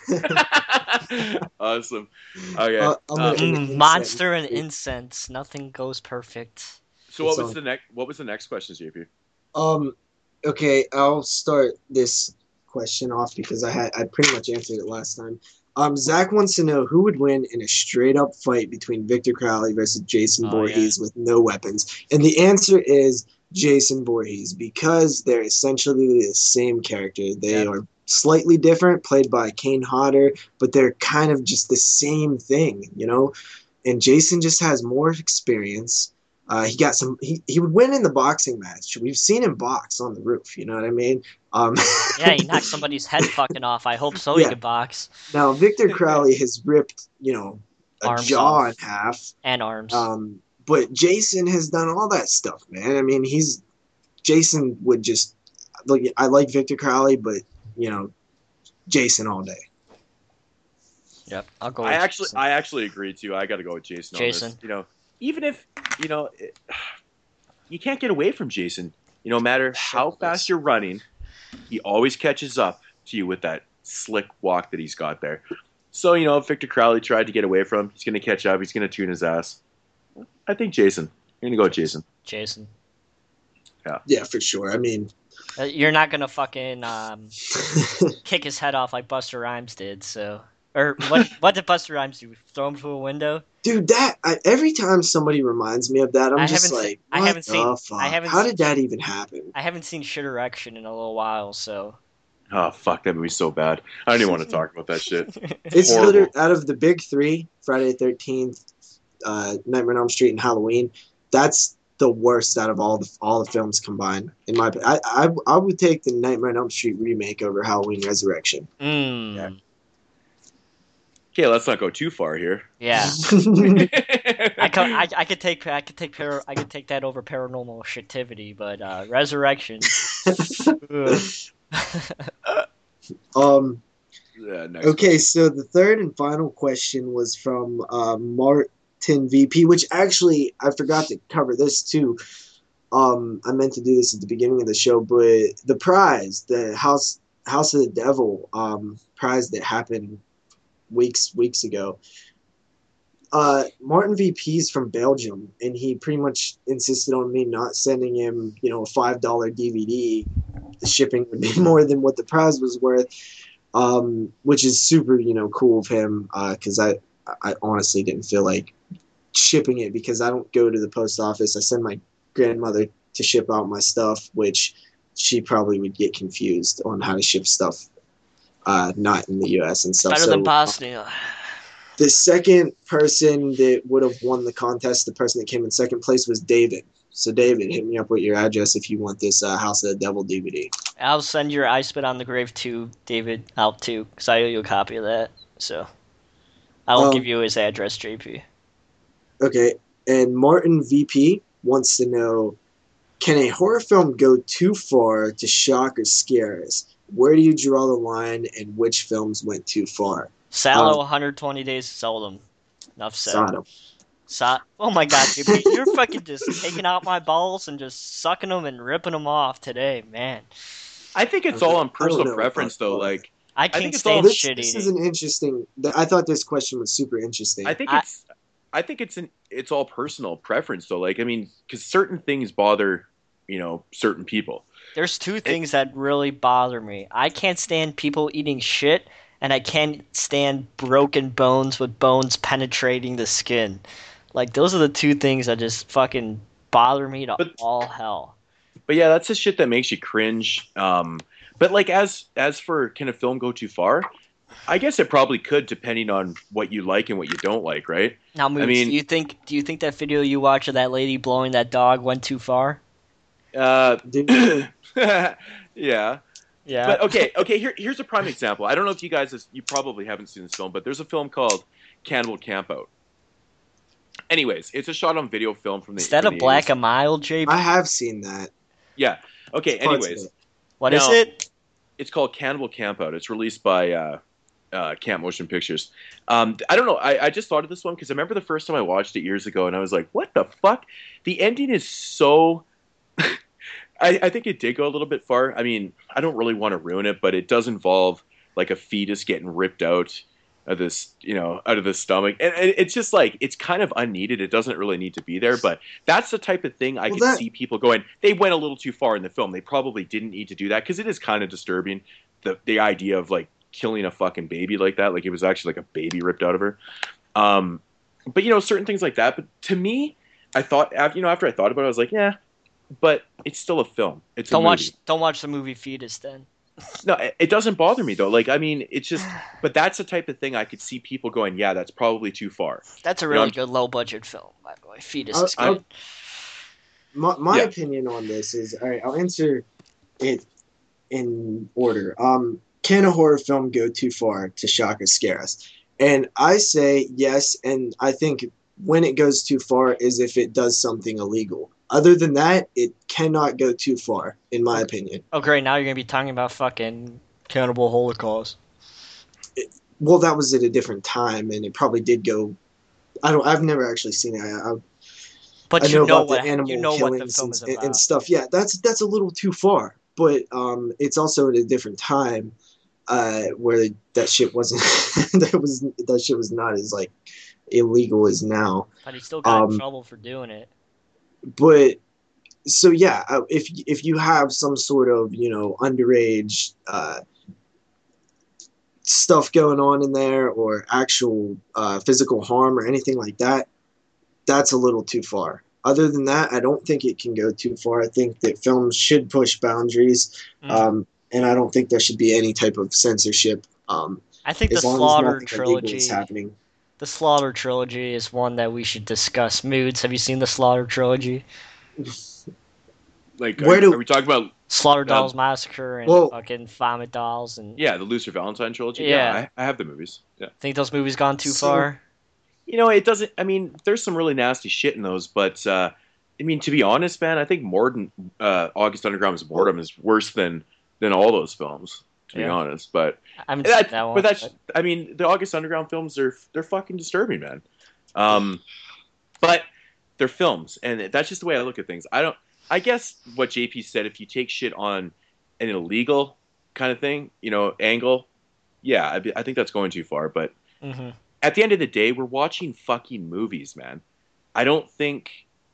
Awesome. Okay. Uh, I'm Um, gonna- Mm, incense. monster and incense. Nothing goes perfect. so what it's was on. the next? What was the next question, J P? Um, okay, I'll start this question off because I had I pretty much answered it last time. Um, Zach wants to know who would win in a straight up fight between Victor Crowley versus Jason Oh, Voorhees with no weapons, and the answer is Jason Voorhees because they're essentially the same character. They Yep. are slightly different, played by Kane Hodder, but they're kind of just the same thing, you know. And Jason just has more experience. Uh, he got some. He, he would win in the boxing match. We've seen him box on the roof. You know what I mean? Um, Yeah, he knocked somebody's head fucking off. I hope so. Yeah. He could box now Victor Crowley has ripped, you know, a Arms jaw off. in half. and arms. Um, but Jason has done all that stuff, man. I mean, he's Jason would just look. I like Victor Crowley, but you know, Jason all day. Yep, I'll go. I with actually, Jason. I actually agree too. I got to go with Jason. On Jason. this. You know, even if you know, it, you can't get away from Jason. You know, no matter how Shitless. fast you're running, he always catches up to you with that slick walk that he's got there. So you know, if Victor Crowley tried to get away from him, he's going to catch up. He's going to tune his ass. I think Jason. I'm going to go with Jason. Jason. Yeah, for sure. I mean, Uh, you're not gonna fucking um, kick his head off like Buster Rhymes did. So, Or what? What did Buster Rhymes do? Throw him through a window? Dude, that I, every time somebody reminds me of that, I'm I just haven't seen. like, I what haven't the seen. I fuck? haven't How seen. did that even happen? I haven't seen Shit Erection in a little while, so. Oh fuck, that movie's so bad. I don't even want to talk about that shit. It's Horrible. literally out of the big three: Friday the thirteenth, uh, Nightmare on Elm Street, and Halloween. That's the worst out of all the all the films combined. In my, I I, I would take the Nightmare on Elm Street remake over Halloween Resurrection. Mm. Yeah. Okay, let's not go too far here. Yeah. I could, I, I could take, I could take, para, I could take that over Paranormal Shitivity, but uh, Resurrection. um. Yeah, next Okay, question. so the third and final question was from uh, Martin V P, which actually I forgot to cover this too. Um, I meant to do this at the beginning of the show, but the prize, the House House of the Devil um, prize that happened weeks weeks ago. Uh, Martin V P's from Belgium, and he pretty much insisted on me not sending him, you know, a five dollar D V D. The shipping would be more than what the prize was worth, um, which is super, you know, cool of him. Because uh, I, I honestly didn't feel like shipping it because I don't go to the post office. I send my grandmother to ship out my stuff, which she probably would get confused on how to ship stuff, uh, not in the U S and stuff. Better so, than Bosnia. The second person that would have won the contest, the person that came in second place, was David. So, David, hit me up with your address if you want this uh, House of the Devil D V D. I'll send your I Spit on the Grave to David out too, because I owe you a copy of that. So I will Um, give you his address, J P. Okay, and Martin V P wants to know, can a horror film go too far to shock or scare us? Where do you draw the line, and which films went too far? Sallow, Uh, one hundred twenty Days to Seldom. Enough said. Sodom. So- oh my god, J P, you're fucking just taking out my balls and just sucking them and ripping them off today, man. I think it's I all don't- on I don't personal know preference, about though. that. Like, I I can't think it's stand all- This, shit this eating. is an interesting. I thought this question was super interesting. I think I- it's, I think it's an, it's all personal preference, though. Like, I mean, because certain things bother, you know, certain people. There's two things that really bother me. I can't stand people eating shit, and I can't stand broken bones with bones penetrating the skin. Like, those are the two things that just fucking bother me to But- all hell. But yeah, that's the shit that makes you cringe. Um, but like, as as for can a film go too far? I guess it probably could, depending on what you like and what you don't like, right? Now, Moose, mean- do you think do you think that video you watched of that lady blowing that dog went too far? Uh, Dude, yeah. Yeah. But okay, okay. Here, here's a prime example. I don't know if you guys, you probably haven't seen this film, but there's a film called Cannibal Campout. Anyways, it's a shot-on-video film from the. Is that a from the black eighties. a mile, J P? I have seen that. Yeah. Okay. Parts of Anyways, it. What is now- it? it's called Cannibal Campout. It's released by uh, uh, Camp Motion Pictures. Um, I don't know. I, I just thought of this one because I remember the first time I watched it years ago, and I was like, "What the fuck?" The ending is so. I, I think it did go a little bit far. I mean, I don't really want to ruin it, but it does involve like a fetus getting ripped out of this, you know, out of the stomach, and, and it's just like it's kind of unneeded. It doesn't really need to be there, but that's the type of thing I Well, could that- see people going. They went a little too far in the film. They probably didn't need to do that because it is kind of disturbing. The the idea of like killing a fucking baby like that, like it was actually like a baby ripped out of her. Um, but you know, certain things like that. But to me, I thought, you know, after I thought about it, I was like, yeah, but it's still a film. It's Don't a movie. watch don't watch the movie Fetus then. No, it- it doesn't bother me though. Like, I mean, it's just, but that's the type of thing I could see people going, yeah, that's probably too far. That's a know, really I'm- good low budget film, by the way. Fetus I'll- is good. I'll- My, my Yeah. opinion on this is, all right, I'll answer it in order. Um, can a horror film go too far to shock or scare us? And I say yes, and I think when it goes too far is if it does something illegal. Other than that, it cannot go too far, in my opinion. Oh great, now you're gonna be talking about fucking Cannibal Holocaust. Well, that was at a different time, and it probably did go. I don't. I've never actually seen it. I, I, But I you know, know about what the animal you know what the killings film and, is and- about. and stuff. Yeah, that's that's a little too far. But um, it's also at a different time uh, where that shit wasn't. that was that shit was not as like illegal as now. But he still got in um, trouble for doing it. But so yeah, uh, if if you have some sort of you know underage uh, stuff going on in there or actual uh, physical harm or anything like that, that's a little too far. Other than that, I don't think it can go too far. I think that films should push boundaries, Mm. um, and I don't think there should be any type of censorship. Um, I think the as long as Slaughter nothing illegal is trilogy. happening. The Slaughter trilogy is one that we should discuss. Moods, have you seen the Slaughter trilogy? Like, Where are, do- are we talking about? Slaughter Um, Dolls Massacre and well- fucking Vomit Dolls and Yeah, the Lucifer Valentine trilogy. Yeah. Yeah, I, I have the movies. Yeah. think those movies gone too So- far? You know, it doesn't. I mean, there's some really nasty shit in those, but uh, I mean, to be honest, man, I think Morden, uh, August Underground's Boredom is worse than than all those films. To be Yeah. honest, but I haven't that, seen that one. but that's. I mean, the August Underground films are they're fucking disturbing, man. Um, but they're films, and that's just the way I look at things. I don't. I guess what J P said, if you take shit on an illegal kind of thing, you know, angle, yeah, I, I think that's going too far. But hmm at the end of the day, we're watching fucking movies, man. I don't think,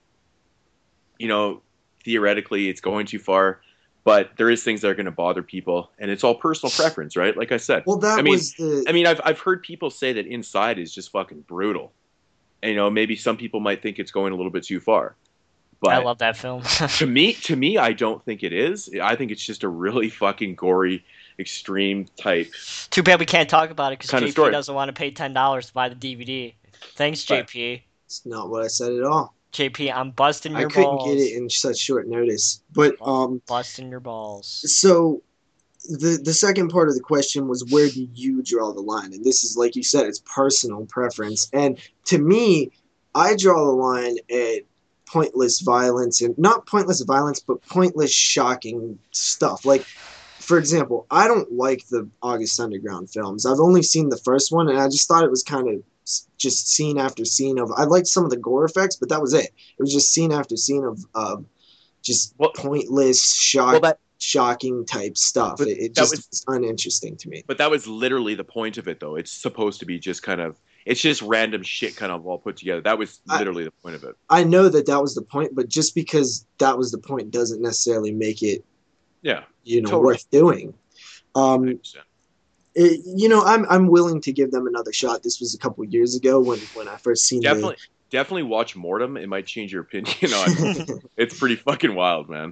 you know, theoretically it's going too far, but there is things that are going to bother people, and it's all personal preference, right? Like I said. Well, that I mean, was the. I mean, I've I've heard people say that Inside is just fucking brutal, and you know, maybe some people might think it's going a little bit too far, but I love that film. to me, to me, I don't think it is. I think it's just a really fucking gory, extreme type. Too bad we can't talk about it because Kind J of P story. doesn't want to pay ten dollars to buy the D V D. Thanks, Right. J P. It's not what I said at all. J P, I'm busting your I couldn't balls. get it in such short notice. But um, Busting your balls. so the the second part of the question was, where do you draw the line? And this is, like you said, it's personal preference. And to me, I draw the line at pointless violence, and not pointless violence, but pointless shocking stuff. Like, for example, I don't like the August Underground films. I've only seen the first one, and I just thought it was kind of just scene after scene of. I liked some of the gore effects, but that was it. It was just scene after scene of of just Well- pointless, shock, Well, that shocking type stuff. But It, it that just was- was uninteresting to me. but that was literally the point of it, though. It's supposed to be just kind of. It's just random shit, kind of all put together. That was I- literally the point of it. I know that that was the point, but just because that was the point doesn't necessarily make it, Yeah, you know, Totally. worth doing. I Um, understand. it, you know, I'm I'm willing to give them another shot. This was a couple years ago when when I first seen Definitely, definitely watch Mortem. It might change your opinion on. the. It's pretty fucking wild, man.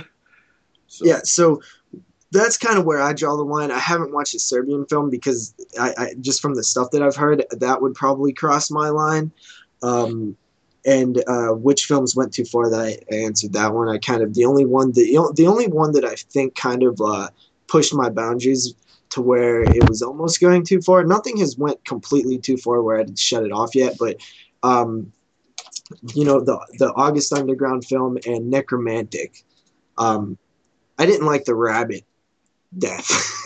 So, Yeah, so that's kind of where I draw the line. I haven't watched a Serbian film because I, I just from the stuff that I've heard, that would probably cross my line. Um, and uh, which films went too far? That I answered that one. I kind of the only one the the only one that I think kind of uh, pushed my boundaries to where it was almost going too far. Nothing has went completely too far where I'd shut it off yet, but um, you know, the the August Underground film and Necromantic. Um, I didn't like the rabbit death.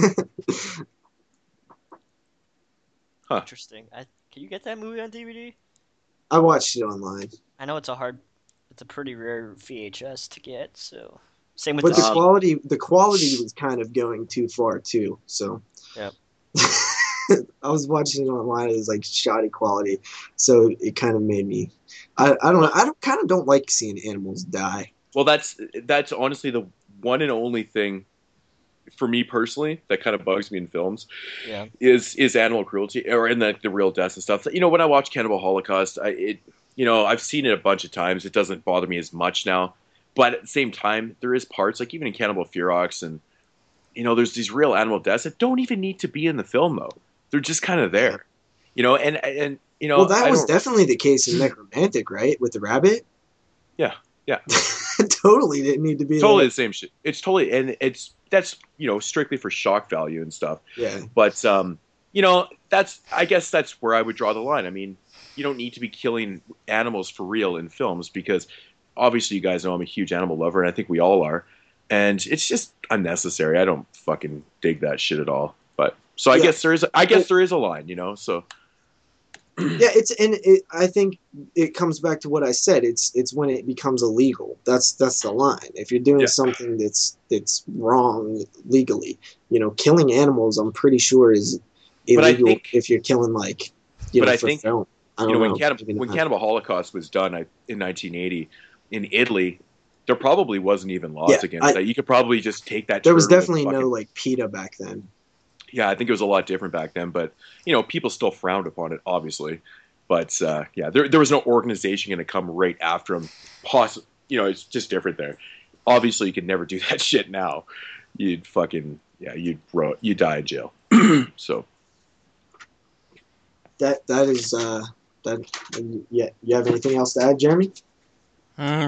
Interesting. I, can you get that movie on D V D? I watched it online, I know it's a hard, it's a pretty rare V H S to get. So same with but the. the Um, quality the quality was kind of going too far too. So Yep. I was watching it online. It was like shoddy quality, so it kind of made me. I, I don't know. I don't, kind of don't like seeing animals die. well, that's that's honestly the one and only thing for me personally that kind of bugs me in films yeah. is is animal cruelty or in the the real deaths and stuff. You know, when I watch Cannibal Holocaust, I it you know I've seen it a bunch of times. It doesn't bother me as much now, but at the same time, there is parts like even in Cannibal Ferox and you know there's these real animal deaths that don't even need to be in the film though. They're just kind of there, you know. And and you know, Well, that I was don't- definitely the case in Necromantic, right? With the rabbit. Yeah, yeah. Totally didn't need to be totally there. the same shit. It's totally and it's that's you know strictly for shock value and stuff. Yeah. But um, you know, that's I guess that's where I would draw the line. I mean, you don't need to be killing animals for real in films because obviously you guys know I'm a huge animal lover and I think we all are. And it's just unnecessary. I don't fucking dig that shit at all. But so I Yeah. guess there is I guess there is a line, you know. So Yeah, it's and it, I think it comes back to what I said. It's it's when it becomes illegal. That's that's the line. If you're doing Yeah. something that's that's wrong legally, you know, killing animals, I'm pretty sure is But I illegal think- if you're killing like you But know I for think, film. I don't you know, know. when, Cannibal, Maybe when not. Cannibal Holocaust was done I, in nineteen eighty in Italy, there probably wasn't even laws Yeah, against I- that. You could probably just take that. There was turd with a definitely fucking- no like PETA back then. yeah, I think it was a lot different back then. But you know, people still frowned upon it, obviously. But uh, yeah, there there was no organization going to come right after him. Poss- you know, it's just different there. Obviously, you could never do that shit now. You'd fucking yeah, you'd ro- you die in jail. So That that is uh that. Yeah, you have anything else to add, Jeremy? Mm,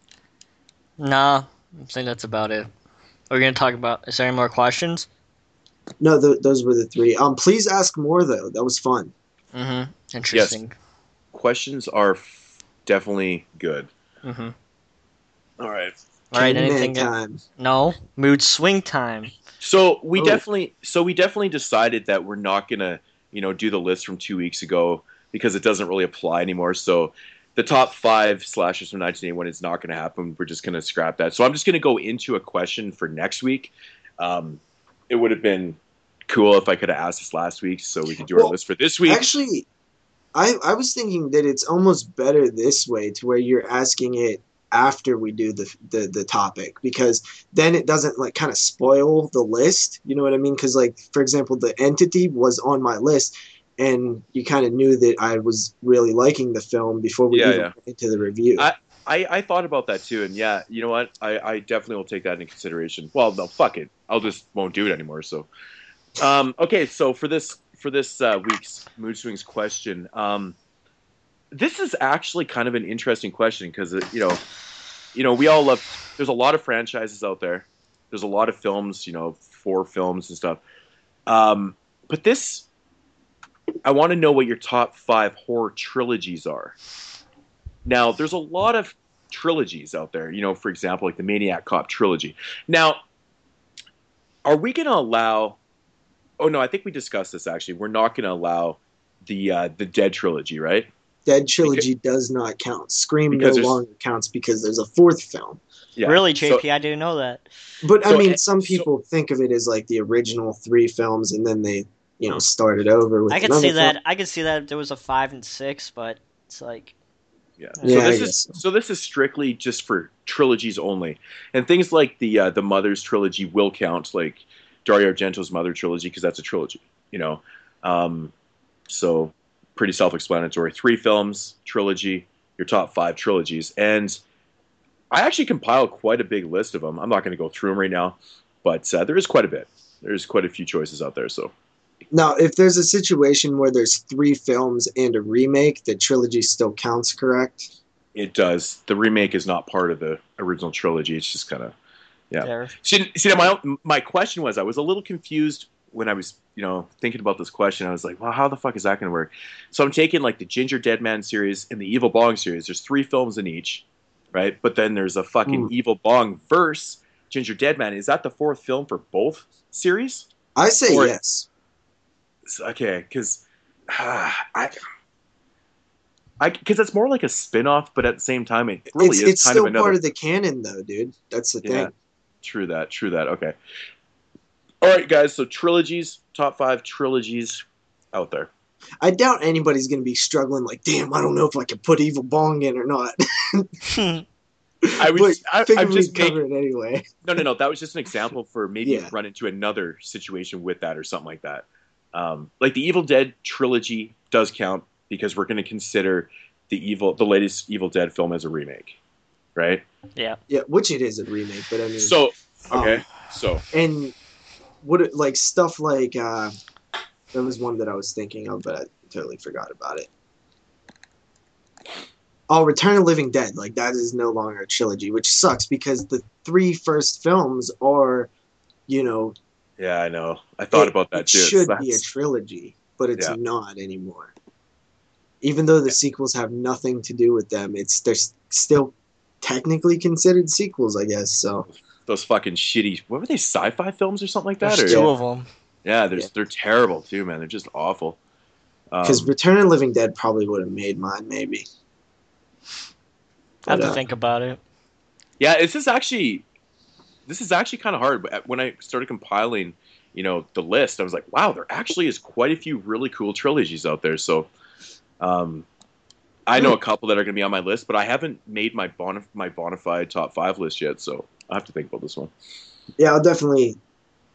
nah, I think that's about it. Are we gonna talk about? Is there any more questions? No, th- those were the three. Um, please ask more though. That was fun. Mm-hmm. yes, Interesting. questions are f- definitely good. Mm-hmm. All right. All right. Candyman Anything? time. No. Mood swing time. So we Oh. definitely, so we definitely decided that we're not gonna, you know, do the list from two weeks ago because it doesn't really apply anymore. So the top five slashers from nineteen eighty-one is not gonna happen. We're just gonna scrap that. So I'm just gonna go into a question for next week. Um, it would have been cool if I could have asked this last week, so we could do Well, our list for this week. Actually, I I was thinking that it's almost better this way, to where you're asking it after we do the the, the topic, because then it doesn't like kind of spoil the list. You know what I mean? Because like for example, the Entity was on my list, and you kind of knew that I was really liking the film before we Yeah, even yeah. went into the review. I, I, I thought about that too, and yeah, you know what? I, I definitely will take that into consideration. Well, no, fuck it. I'll just won't do it anymore. So, um, okay. So for this for this uh, week's Mood Swings question, um, this is actually kind of an interesting question because you know, you know, we all love. There's a lot of franchises out there. There's a lot of films, you know, four films and stuff. Um, but this, I want to know what your top five horror trilogies are. Now, there's a lot of trilogies out there, you know, for example, like the Maniac Cop trilogy. Now, are we going to allow? Oh no, I think we discussed this actually. We're not going to allow the uh, the Dead trilogy, right? Dead trilogy does not count. Scream no because there's- longer counts because there's a fourth film. Yeah. Really, So- J P? I didn't know that. But I So, mean, eh, some so- people think of it as like the original three films, and then they, you know, started over with I could another see film. that. I could see that if there was a five and six, but it's like Yeah. Yeah, so I this guess is so. so this is strictly just for trilogies only, and things like the uh, the Mother's trilogy will count, like Dario Argento's Mother trilogy, because that's a trilogy, you know. Um, so pretty self-explanatory. Three films, trilogy, your top five trilogies, and I actually compiled quite a big list of them. I'm not going to go through them right now, but uh, there is quite a bit. There's quite a few choices out there. So Now, if there's a situation where there's three films and a remake, the trilogy still counts, correct? it does. The remake is not part of the original trilogy. It's just kind of yeah. there. See, see, my my question was, I was a little confused when I was, you know, thinking about this question. I was like, well, how the fuck is that going to work? So I'm taking like the Ginger Dead Man series and the Evil Bong series. There's three films in each, right? But then there's a fucking Mm. Evil Bong verse Ginger Dead Man. Is that the fourth film for both series? I say Or- yes. Okay, because uh, I. I, because it's more like a spin-off, but at the same time, it really it's is it's kind still of another. part of the canon, though, dude. That's the Yeah. thing. True that. True that. Okay. All right, guys. So trilogies, top five trilogies out there. I doubt anybody's gonna be struggling like, damn, I don't know if I can put Evil Bong in or not. I was. But I, figure I'm just we'd cover making. it anyway. No, no, no. That was just an example for maybe Yeah. run into another situation with that or something like that. Um, like the Evil Dead trilogy does count because we're going to consider the evil, the latest Evil Dead film as a remake, right? Yeah. Yeah, which it is a remake, but I mean, So okay, um, so and what it, like stuff like uh, there was one that I was thinking of, but I totally forgot about it. Oh, Return of the Living Dead, like that is no longer a trilogy, which sucks because the three first films are, you know, yeah, I know. I thought it, about that it too. should It's- be a that's- trilogy, but it's Yeah. not anymore. Even though the sequels have nothing to do with them, it's they're s- still technically considered sequels, I guess. So those fucking shitty. What were they? Sci-fi films or something like that? There's Or two Yeah. of them. yeah, there's Yeah. they're terrible too, man. They're just awful. because Um, Return of the Living Dead probably would have made mine, maybe. I have But, to uh, think about it. yeah, this is actually this is actually kind of hard. But when I started compiling, you know, the list, I was like, wow, there actually is quite a few really cool trilogies out there. So, um, I know a couple that are going to be on my list, but I haven't made my bonaf- my bona fide top five list yet. So I have to think about this one. Yeah, I'll definitely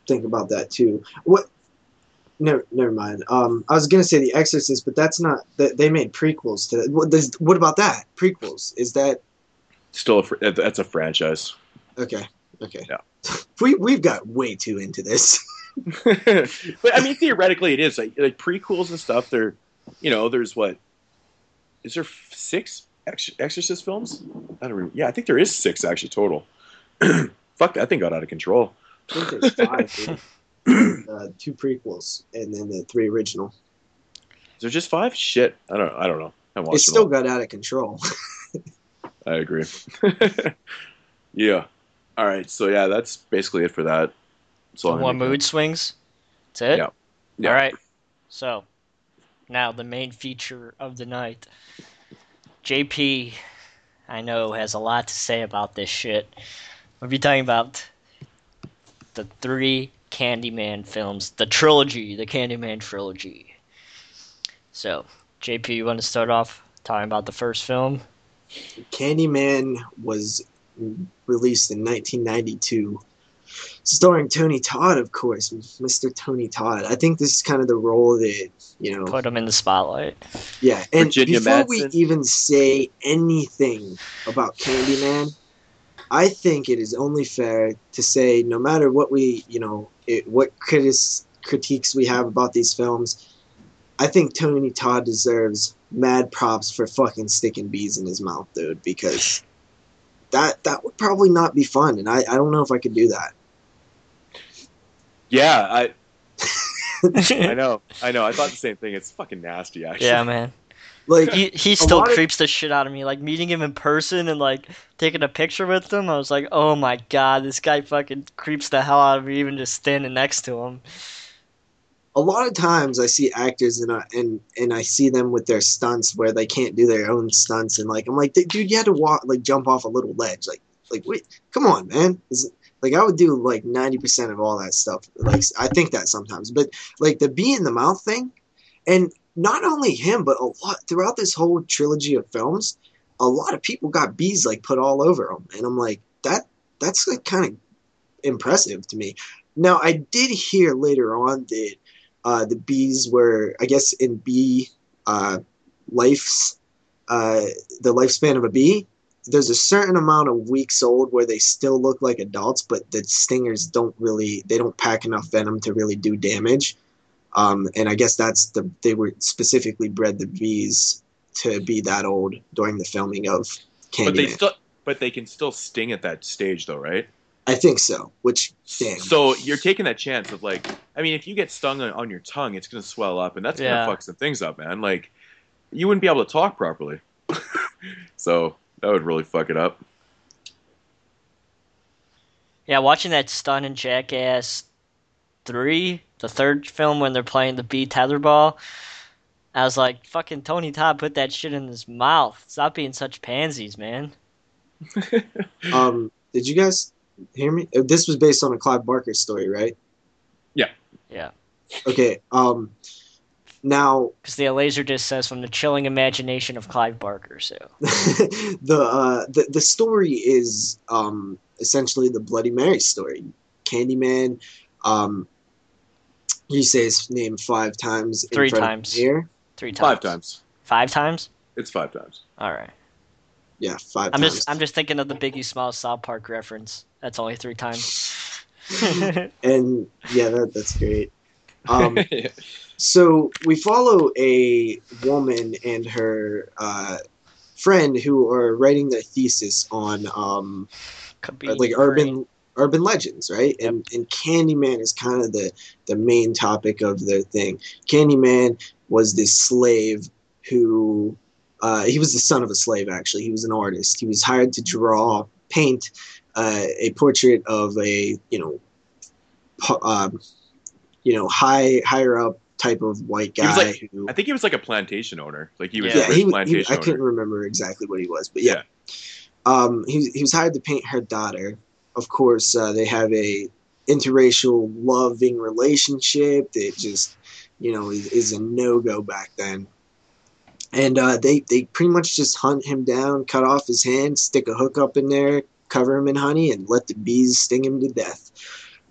think about that too. What? Never, never mind. Um, I was gonna say The Exorcist, but that's not. That they made prequels to. What, does, what about that? Prequels? Is that Still, a, fr- that's a franchise. okay? Okay. Yeah. We we've got way too into this. But I mean, theoretically, it is like, like prequels and stuff. They're, you know, there's what is there f- six Ex- Exorcist films? I don't. Remember. Yeah, I think there is six actually total. Fuck, that thing got out of control. I think there's five. dude. There's, uh, two prequels and then the three original. Is there just five? Shit, I don't. I don't know. I It watched still them got out of control. all. I agree. Yeah. All right. So yeah, that's basically it for that. So More mood swings. That's it. Yeah. Yeah. All right. So now the main feature of the night. J P, I know, has a lot to say about this shit. We'll be talking about the three Candyman films, the trilogy, the Candyman trilogy. So, J P, you want to start off talking about the first film? Candyman was released in nineteen ninety-two, starring Tony Todd, of course, Mister Tony Todd. I think this is kind of the role that, you know, Put him in the spotlight. yeah. And Virginia before Madsen. we even say anything about Candyman, I think it is only fair to say, no matter what we, you know, it, what critis, critiques we have about these films, I think Tony Todd deserves mad props for fucking sticking bees in his mouth, dude, because that that would probably not be fun, and I, I don't know if I could do that. Yeah, I. I know. I know. I thought the same thing. It's fucking nasty, actually. Yeah, man. Like, He he a still lot of- creeps the shit out of me. Like meeting him in person and like taking a picture with him, I was like, oh my god, this guy fucking creeps the hell out of me even just standing next to him. a lot of times I see actors and I, and and I see them with their stunts where they can't do their own stunts, and like I'm like, dude, you had to walk like jump off a little ledge, like like wait, come on, man. Is like I would do like ninety percent of all that stuff. Like I think that sometimes, but like the bee in the mouth thing, and not only him, but a lot throughout this whole trilogy of films, a lot of people got bees like put all over them, and I'm like that that's like kind of impressive to me. Now I did hear later on that uh, the bees were, I guess, in bee uh, life's uh, the lifespan of a bee. There's a certain amount of weeks old where they still look like adults, but the stingers don't really, they don't pack enough venom to really do damage. Um, and I guess that's the, they were specifically bred the bees to be that old during the filming of Candyman. But they still, but they can still sting at that stage, though, right? I think so. Which, damn. So you're taking that chance of like, I mean, if you get stung on, on your tongue, it's gonna swell up, and that's gonna Yeah. fuck some things up, man. Like, you wouldn't be able to talk properly. So that would really fuck it up. Yeah, watching that stun in Jackass three, the third film when they're playing the bee tetherball, I was like, fucking Tony Todd put that shit in his mouth. Stop being such pansies, man. Um, did you guys hear me? Uh, This was based on a Clive Barker story, right? Yeah. Okay. Um, now Because the Laserdisc says from the chilling imagination of Clive Barker, so. the uh, the the story is um, essentially the Bloody Mary story. Candyman, um, you say his name five times. In Three front times. Of the mirror. Three times. Five times. Five times? It's five times. Alright. Yeah, five I'm times. just I'm just thinking of the Biggie Smalls South Park reference. That's only three times. And yeah, that that's great. Um, so we follow a woman and her uh, friend who are writing their thesis on um, Could be like brain. urban urban legends, right? And and Candyman is kind of the the main topic of their thing. Candyman was this slave who uh, he was the son of a slave. Actually, he was an artist. He was hired to draw, paint uh, a portrait of a you know, pu- um, you know, high higher up type of white He was guy like- who. I think he was like a plantation owner. Like he was Yeah, a yeah, rich he, was- he, plantation I couldn't owner. remember exactly what he was, but yeah. Um, he, he was hired to paint her daughter. Of course, uh, they have a interracial loving relationship that just, you know, is, is a no-go back then. And uh, they, they pretty much just hunt him down, cut off his hand, stick a hook up in there, cover him in honey, and let the bees sting him to death.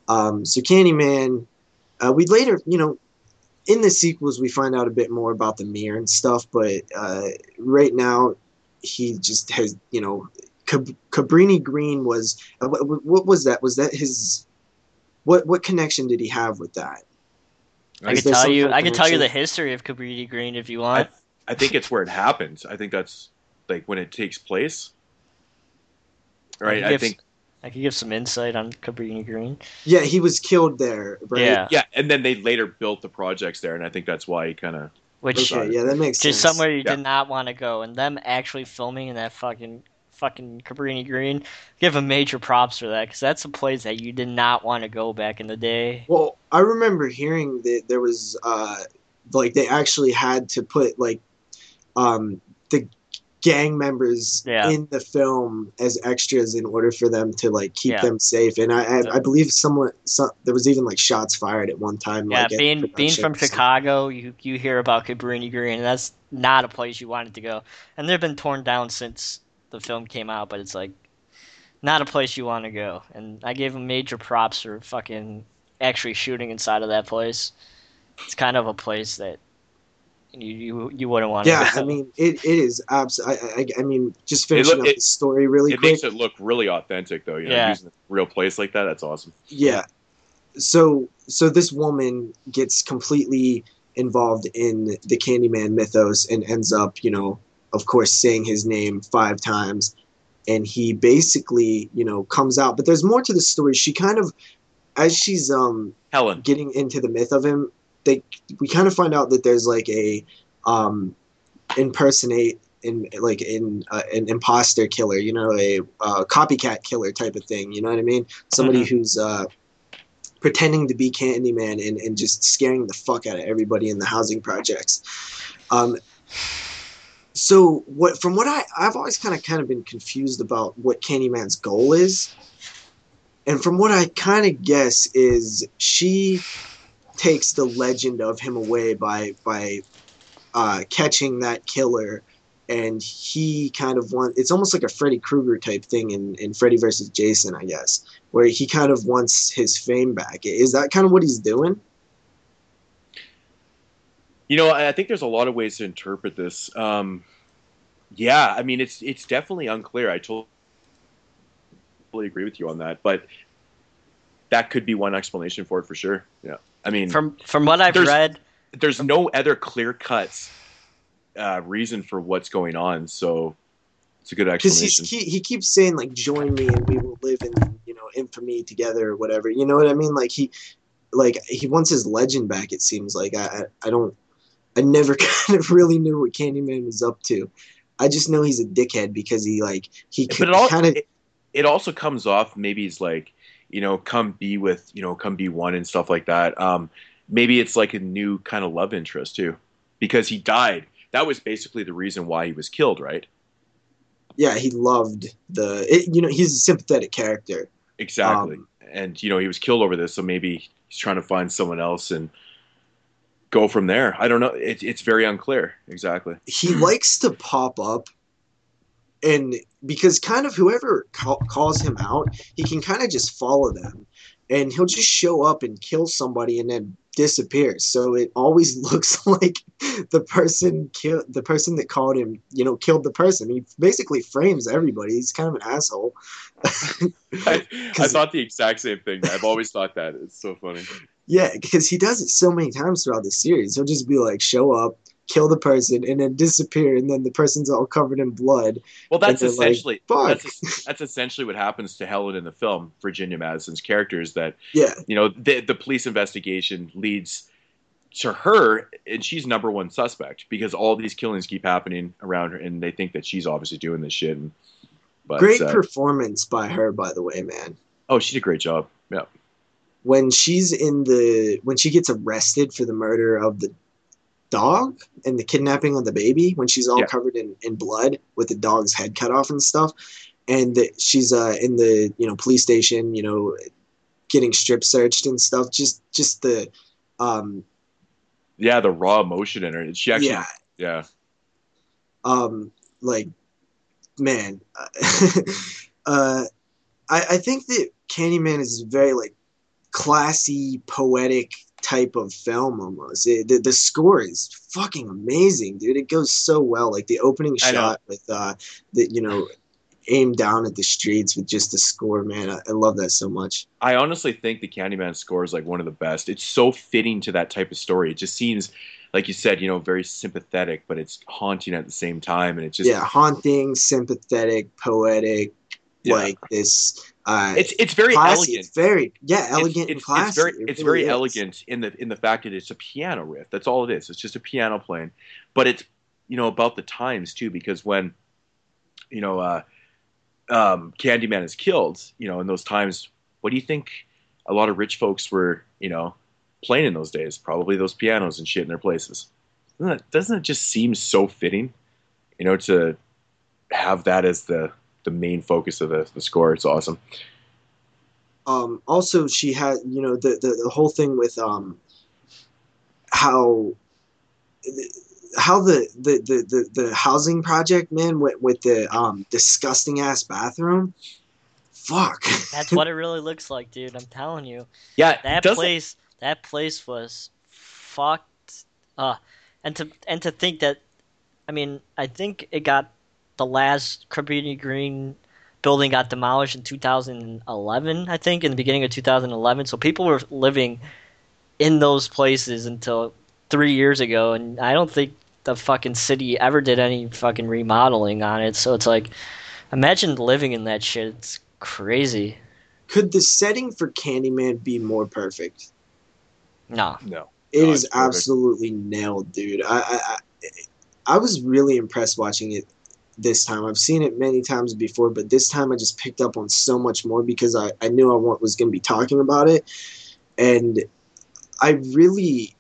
Um, so Candyman, uh, we later, you know, in the sequels we find out a bit more about the mirror and stuff, but uh, right now he just has, you know, Cab- Cabrini Green was uh, what, what was that? Was that his? What what connection did he have with that? I I, Is could there tell some you. kind of I could tell you connection? the history of Cabrini Green if you I want. I think it's where it happens. I think that's like when it takes place, I right? could I give. think I could give some insight on Cabrini Green. Yeah, he was killed there, right? Yeah, yeah, and then they later built the projects there, and I think that's why he kind of which Okay, decided. yeah, that makes which is sense. somewhere you Yeah, did not want to go, and them actually filming in that fucking fucking Cabrini Green, give them major props for that because that's a place that you did not want to go back in the day. Well, I remember hearing that there was uh like they actually had to put like um the gang members Yeah, in the film as extras in order for them to like keep yeah, them safe. And I I, so, I believe someone some, there was even like shots fired at one time yeah. like at Being being production from or something. Chicago, you you hear about Cabrini Green, and that's not a place you wanted to go. And they've been torn down since the film came out, but it's like not a place you want to go. And I gave them major props for fucking actually shooting inside of that place. It's kind of a place that you you, you wouldn't want to Yeah, I go. mean it, it is abs I, I I mean just it finishing look up it the story really it makes quick. it look really authentic, though. You know, Yeah, using a real place like that, that's awesome. Yeah. So so this woman gets completely involved in the Candyman mythos and ends up, you know, of course saying his name five times, and he basically, you know, comes out. But there's more to the story. She kind of, as she's um Helen, getting into the myth of him, they we kind of find out that there's like a um impersonate in like in uh, an imposter killer, you know, a uh, copycat killer type of thing. You know what I mean? Somebody hmm who's uh pretending to be Candyman and, and just scaring the fuck out of everybody in the housing projects. Um, so what from what I I've always kind of kind of been confused about what Candyman's goal is, and from what I kind of guess is she takes the legend of him away by by uh, catching that killer, and he kind of want it's almost like a Freddy Krueger type thing in in Freddy versus Jason, I guess, where he kind of wants his fame back. Is that kind of what he's doing? you know, I I think there's a lot of ways to interpret this. Um, yeah, I mean, it's it's definitely unclear. I totally agree with you on that, but that could be one explanation for it for sure. Yeah, I mean, From from what I've there's read, there's no other clear cuts uh, reason for what's going on, so it's a good Because he's explanation. he, he keeps saying like join me and we will live in you know infamy together or whatever, you know what I mean, like he like he wants his legend back. It seems like i i, I don't I never kind of really knew what Candyman was up to. I just know he's a dickhead because he like he, But it he all kind of it, it also comes off maybe it's like you know come be with you know come be one and stuff like that. Um, maybe it's like a new kind of love interest too, because he died. That was basically the reason why he was killed, right? yeah, he loved the it, you know he's a sympathetic character. Exactly. um And you know he was killed over this, so maybe he's trying to find someone else and go from there. I don't know. It, it's very unclear exactly. he likes to pop up, and because kind of whoever ca- calls him out, he can kind of just follow them, and he'll just show up and kill somebody and then disappear. So it always looks like the person killed the person that called him, you know, killed the person. He basically frames everybody. He's kind of an asshole. I, I Because thought the exact same thing. I've always thought that. It's so funny. yeah, because he does it so many times throughout the series. He'll just be like, show up, kill the person, and then disappear, and then the person's all covered in blood, Well, and that's they're like, essentially "Fuck." that's that's essentially what happens to Helen in the film. Virginia Madison's character is that Yeah, you know the the police investigation leads to her, and she's number one suspect because all these killings keep happening around her, and they think that she's obviously doing this shit. And, but great uh, performance by her, by the way, man. oh, she did a great job. Yeah, When she's in the when she gets arrested for the murder of the dog and the kidnapping of the baby, when she's all yeah, covered in, in blood with the dog's head cut off and stuff, and the, she's uh, in the you know police station, you know, getting strip searched and stuff. Just just the um yeah. The raw emotion in her. She yeah actually, yeah, um like man, uh, I I think that Candyman is very like classy, poetic type of film almost. It, the, the score is fucking amazing, dude. It goes so well. Like the opening I know. shot with uh, the you know aimed down at the streets with just the score, man. I, I love that so much. I honestly think the Candyman score is like one of the best. It's so fitting to that type of story. It just seems, like you said, you know, very sympathetic, but it's haunting at the same time, and it just Yeah, haunting, sympathetic, poetic, yeah. like this. Uh, It's it's very classy. elegant. It's very yeah, elegant it's, and it's, classy. it's very It it's really very is. elegant in the in the fact that it's a piano riff. That's all it is. It's just a piano playing, but it's you know about the times too, because when you know uh, um, Candyman is killed, you know in those times, what do you think a lot of rich folks were you know playing in those days? Probably those pianos and shit in their places. Doesn't it, doesn't it just seem so fitting, you know, to have that as the the main focus of the, the score? It's awesome. Um, also, she had you know the, the the whole thing with um how how the the, the, the, the housing project, man, with, with the um disgusting ass bathroom. Fuck. That's what it really looks like, dude. I'm telling you. Yeah, That doesn't place, that place was fucked. Uh, and to and to think that, I mean, I think it got the last Cabrini Green building got demolished in two thousand eleven. I think in the beginning of two thousand eleven. So people were living in those places until three years ago, and I don't think the fucking city ever did any fucking remodeling on it. So it's like, imagine living in that shit. It's crazy. Could the setting for Candyman be more perfect? No. no. It No, is it's perfect. absolutely nailed, dude. I, I I I was really impressed watching it this time. I've seen it many times before, but this time I just picked up on so much more because I, I knew I want, was going to be talking about it, and I really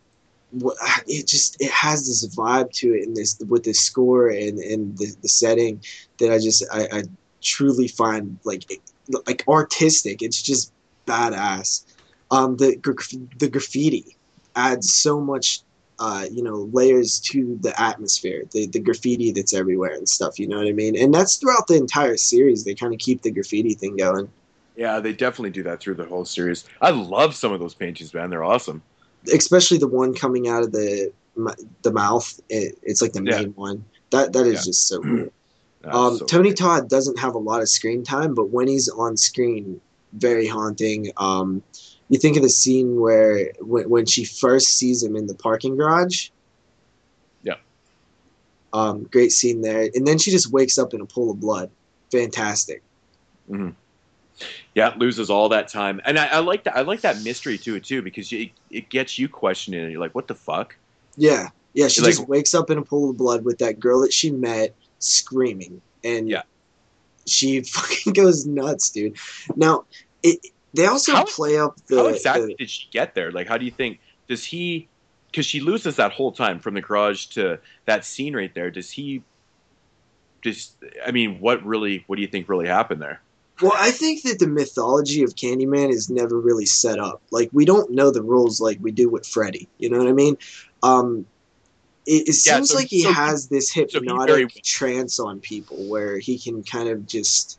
it just it has this vibe to it, and this with the score and and the, the setting that I just I, I truly find like like artistic. It's just badass. Um, the the graffiti adds so much, uh, you know, layers to the atmosphere. The the graffiti that's everywhere and stuff. You know what I mean? And that's throughout the entire series. They kind of keep the graffiti thing going. Yeah, they definitely do that through the whole series. I love some of those paintings, man. They're awesome. Especially the one coming out of the the mouth. It, it's like the Yeah. main one. That that is Yeah. just so cool. That's Um, so Tony great. Todd doesn't have a lot of screen time, but when he's on screen, very haunting. Um, you think of the scene where when, when she first sees him in the parking garage. Yeah. Um, great scene there, and then she just wakes up in a pool of blood. Fantastic. Mm-hmm. Yeah, it loses all that time, and I, I like that. I like that mystery to it too, because you, it gets you questioning. And you're like, "What the fuck?" Yeah, yeah. She You're just like, wakes up in a pool of blood with that girl that she met screaming, and Yeah. she fucking goes nuts, dude. Now, it they also How- play up the How exactly the- did she get there? Like, how do you think? Does he? Because she loses that whole time from the garage to that scene right there. Does he? Just, I mean, what really? What do you think really happened there? Well, I think that the mythology of Candyman is never really set up. Like, we don't know the rules like we do with Freddy. You know what I mean? Um, it, it Yeah, seems so- like he so he- has this so he hypnotic very- trance on people where he can kind of just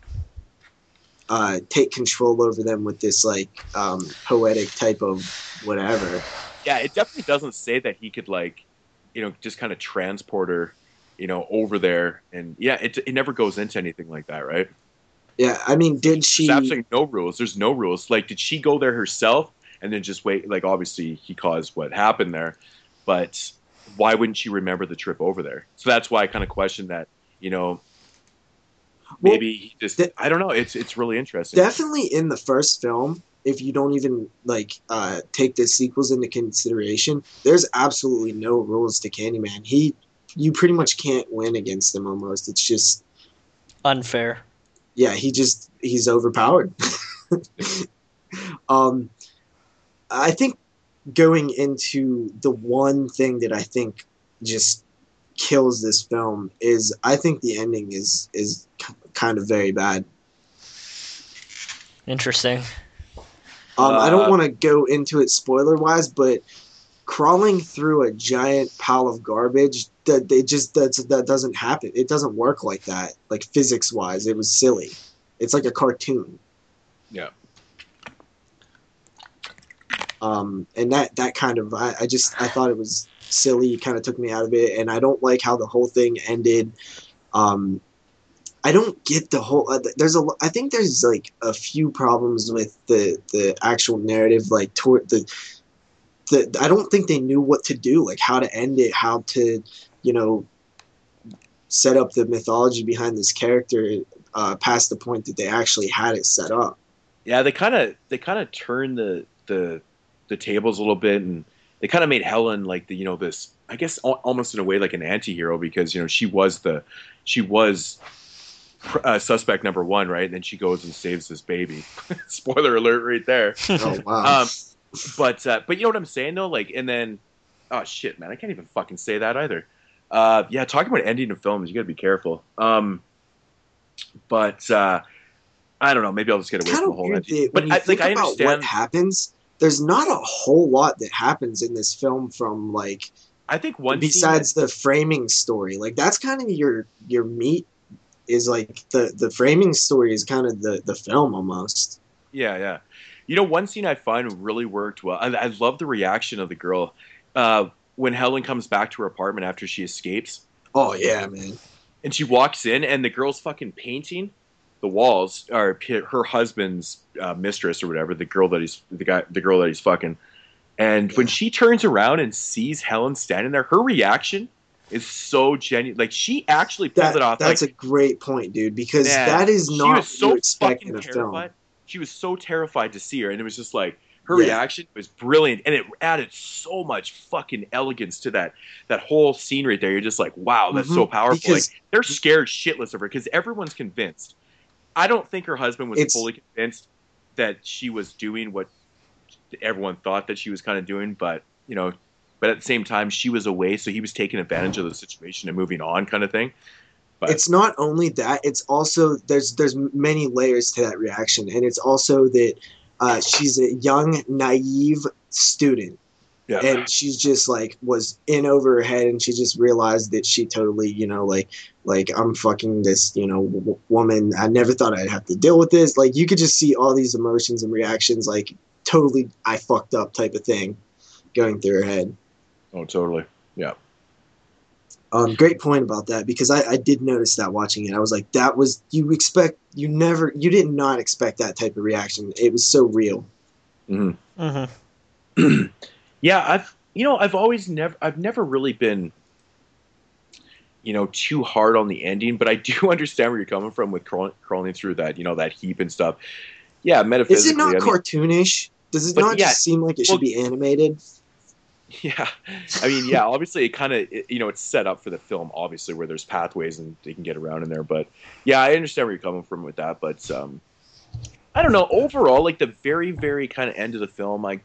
uh, take control over them with this, like, um, poetic type of whatever. Yeah, it definitely doesn't say that he could like, you know, just kind of transport her, you know, over there. And yeah, it it never goes into anything like that, right? Yeah, I mean, did she... There's absolutely no rules. There's no rules. Like, did she go there herself and then just wait? Like, obviously, he caused what happened there, but why wouldn't she remember the trip over there? So that's why I kind of question that. You know, maybe Well, he just. de- I don't know. It's it's really interesting. Definitely in the first film, if you don't even like uh, take the sequels into consideration, there's absolutely no rules to Candyman. He, you pretty much can't win against him. Almost, it's just Unfair. yeah. He just he's overpowered. um, I think going into the one thing that I think just kills this film is I think the ending is is kind of very bad. Interesting. Um, I don't Uh, want to go into it spoiler wise, but crawling through a giant pile of garbage that it just that's, that doesn't happen. It doesn't work like that. Like physics wise, it was silly. It's like a cartoon. Yeah. um, and that that kind of I, I just I thought it was silly, kind of took me out of it, and I don't like how the whole thing ended. Um, I don't get the whole. Uh, there's a. I think there's like a few problems with the the actual narrative, like toward the the. I don't think they knew what to do, like how to end it, how to, you know, set up the mythology behind this character uh, past the point that they actually had it set up. Yeah, they kind of they kind of turned the the the tables a little bit, and they kind of made Helen like the you know this I guess al- almost in a way like an anti-hero, because you know she was the she was uh, suspect number one, right? And then she goes and saves this baby. Spoiler alert, right there. Oh wow! Um, but uh, but you know what I'm saying though, like, and then oh shit, man, I can't even fucking say that either. Uh, yeah, talking about ending of films, you got to be careful. Um, but uh, I don't know. Maybe I'll just get away Kind from of the whole weird ending. that But when you I, think like, I about understand. what happens, there's not a whole lot that happens in this film from like I think one besides scene the framing story. Like that's kind of your your meat is like the the framing story is kind of the the film almost. that, yeah, yeah. You know, one scene I find really worked well. I, I love the reaction of the girl uh, when Helen comes back to her apartment after she escapes, Oh yeah, man. and she walks in, and the girl's fucking painting the walls, or her husband's uh, mistress or whatever, the girl that he's the guy, the girl that he's fucking. And when Yeah. she turns around and sees Helen standing there, her reaction is so genuine. Like, she actually pulled That it off. that's Like, a great point, dude, because man, that is she not was what you so expect fucking in a terrified. film. She was so terrified to see her, and it was just like her Yeah. reaction was brilliant, and it added so much fucking elegance to that that whole scene right there. You're just like, wow, that's so Mhm. powerful. Like, Because they're scared shitless of her because everyone's convinced. I don't think her husband was it's fully convinced that she was doing what everyone thought that she was kind of doing, but you know, but at the same time, she was away, so he was taking advantage of the situation and moving on, kind of thing. But it's not only that, it's also there's there's many layers to that reaction, and it's also that uh, she's a young naive student, yeah, and she's just like was in over her head, and she just realized that she totally, you know, like like I'm fucking this, you know, w- woman. I never thought I'd have to deal with this. Like you could just see all these emotions and reactions, like totally I fucked up type of thing going through her head. oh, totally, yeah. Um, great point about that, because I, I did notice that watching it. I was like, that was you expect you never you did not expect that type of reaction. It was so real. Mm-hmm. Mm-hmm. Yeah, I've you know I've always never I've never really been you know too hard on the ending, but I do understand where you're coming from with crawling, crawling through that you know that heap and stuff. Yeah, Is it not metaphysically, I mean, cartoonish? Does it but not yeah, just seem like it well, should be animated? yeah, I mean, yeah. Obviously, it kind of you know it's set up for the film, obviously, where there's pathways and they can get around in there. But yeah, I understand where you're coming from with that. But um, I don't know. Overall, like the very, very kind of end of the film, like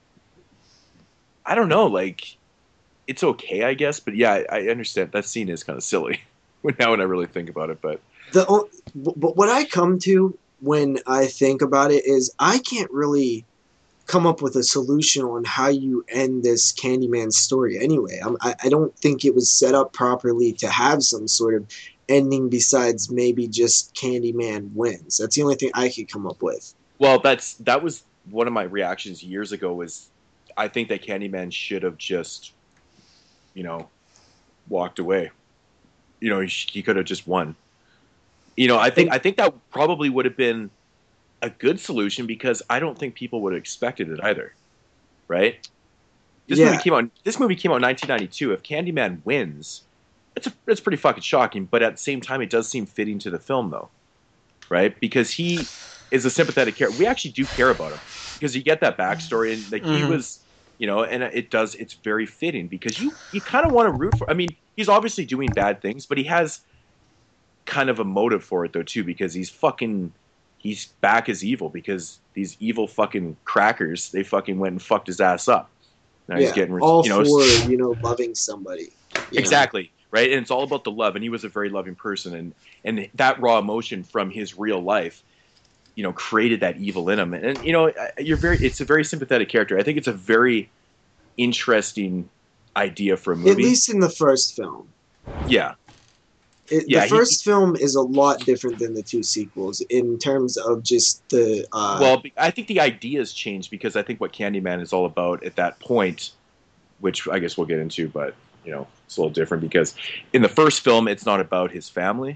I don't know, like it's okay, I guess. But yeah, I, I understand that scene is kind of silly when now when I really think about it. But The o- but what I come to when I think about it is I can't really come up with a solution on how you end this Candyman story anyway. I'm, I, I don't think it was set up properly to have some sort of ending besides maybe just Candyman wins. That's the only thing I could come up with. well, that's that was one of my reactions years ago. Was I think that Candyman should have just you know walked away. You know, he, he could have just won. You know, I think And I think that probably would have been a good solution because I don't think people would have expected it either, right? This movie yeah, came out. This movie came out in nineteen ninety-two. If Candyman wins, it's a, it's pretty fucking shocking. But at the same time, it does seem fitting to the film, though, right? Because he is a sympathetic character. We actually do care about him because you get that backstory, and like he Mhm. was, you know, and it does. It's very fitting because you you kind of want to root for. I mean, he's obviously doing bad things, but he has kind of a motive for it though too, because he's fucking he's back as evil because these evil fucking crackers they fucking went and fucked his ass up. Now he's yeah, getting all you know for, you know, loving somebody. You know? exactly right, and it's all about the love. And he was a very loving person, and and that raw emotion from his real life, you know, created that evil in him. And you know, you're very it's a very sympathetic character. I think it's a very interesting idea for a At movie. least in the first film. Yeah. It, Yeah, the he- first film is a lot different than the two sequels in terms of just the. Uh, Well, I think the ideas changed because I think what Candyman is all about at that point, which I guess we'll get into, but you know, it's a little different because in the first film, it's not about his family,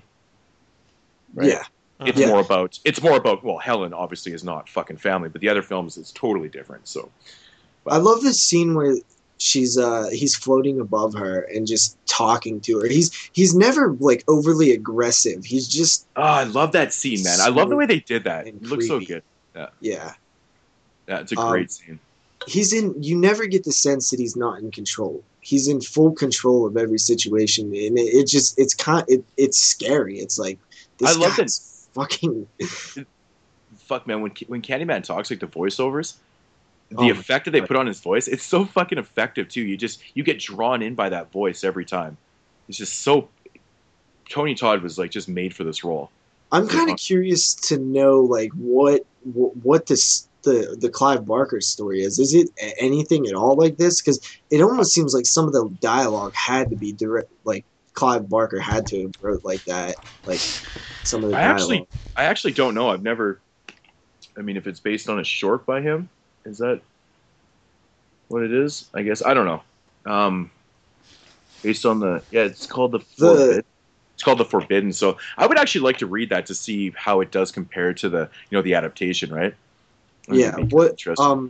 right? yeah, It's Yeah. more about it's more about well, Helen obviously is not fucking family, but the other films it's totally different. So I love this scene where she's uh he's floating above her and just talking to her. He's he's never like overly aggressive. He's just oh, I love that scene, man. I love the way they did that. And It looks so creepy. good. Yeah, yeah. yeah, it's a Um, great scene. He's in. You never get the sense that he's not in control. He's in full control of every situation, and it, it just it's kind it, it's scary. It's like this I love guy's fucking. Fuck, man, when when Candyman talks, like the voiceovers, the Oh my effect that they God. put on his voice, it's so fucking effective too. You just you get drawn in by that voice every time. It's just so. Tony Todd was like just made for this role. I'm kind Yeah. of curious to know like what what, what this the the Clive Barker story is. Is it a- anything at all like this? Because it almost seems like some of the dialogue had to be direct. Like Clive Barker had to have wrote like that. Like some of the I dialogue. actually I actually don't know. I've never. I mean, if it's based on a short by him, is that what it is? I guess I don't know. Um, based on the yeah, it's called the Forbidden. It's called the Forbidden. So I would actually like to read that to see how it does compare to the you know the adaptation, right? I think Yeah. it'd be What interesting. um.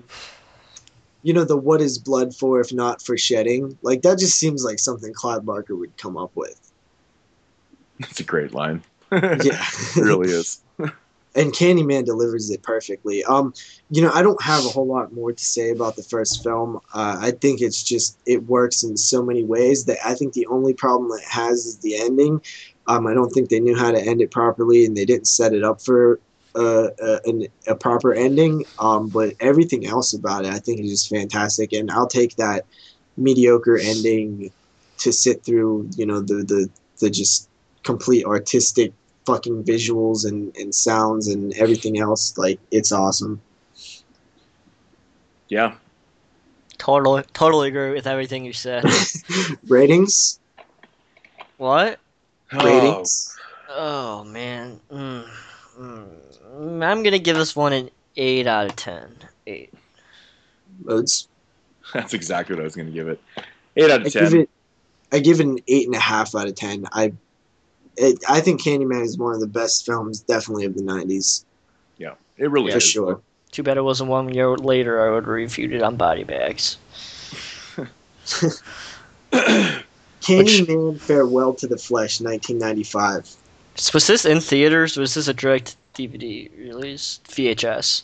You know the what is blood for if not for shedding? Like that just seems like something Clive Barker would come up with. It's a great line. Yeah. It really is. And Candyman delivers it perfectly. Um, you know, I don't have a whole lot more to say about the first film. Uh, I think it's just it works in so many ways that I think the only problem it has is the ending. Um, I don't think they knew how to end it properly, and they didn't set it up for uh, a, an, a proper ending. Um, but everything else about it, I think, is just fantastic, and I'll take that mediocre ending to sit through. You know, the the the just complete artistic fucking visuals and, and sounds and everything else. Like it's awesome. Yeah. Totally, totally agree with everything you said. Ratings? What? Ratings? Oh man, mm, mm. I'm gonna give this one an eight out of ten. Eight. Modes. That's exactly what I was going to give it. Eight out I of give ten. it I give it an eight and a half out of ten. I it, I think Candyman is one of the best films, definitely of the nineties. Yeah, it really For is. sure. Too bad it wasn't one year later. I would review it on Body Bags. Candyman Farewell to the Flesh, nineteen ninety-five. Was this in theaters? Was this a direct D V D release? V H S.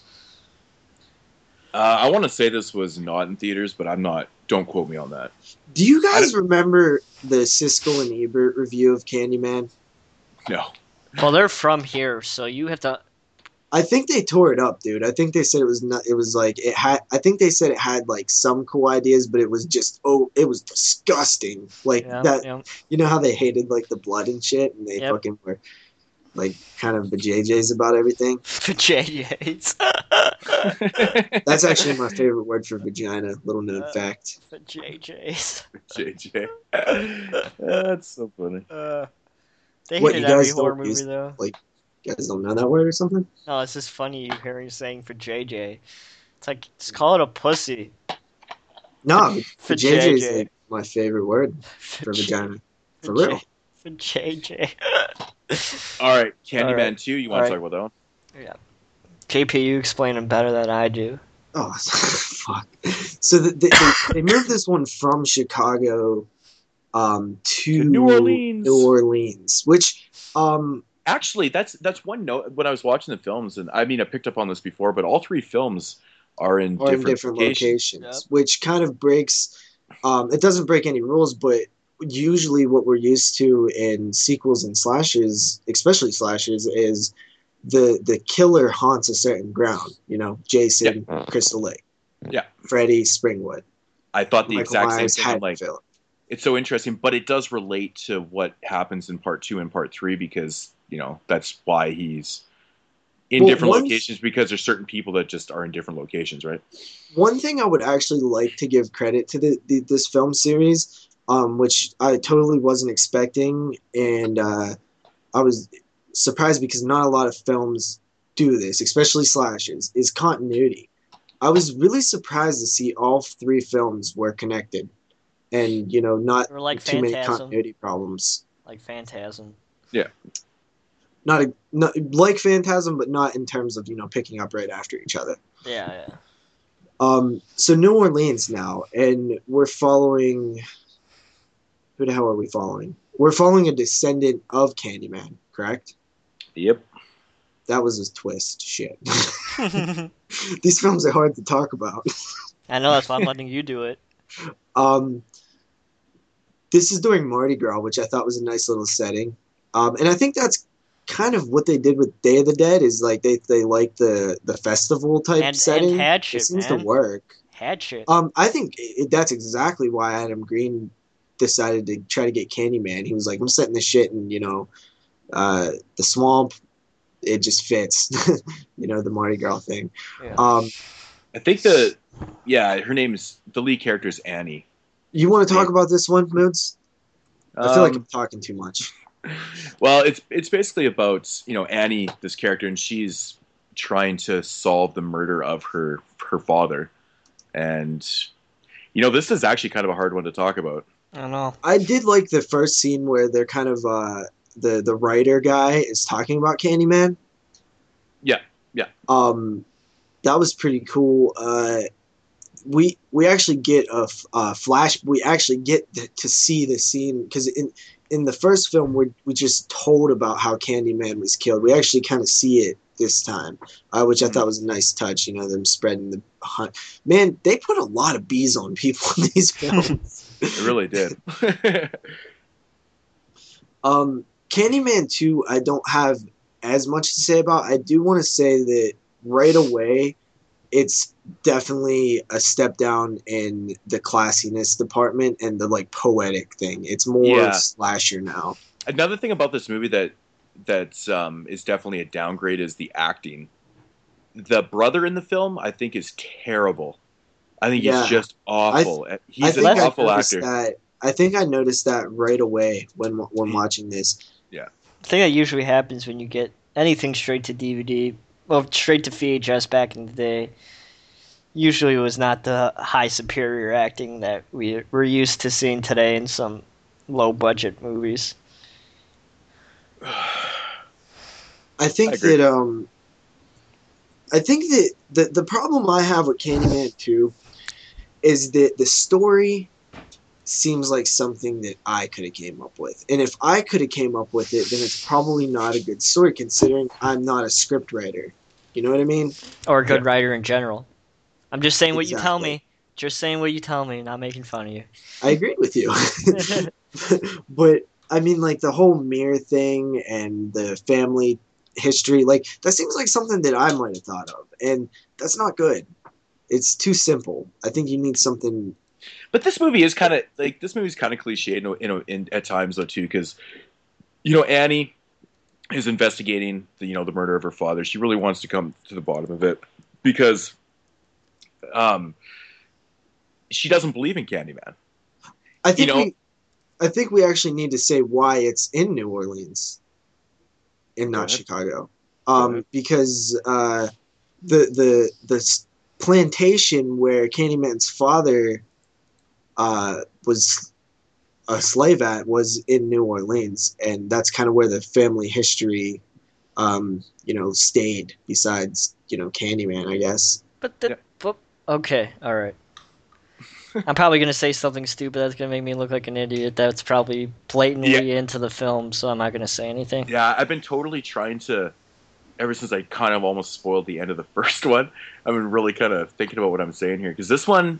Uh, I want to say this was not in theaters, but I'm not. Don't quote me on that. Do you I guys remember the Siskel and Ebert review of Candyman? No. Well, they're from here, so you have to. I think they tore it up, dude. I think they said it was not. It was like it had. I think they said it had like some cool ideas, but it was just oh, it was disgusting. Like Yeah, that. yeah. You know how they hated like the blood and shit, and they Yep. fucking were like kind of bajayjays about everything. For J J's. That's actually my favorite word for vagina. Little known Uh, fact. For J J's. J J. That's so funny. Uh, they What, hated you every guys horror don't use- movie, though. You guys don't know that word or something? No, it's just funny you hearing saying for J J. It's like, just call it a pussy. No, For vajayjay is J J. like my favorite word For for J- vagina. For For J- real. For J J. All right, Candyman All right. two. You want All to right. talk about that one? J P, you explain them better than I do. Oh, fuck. So the, the, they, they moved this one from Chicago um, to, To New Orleans. New Orleans, which um, Actually, that's that's one note when I was watching the films, and I mean I picked up on this before, but all three films are in are in different, different locations. locations, Yep. which kind of breaks. Um, it doesn't break any rules, but usually what we're used to in sequels and slashes, especially slashes, is the the killer haunts a certain ground. You know, Jason, Crystal Lake, Yeah. Freddy, Springwood, I thought the Michael exact Myers, same thing. I'm like, Haddonfield. it's so interesting, but it does relate to what happens in part two and part three because you know that's why he's in Well, different one- locations because there's certain people that just are in different locations, right? One thing I would actually like to give credit to the, the this film series, um, which I totally wasn't expecting, and uh, I was surprised because not a lot of films do this, especially slashers, is continuity. I was really surprised to see all three films were connected, and you know, not Or like too many Phantasm. continuity problems. Like Phantasm. Yeah. Not a, not like Phantasm, but not in terms of you know picking up right after each other. Yeah, yeah. Um, so New Orleans now, and we're following. Who the hell are we following? We're following a descendant of Candyman, correct? Yep. That was a twist. Shit. These films are hard to talk about. I know, that's why I'm letting you do it. Um, this is during Mardi Gras, which I thought was a nice little setting. Um, and I think that's kind of what they did with Day of the Dead is like they they like the the festival type And, setting. and It Hatchet, seems man. to work. Hatchet. Um, I think it, that's exactly why Adam Green decided to try to get Candyman. He was like, I'm setting this shit in, you know, uh, the swamp. It just fits, you know, the Mardi Gras thing. Yeah. Um, I think the yeah, her name's the lead character is Annie. you want to talk Maybe. about this one, Moods? I feel like I'm Um, talking too much. well, it's it's basically about you know Annie, this character, and she's trying to solve the murder of her her father, and you know this is actually kind of a hard one to talk about. I don't know. I did like the first scene where they're kind of uh, the the writer guy is talking about Candyman. Yeah, yeah. Um, that was pretty cool. Uh, we we actually get a, a flash. We actually get to, to see the scene because in in the first film we we just told about how Candyman was killed. We actually kind of see it this time, uh, which I Mhm. thought was a nice touch. You know, them spreading the hunt. Man, they put a lot of bees on people in these films. It really did. Um, Candyman two, I don't have as much to say about. I do want to say that right away, it's definitely a step down in the classiness department and the like poetic thing. It's more Yeah. slasher now. Another thing about this movie that that um, is definitely a downgrade is the acting. The brother in the film, I think, is terrible. I think Yeah. he's just awful. I he's an think I awful noticed actor. that. I think I noticed that right away when when He- watching this. The thing that usually happens when you get anything straight to D V D, well, straight to V H S back in the day, usually it was not the high superior acting that we we're used to seeing today in some low budget movies. I think I agree. that um, I think that the the problem I have with Candyman two is that the story seems like something that I could have came up with. And if I could have came up with it, then it's probably not a good story considering I'm not a script writer. You know what I mean? Or a good Yeah. writer in general. I'm just saying what you tell Exactly. me. Just saying what you tell me, not making fun of you. I agree with you. But I mean like the whole mirror thing and the family history, like that seems like something that I might have thought of. And that's not good. It's too simple. I think you need something. But this movie is kind of like this movie's kind of cliche, you know, in, in at times though too, because you know Annie is investigating the you know the murder of her father. She really wants to come to the bottom of it because um she doesn't believe in Candyman. I think You know- we I think we actually need to say why it's in New Orleans and Go not ahead. Chicago. Go Um, ahead. because uh, the the the s- plantation where Candyman's father uh, was a slave at was in New Orleans, and that's kind of where the family history, um, you know, stayed. Besides, you know, Candyman, I guess. But the Yeah. but, okay, all right. I'm probably gonna say something stupid that's gonna make me look like an idiot. That's probably blatantly into the film, so I'm not gonna say anything. Yeah, I've been totally trying to ever since I kind of almost spoiled the end of the first one. I've been really kind of thinking about what I'm saying here because this one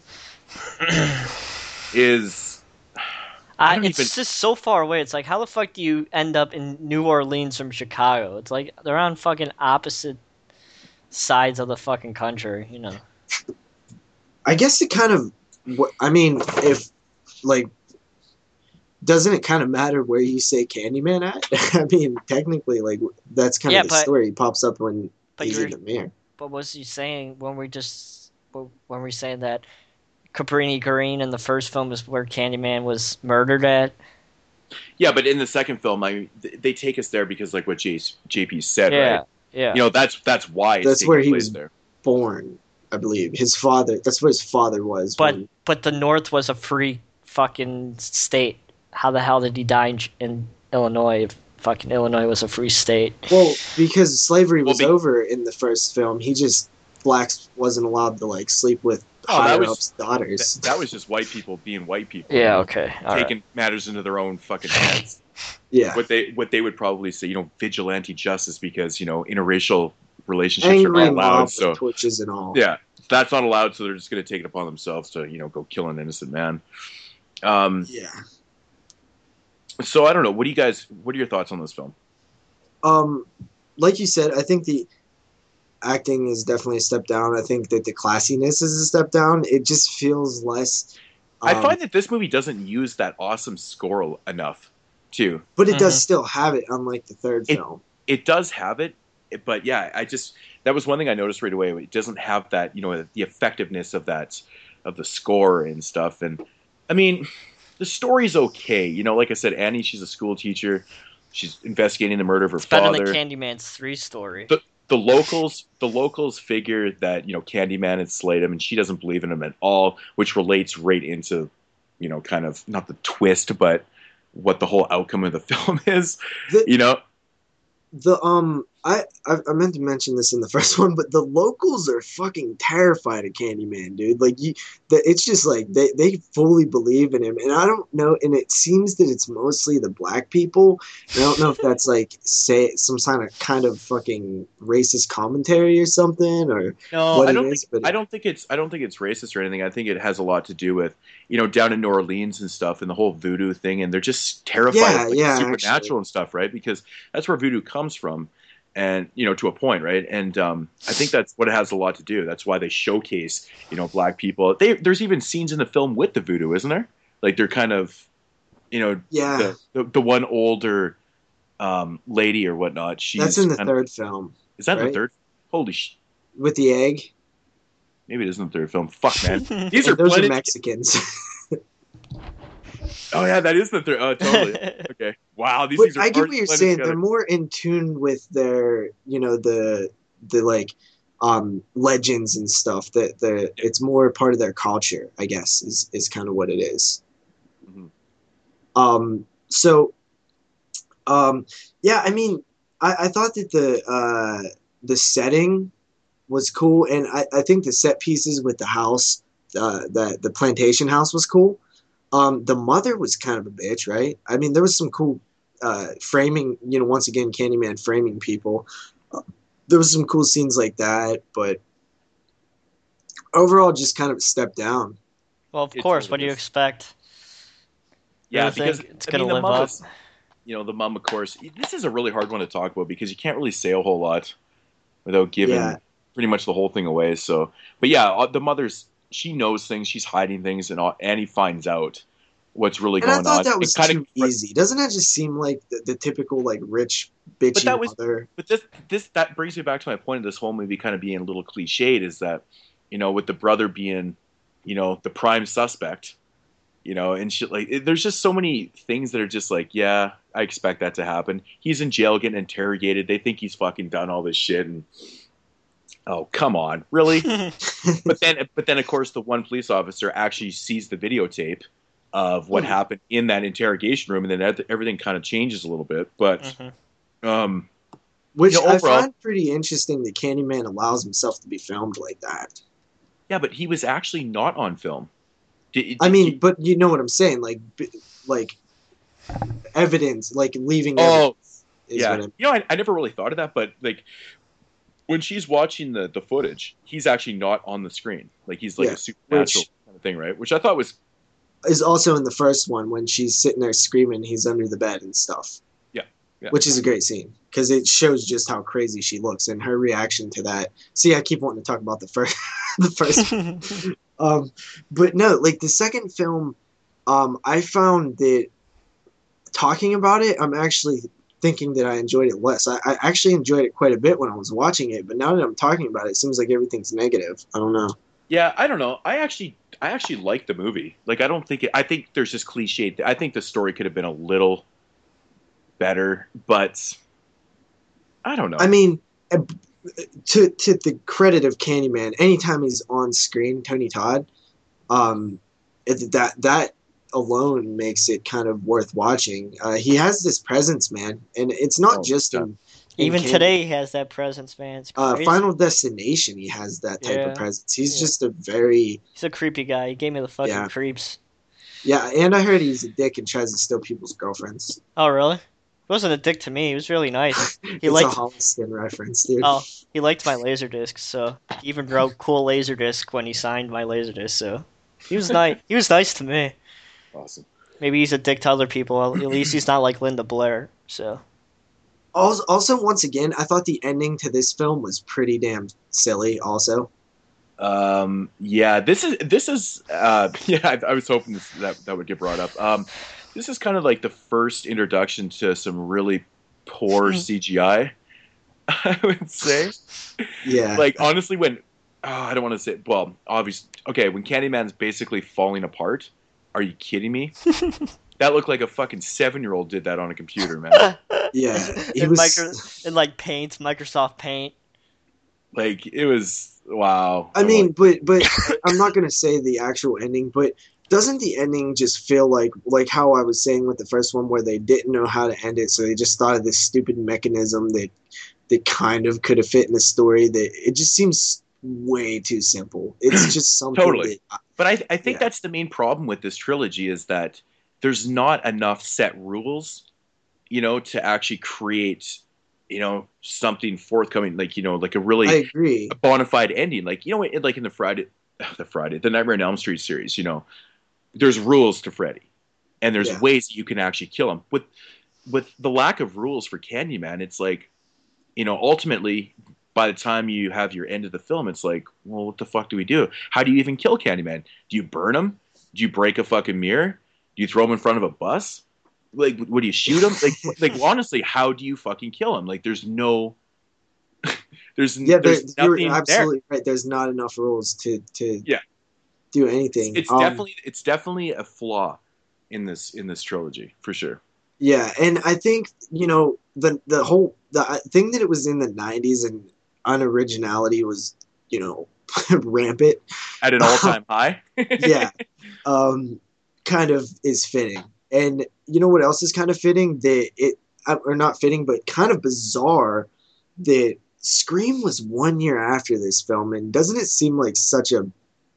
is I I, don't it's even- just so far away. It's like, how the fuck do you end up in New Orleans from Chicago? It's like they're on fucking opposite sides of the fucking country, you know. I guess it kind of. wh- I mean, if like, doesn't it kind of matter where you say Candyman at? I mean, technically, like that's kind Yeah, of the but- story. He pops up when But he's you're, in the mirror. but was you saying when we just when we're saying that Cabrini Green in the first film is where Candyman was murdered at. Yeah, but in the second film, I they take us there because like what J, JP said, Yeah, right? yeah. You know, that's that's why it's That's taking where he place was there. born, I believe. His father. That's where his father was. But when, but the North was a free fucking state. How the hell did he die in, in Illinois if fucking Illinois was a free state? well, because slavery Well, was be, over in the first film, he just blacks wasn't allowed to like sleep with oh, that higher was ups' daughters. that, that was just white people being white people. Yeah, you know, okay. All taking right. matters into their own fucking hands. Yeah, What they what they would probably say, you know, vigilante justice because you know interracial relationships are angry not allowed. mob So with torches and all. yeah, that's not allowed. So they're just going to take it upon themselves to you know go kill an innocent man. Um, Yeah. so I don't know. What do you guys? What are your thoughts on this film? Um, like you said, I think the acting is definitely a step down. I think that the classiness is a step down. It just feels less. Um, I find that this movie doesn't use that awesome score enough, too. but it does Mhm. still have it, unlike the third It- film. It does have it, but yeah, I just that was one thing I noticed right away. It doesn't have that, you know, the effectiveness of that of the score and stuff. And I mean, the story's okay. You know, like I said, Annie, she's a school teacher. She's investigating the murder of her It's better father. than Candyman's three story. The, the locals, the locals figure that you know Candyman had slayed him, and she doesn't believe in him at all, which relates right into, you know, kind of not the twist, but what the whole outcome of the film is. The, You know, the um, I, I I meant to mention this in the first one, but the locals are fucking terrified of Candyman, dude. Like you, the, it's just like they they fully believe in him, and I don't know. And it seems that it's mostly the black people. And I don't know if that's like say some kind of kind of fucking racist commentary or something, or no, what I it don't is. think But I don't think it's I don't think it's racist or anything. I think it has a lot to do with you know down in New Orleans and stuff, and the whole voodoo thing, and they're just terrified yeah, of like, yeah, supernatural actually, and stuff, right? Because that's where voodoo comes from. And you know to a point, right? And um, I think that's what it has a lot to do. That's why they showcase, you know, black people. They, there's even scenes in the film with the voodoo, isn't there? Like they're kind of, you know, yeah. the the, the one older um, lady or whatnot. She's That's in the kind of, third film, is that in the right? third? Holy sh! With the egg. Maybe it is in the third film. Fuck man, these And are those are blended. Mexicans. Oh yeah, that is the third. Oh totally. Okay. Wow, these But things are I get hard what to you're blend saying. together. They're more in tune with their, you know, the the like um legends and stuff. That the Yeah. it's more part of their culture, I guess, is is kind of what it is. Mhm. Um. So, um. Yeah. I mean, I, I thought that the uh the setting was cool, and I, I think the set pieces with the house, uh, the the plantation house was cool. Um, the mother was kind of a bitch, right? I mean, there was some cool uh, framing. You know, once again, Candyman framing people. Uh, there was some cool scenes like that, but overall, just kind of a step down. Well, of It course. totally What do you is. expect? You Yeah, don't because think it's I gonna mean the live mom up? is, you know, the mom of course. This is a really hard one to talk about because you can't really say a whole lot without giving Yeah, pretty much the whole thing away. So, but yeah, uh, the mother's she knows things, she's hiding things, and all, Annie finds out what's really and I going thought on. that It was kind too of, easy. Doesn't that just seem like the, the typical like rich but bitchy that was, mother? but this this that brings me back to my point of this whole movie kind of being a little cliched is that, you know, with the brother being, you know, the prime suspect, you know, and shit like it, there's just so many things that are just like, yeah, I expect that to happen. He's in jail getting interrogated. They think he's fucking done all this shit, and oh, come on, really? But then, but then, of course, the one police officer actually sees the videotape of what Hmm. happened in that interrogation room, and then ev- everything kind of changes a little bit. But, Mhm. um, Which you know, I overall, find pretty interesting that Candyman allows himself to be filmed like that. yeah, but he was actually not on film. Did, did I mean, you, but you know what I'm saying, like, b- like evidence, like leaving oh, evidence is yeah, what I'm. you know, I, I never really thought of that, but like when she's watching the the footage, he's actually not on the screen. Like he's like Yeah, a supernatural which kind of thing, right? Which I thought was, is also in the first one when she's sitting there screaming, he's under the bed and stuff. yeah, yeah. Which is a great scene because it shows just how crazy she looks and her reaction to that. See, I keep wanting to talk about the first, the first. Um, but no, like the second film, um, I found that talking about it, I'm actually thinking that I enjoyed it less. I, I actually enjoyed it quite a bit when I was watching it, but now that I'm talking about it, it seems like everything's negative. I don't know. Yeah, I don't know. I actually I actually like the movie. Like, I don't think it, I think there's just cliche. I think the story could have been a little better, but I don't I know. mean, uh, to to the credit of Candyman, anytime he's on screen, Tony Todd, um, it, that that alone makes it kind of worth watching. Uh, he has this presence, man, and it's not Oh, just yeah. in in Even Candy. today, he has that presence, man. It's Uh, crazy. Final Destination, he has that type of Yeah, presence. He's yeah. just a very He's a creepy guy. He gave me the fucking yeah creeps. yeah. And I heard he's a dick and tries to steal people's girlfriends. Oh, really? He wasn't a dick to me. He was really nice. He It's a liked. Holliston reference, dude. Oh, he liked my laser discs, so he even wrote "cool laser disc" when he signed my laser disc. So he was nice. He was nice to me. Awesome. Maybe he's a dick to other people. At least he's not like Linda Blair. So Also, also, once again, I thought the ending to this film was pretty damn silly. Also, Um, yeah, this is this is uh, yeah. I, I was hoping this, that that would get brought up. Um, this is kind of like the first introduction to some really poor C G I. I would say, yeah, like honestly, when oh, I don't want to say well, obviously, okay, when Candyman's basically falling apart. Are you kidding me? That looked like a fucking seven year old did that on a computer, man. yeah, he in was. micro, in like Paint, Microsoft Paint. Like it was wow. I I'm mean, like, but but I'm not gonna say the actual ending, but doesn't the ending just feel like like how I was saying with the first one, where they didn't know how to end it, so they just thought of this stupid mechanism that that kind of could have fit in the story. That it just seems way too simple. It's just something totally. that But I, I think yeah. that's the main problem with this trilogy is that there's not enough set rules, you know, to actually create, you know, something forthcoming, like, you know, like a I really agree. a bona fide ending. Like, you know, it, like in the Friday, the Friday, the Nightmare on Elm Street series, you know, there's rules to Freddy and there's Yeah, ways that you can actually kill him. With, with the lack of rules for Candyman, it's like, you know, ultimately, by the time you have your end of the film, it's like, well, what the fuck do we do? How do you even kill Candyman? Do you burn him? Do you break a fucking mirror? Do you throw him in front of a bus? Like, would you shoot him? Like, like honestly, how do you fucking kill him? Like, there's no, there's yeah. There, there's you're nothing there. absolutely right. There's not enough rules to to Yeah, do it's, anything. it's Um, definitely it's definitely a flaw in this in this trilogy for sure. Yeah, and I think you know the the whole the uh, thing that it was in the nineties and unoriginality was you know rampant. At an all time high. Yeah, um, kind of is fitting. And you know what else is kind of fitting? That it uh, or not fitting, but kind of bizarre that Scream was one year after this film, and doesn't it seem like such a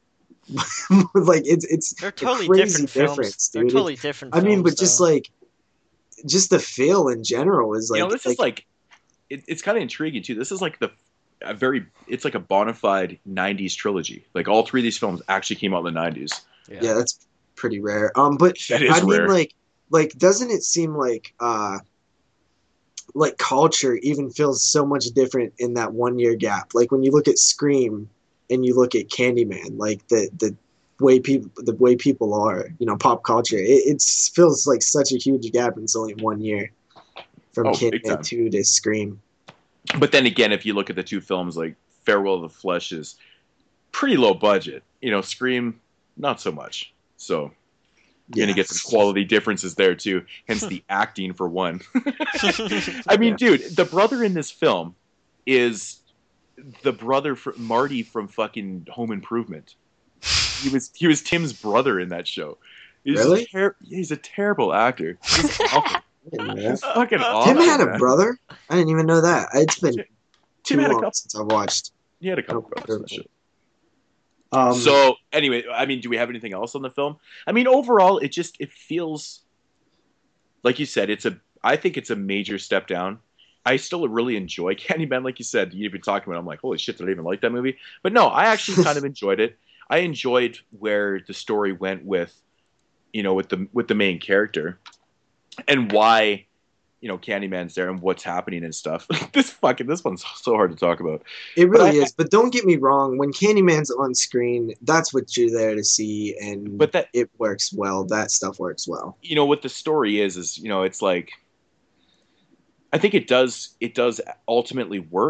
like it's it's They're a totally crazy different films. difference, They're dude. It, totally different I mean, films, but just though. like just the feel in general is You know, like this is like like it, it's kind of intriguing too. This is like the a very it's like a bona fide nineties trilogy. Like all three of these films actually came out in the nineties. yeah, that's pretty rare. Um, but That is I mean, rare. like like doesn't it seem like uh like culture even feels so much different in that one year gap? Like when you look at Scream and you look at Candyman, like the the way people the way people are, you know, pop culture, it, it feels like such a huge gap, and it's only one year from Oh, big Candyman time. two to Scream. But then again, if you look at the two films, like Farewell to the Flesh is pretty low budget. You know, Scream not so much. So you're Yeah, gonna get some quality differences there too. Hence the acting for one. I mean, Yeah. dude, the brother in this film is the brother for Marty from fucking Home Improvement. He was he was Tim's brother in that show. He's Really? a ter- he's a terrible actor. He's awful. I didn't know He's that. fucking Tim awful. had a man. brother. I didn't even know that. It's been Tim, too Tim had a long couple. since I've watched. He had a couple Home brothers in the show. Improvement. Um, So anyway, I mean, do we have anything else on the film? I mean, overall, it just it feels like you said. It's a I think it's a major step down. I still really enjoy Candyman, like you said. You've been talking about. It, I'm like, holy shit, did I even like that movie? But no, I actually kind of enjoyed it. I enjoyed where the story went with, you know, with the with the main character, and why, you know, Candyman's there and what's happening and stuff. this fucking this one's so hard to talk about. It But really I, is, but don't get me wrong. When Candyman's on screen, that's what you're there to see, and but that it works well. That stuff works well. you know what the story is is you know it's like I think it does it does ultimately work,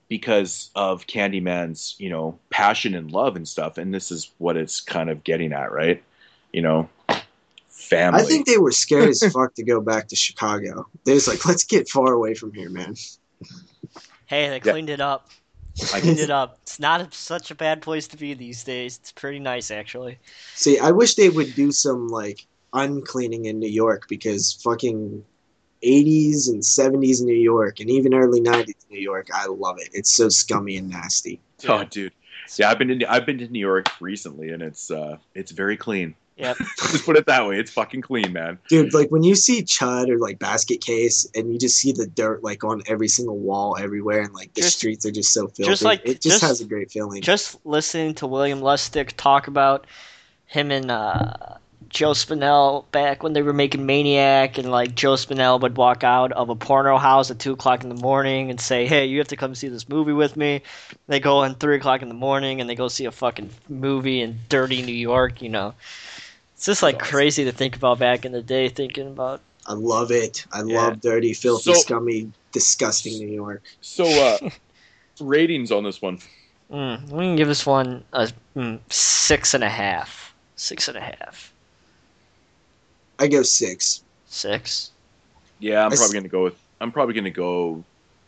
because of Candyman's, you know, passion and love and stuff. And this is what it's kind of getting at, right? You know, family. I think they were scared as fuck to go back to Chicago. They was like, let's get far away from here, man. Hey, they Yeah. cleaned it up. I Cleaned it up. It's not a, such a bad place to be these days. It's pretty nice, actually. See, I wish they would do some like uncleaning in New York, because fucking eighties and seventies New York and even early nineties New York, I love it. It's so scummy and nasty. Oh, dude. Yeah, I've been in I've been to New York recently, and it's uh it's very clean. Yep. Just put it that way. It's fucking clean, man. Dude, like when you see Chud or like Basket Case and you just see the dirt like on every single wall everywhere, and like the Just- streets are just so filthy, just like- it just, just- has a great feeling. Just listening to William Lustig talk about him and uh, Joe Spinell back when they were making Maniac, and like Joe Spinell would walk out of a porno house at two o'clock in the morning and say, "Hey, you have to come see this movie with me." They go in three o'clock in the morning and they go see a fucking movie in dirty New York. You know, it's just like Awesome. crazy to think about back in the day. Thinking about I love it. I Yeah. love dirty, filthy, So- scummy, disgusting New York. So uh ratings on this one. mm, we can give this one a mm, six and a half. Six and a half. I go six. Six. Yeah, I'm I s- probably gonna go with I'm probably gonna go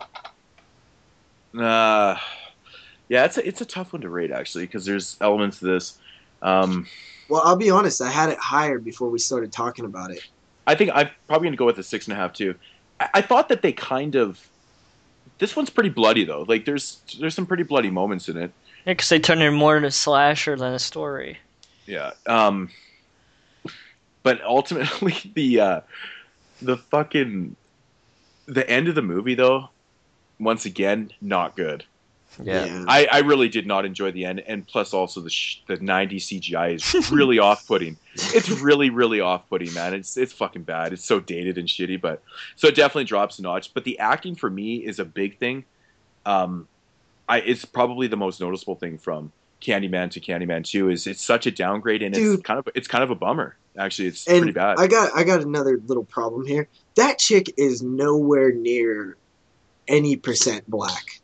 uh yeah, it's a, it's a tough one to rate actually, because there's elements to this. Um Well, I'll be honest, I had it higher before we started talking about it. I think I'm probably going to go with a six and a half too. I, I thought that they kind of. This one's pretty bloody though. Like there's there's some pretty bloody moments in it. Yeah, because they turned it more into a slasher than a story. Yeah. Um. But ultimately, the uh, the fucking the end of the movie though, once again, not good. Yeah. I, I really did not enjoy the end, and plus also the sh- the nineties C G I is really off putting. It's really really off putting, man. It's it's fucking bad. It's so dated and shitty, but so it definitely drops a notch. But the acting for me is a big thing. Um, I it's probably the most noticeable thing from Candyman to Candyman two is it's such a downgrade, and Dude. it's kind of it's kind of a bummer. Actually, it's And pretty bad. I got I got another little problem here. That chick is nowhere near any percent black.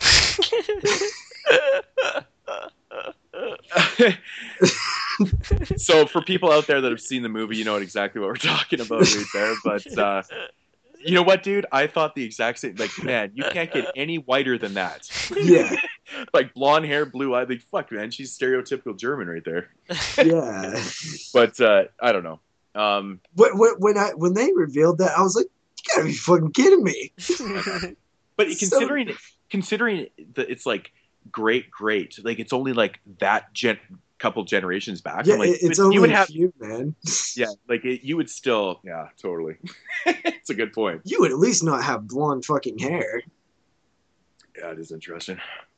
So for people out there that have seen the movie, you know exactly what we're talking about right there. But uh, you know what, dude? I thought the exact same. Like, man, you can't get any whiter than that. Yeah, Like blonde hair, blue eye. Like, fuck, man, she's stereotypical German right there. yeah. But uh, I don't know. Um, When, when, when I when they revealed that, I was like, "You gotta be fucking kidding me!" but So- considering considering that it's like great, great. Like it's only like that gen couple generations back. Yeah, I'm like, it- it's you only would a have. few, man. Yeah, like it, you would still. Yeah, totally. It's a good point. You would at least not have blonde fucking hair. Yeah, it is interesting.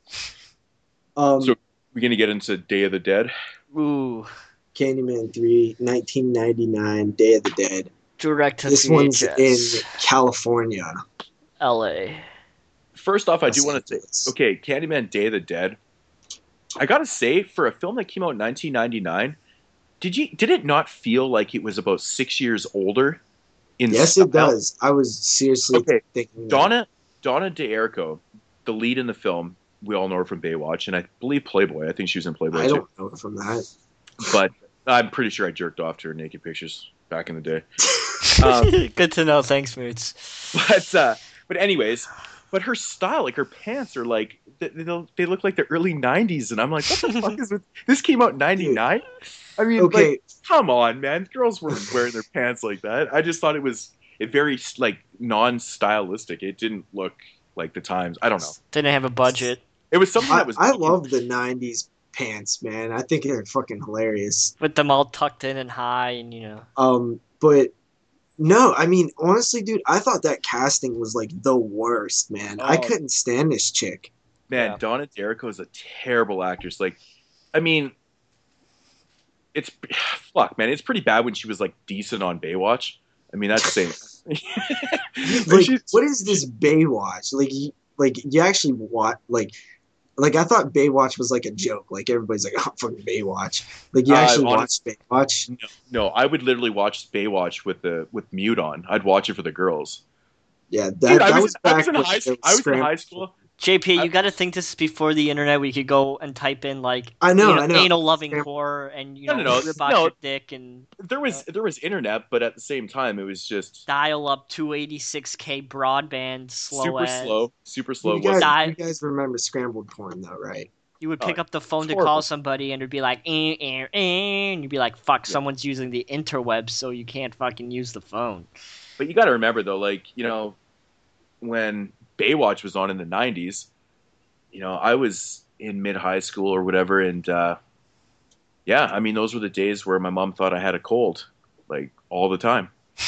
Um, So- We're gonna get into Day of the Dead. Ooh, Candyman three, nineteen ninety-nine, Day of the Dead. direct to This V one's H in S, California. L A. First off, I do Los want to say, Angeles. okay, Candyman: Day of the Dead. I gotta say, for a film that came out in nineteen ninety-nine, did you did it not feel like it was about six years older? In Yes, style? it does. I was seriously Okay, thinking that. Donna Donna DeArco, the lead in the film, we all know her from Baywatch, and I believe Playboy. I think she was in Playboy I too. don't know her from that. But I'm pretty sure I jerked off to her naked pictures back in the day. Um, Good to know. Thanks, Moots. But uh, but anyways, but her style, like her pants, are like they, they they look like the early nineties, and I'm like, what the fuck is with this? Came out in ninety-nine. I mean, Okay, like, come on, man, girls weren't wearing their pants like that. I just thought it was it very like non-stylistic. It didn't look like the times. I don't know. Didn't have a budget. It was something I, that was. I love the nineties pants, man. I think they're fucking hilarious. With them all tucked in and high, and you know. Um, but no, I mean, honestly, dude, I thought that casting was like the worst, man. I Oh. couldn't stand this chick. Man, Yeah. Donna D'Errico is a terrible actress. Like, I mean, it's fuck, man. It's pretty bad when she was like decent on Baywatch. I mean, that's saying. Like, Like, she's- what is this Baywatch? Like, you, like you actually watch like. Like I thought Baywatch was like a joke. Like everybody's like, "Oh, fucking Baywatch." Like you Uh, actually honest- watch Baywatch. No, I would literally watch Baywatch with the with mute on. I'd watch it for the girls. Yeah, that, Dude, I that was, was I back was in when high there I was in scram- high school. J P, I- you got to think this is before the internet. We could go and type in like I know, anal, I know. anal loving core and you No, know no, no, rip out no. your dick and There was there was internet, but at the same time, it was just dial up two eighty-six K broadband slow super as. slow, super slow. You guys, Wasn't Die. you guys remember scrambled porn though, right? You would Oh, pick up the phone it's to horrible. call somebody and it'd be like, eh, eh, eh, and you'd be like, fuck, someone's using the interwebs, so you can't fucking use the phone. But you got to remember though, like you know, when Baywatch was on in the nineties, you know, I was in mid high school or whatever, and uh, yeah, I mean, those were the days where my mom thought I had a cold, like all the time.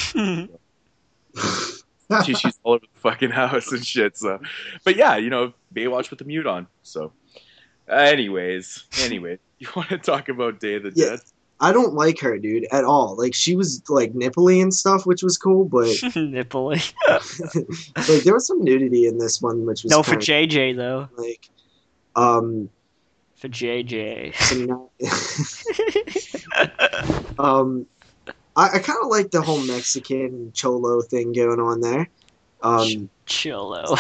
Tissues all over the fucking house and shit. So, but yeah, you know, Baywatch with the mute on. So, anyways, anyway, you want to talk about Day of the Yeah. Dead? I don't like her, dude, at all. Like she was like nipply and stuff, which was cool, but Nipply. like there was some nudity in this one, which was No, for kind of J J, though. like um For J J. some not- um I, I kind of like the whole Mexican cholo thing going on there. Um, Chillo.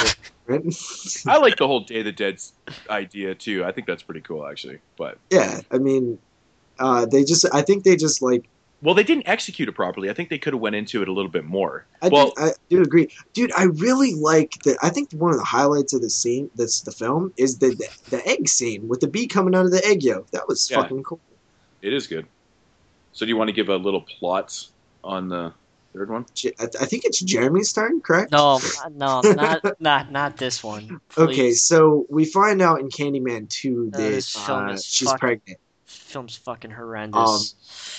I like the whole Day of the Dead's idea too. I think that's pretty cool, actually. But yeah, I mean, uh, they just I think they just like well, they didn't execute it properly. I think they could have went into it a little bit more. I well, do, I do agree, dude. I really like the. I think one of the highlights of the scene, that's the film, is the, the the egg scene with the bee coming out of the egg yolk. That was Yeah. fucking cool. it is good. So, do you want to give a little plot on the third one? Je- I, I think it's Jeremy's turn, correct? No, no, not not not this one. Okay, Please. so we find out in Candyman two Uh, that this film uh, is she's fuck- pregnant. This film's fucking horrendous.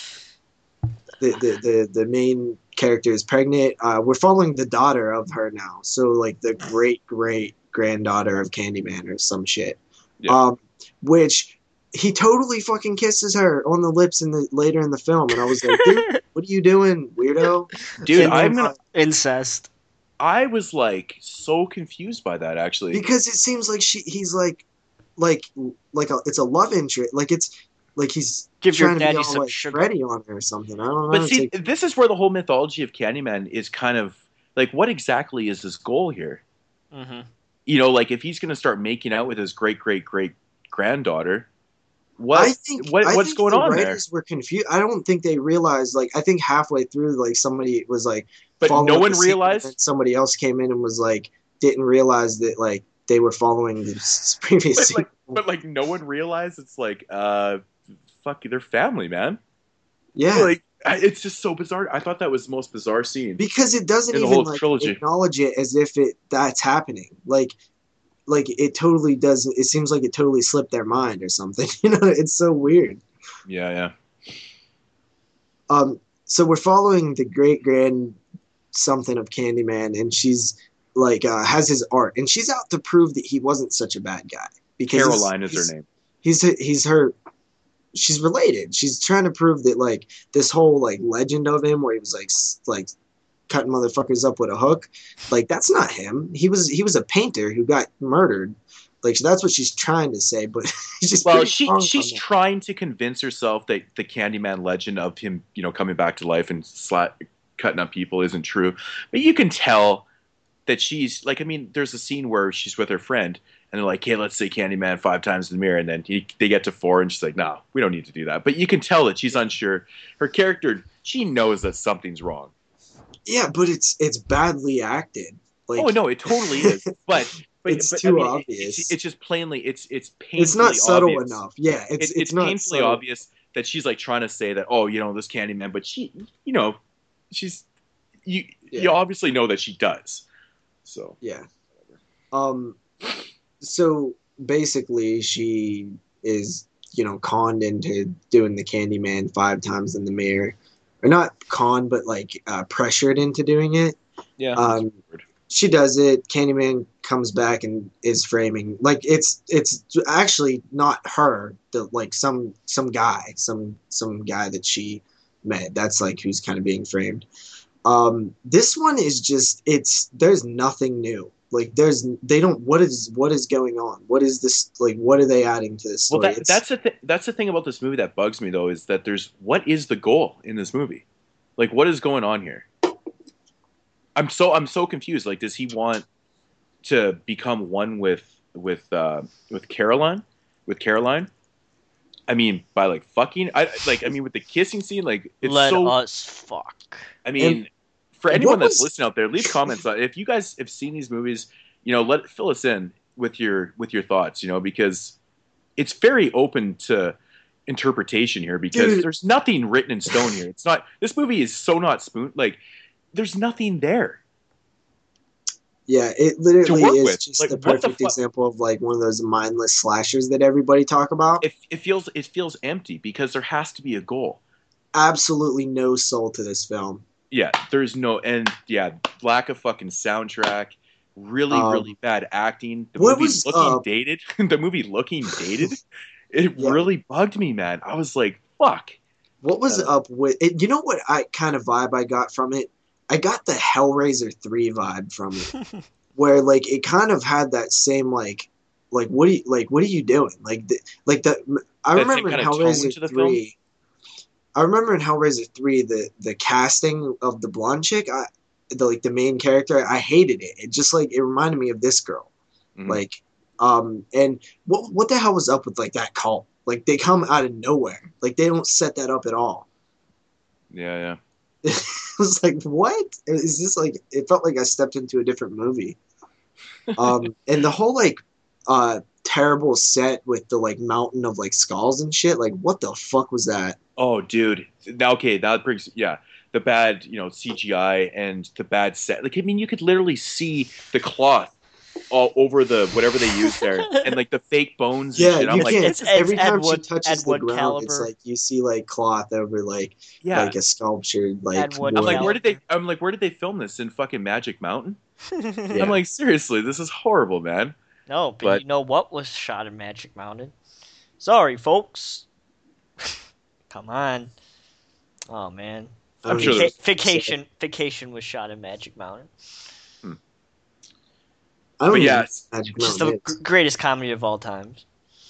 The, the the the main character is pregnant. Uh, we're following the daughter of her now, so like the great great granddaughter of Candyman or some shit. Yeah. Um, which he totally fucking kisses her on the lips in the later in the film, and I was like, dude, what are you doing, weirdo? Dude, And then, I'm gonna. uh, Incest. I was like so confused by that actually. because it seems like she he's like like like a, it's a love interest, like it's like he's Give your trying to be daddy all some like sugar. Freddy on her or something. I don't know. But It's see, like- this is where the whole mythology of Candyman is kind of like, what exactly is his goal here? Mm-hmm. You know, like if he's going to start making out with his great great great granddaughter, what I think what I what's think going the on there? writers were confused. I don't think they realized. Like I think halfway through, like somebody was like, But following no one the scene, realized? and then somebody else came in and was like, didn't realize that like they were following the s- previous. But scene. like, but like no one realized it's like, uh, fuck, they're family, man. yeah, Like I- it's just so bizarre. I thought that was the most bizarre scene. because it doesn't in the even whole like trilogy. acknowledge it as if it that's happening. Like, like it totally does. It seems like it totally slipped their mind or something. You know, it's so weird. Yeah, yeah. Um, so we're following the great grand something of Candyman, and she's like uh, has his art, and she's out to prove that he wasn't such a bad guy. Because he's- Caroline is he's- her name. He's he's her. She's related. She's trying to prove that like this whole like legend of him, where he was like s- like cutting motherfuckers up with a hook, like that's not him. He was he was a painter who got murdered. Like so that's what she's trying to say, but she's Well, pretty she strong she's on that. trying to convince herself that the Candyman legend of him, you know, coming back to life and sla- cutting up people isn't true. But you can tell that she's like, I mean, there's a scene where she's with her friend, and they're like, "Hey, let's say Candyman five times in the mirror," and then he, they get to four, and she's like, "No, we don't need to do that." But you can tell that she's unsure. Her character, she knows that something's wrong. Yeah, but it's it's badly acted. Like Oh no, it totally is. But but It's but, too I mean, it- obvious. It's, it's just plainly, it's it's painfully it's not subtle obvious. enough. Yeah, it's It's, it's, it's, not painfully subtle. obvious that she's like trying to say that, oh, you know, this Candyman, but she, you know, she's you you Yeah. obviously know that she does. So Yeah. Um. So basically, she is you know conned into doing the Candyman five times in the mirror, or not conned, but like uh, pressured into doing it. yeah, Um, she does it. Candyman comes back and is framing like it's it's actually not her. The like some some guy, some some guy that she met. That's like who's kind of being framed. Um, this one is just it's there's nothing new. Like there's they don't what is what is going on? What is this like? What are they adding to this well, story? that, It's- that's the th- that's the thing about this movie that bugs me though is that there's what is the goal in this movie? Like, what is going on here? I'm so I'm so confused. Like, does he want to become one with with uh, with Caroline, with Caroline. I mean, by like fucking, I like. I mean, with the kissing scene, like it's Let so. us fuck. I mean, And for anyone what that's was- listening out there, leave comments. on If you guys have seen these movies, you know, let fill us in with your with your thoughts. You know, because it's very open to interpretation here because Dude. there's nothing written in stone here. It's not. This movie is so not spoon. Like, there's nothing there. Yeah, it To literally work is with. just Like, the what the perfect fu- example of like one of those mindless slashers that everybody talk about. It, it feels it feels empty because there has to be a goal. Absolutely no soul to this film. Yeah, there's no and yeah, lack of fucking soundtrack, really Um, really bad acting. The what movie was, looking uh, dated. The movie looking dated. It Yeah. really bugged me, man. I was like, fuck. What was Uh, up with it? You know what I kind of vibe I got from it? I got the Hellraiser three vibe from it, where like it kind of had that same like, like what are you like what are you doing? Like the like the I That same remember in kind of tone Hellraiser to the three. I remember in Hellraiser three the the casting of the blonde chick. I the like the main character. I hated it. It just like it reminded me of this girl. Mhm. Like, um, and what what the hell was up with like that cult? Like they come out of nowhere. Like they don't set that up at all. Yeah, yeah. It was like, what is this? Like, it felt like I stepped into a different movie. Um, and the whole like, uh, terrible set with the like mountain of like skulls and shit. Like, what the fuck was that? Oh, dude. Now, okay, that brings yeah the bad you know C G I and the bad set. Like, I mean, you could literally see the cloth all over the whatever they used there, and like the fake bones and Yeah, shit. I'm you like, can't. It's- Because every it's time Edward- she touches Edward the ground, it's Caliber. like you see like cloth over like yeah. like a sculptured like. Edward I'm wood. like, where did they? Caliber. I'm like, where did they film this in fucking Magic Mountain? Yeah. I'm like, seriously, this is horrible, man. No, but, But- you know what was shot in Magic Mountain? Sorry, folks. Come on. Oh man. I don't I'm sure know. there's- Vacation, Vacation was shot in Magic Mountain. I don't But even yeah, know what Magic Just Mountain the is. g- greatest comedy of all times.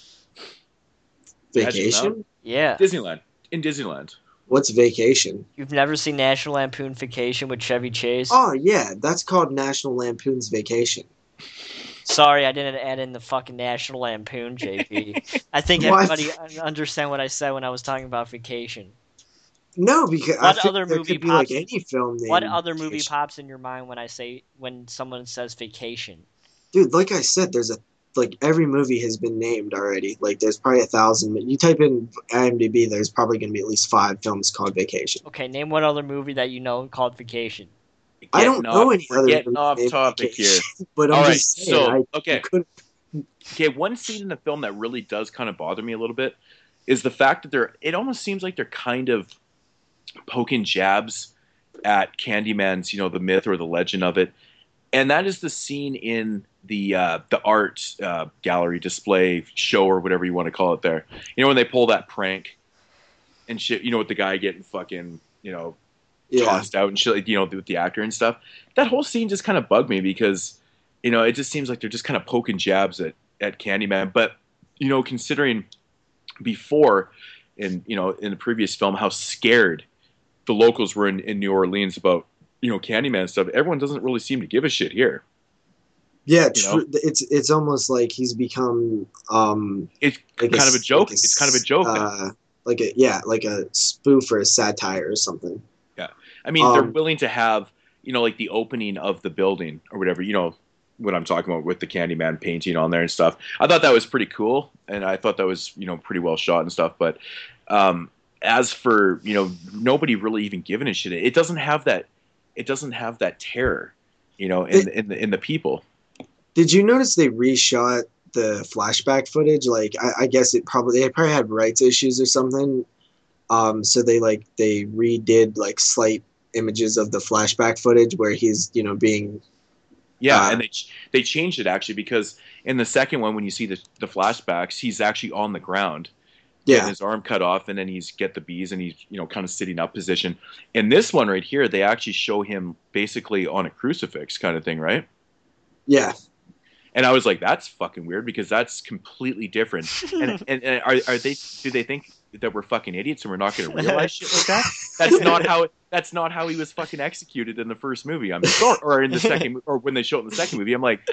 Magic Vacation. Mountain? Yeah. Disneyland. In Disneyland. What's vacation? You've never seen National Lampoon Vacation with Chevy Chase? Oh yeah, that's called National Lampoon's Vacation. Sorry, I didn't add in the fucking National Lampoon, J P. I think What? everybody understand what I said when I was talking about Vacation. No, because What I think other there movie could be like pops in- any film named What other movie Vacation. pops in your mind when I say when someone says Vacation? Dude, like I said, there's a like every movie has been named already. Like there's probably a thousand. You type in IMDb, there's probably going to be at least five films called Vacation. Okay, name one other movie that you know called Vacation. I don't Getting know off- any we're other getting movies off named topic Vacation, here. But I'm All right, just saying, so I, okay, you couldn't- okay. One scene in the film that really does kind of bother me a little bit is the fact that they're. It almost seems like they're kind of poking jabs at Candyman's, you know, the myth or the legend of it, and that is the scene in the uh, the art uh, gallery display show or whatever you want to call it. There, you know, when they pull that prank and shit. You know, with the guy getting fucking, you know, yeah. tossed out and shit, like, you know, with the actor and stuff. That whole scene just kind of bugged me because, you know, it just seems like they're just kind of poking jabs at, at Candyman. But, you know, considering before in, you know, in the previous film, how scared the locals were in, in New Orleans about, you know, Candyman and stuff, everyone doesn't really seem to give a shit here. Yeah, You true. It's it's almost like he's become um It's like kind of a joke. like It's kind of a joke. now. Uh, like a yeah, like a spoof or a satire or something. I mean, they're Um, willing to have, you know, like the opening of the building or whatever, you know, what I'm talking about with the Candyman painting on there and stuff. I thought that was pretty cool, and I thought that was, you know, pretty well shot and stuff. But um, as for, you know, nobody really even giving a shit. It doesn't have that. It doesn't have that terror, you know, in It- in the in the people. Did you notice they reshot the flashback footage? Like, I, I guess it probably they probably had rights issues or something. Um, so they like they redid like slight images of the flashback footage where he's you know being Yeah, Uh, and they ch- they changed it actually because in the second one, when you see the the flashbacks, he's actually on the ground. Getting yeah his arm cut off, and then he's get the bees, and he's, you know, kind of sitting up position. In this one right here, they actually show him basically on a crucifix kind of thing, right? yeah. And I was like, that's fucking weird because that's completely different. And, and, and are are they? Do they think that we're fucking idiots and we're not going to realize shit like that? That's not how. That's not how he was fucking executed in the first movie. I'm sorry, or in the second, or when they show it in the second movie. I'm like,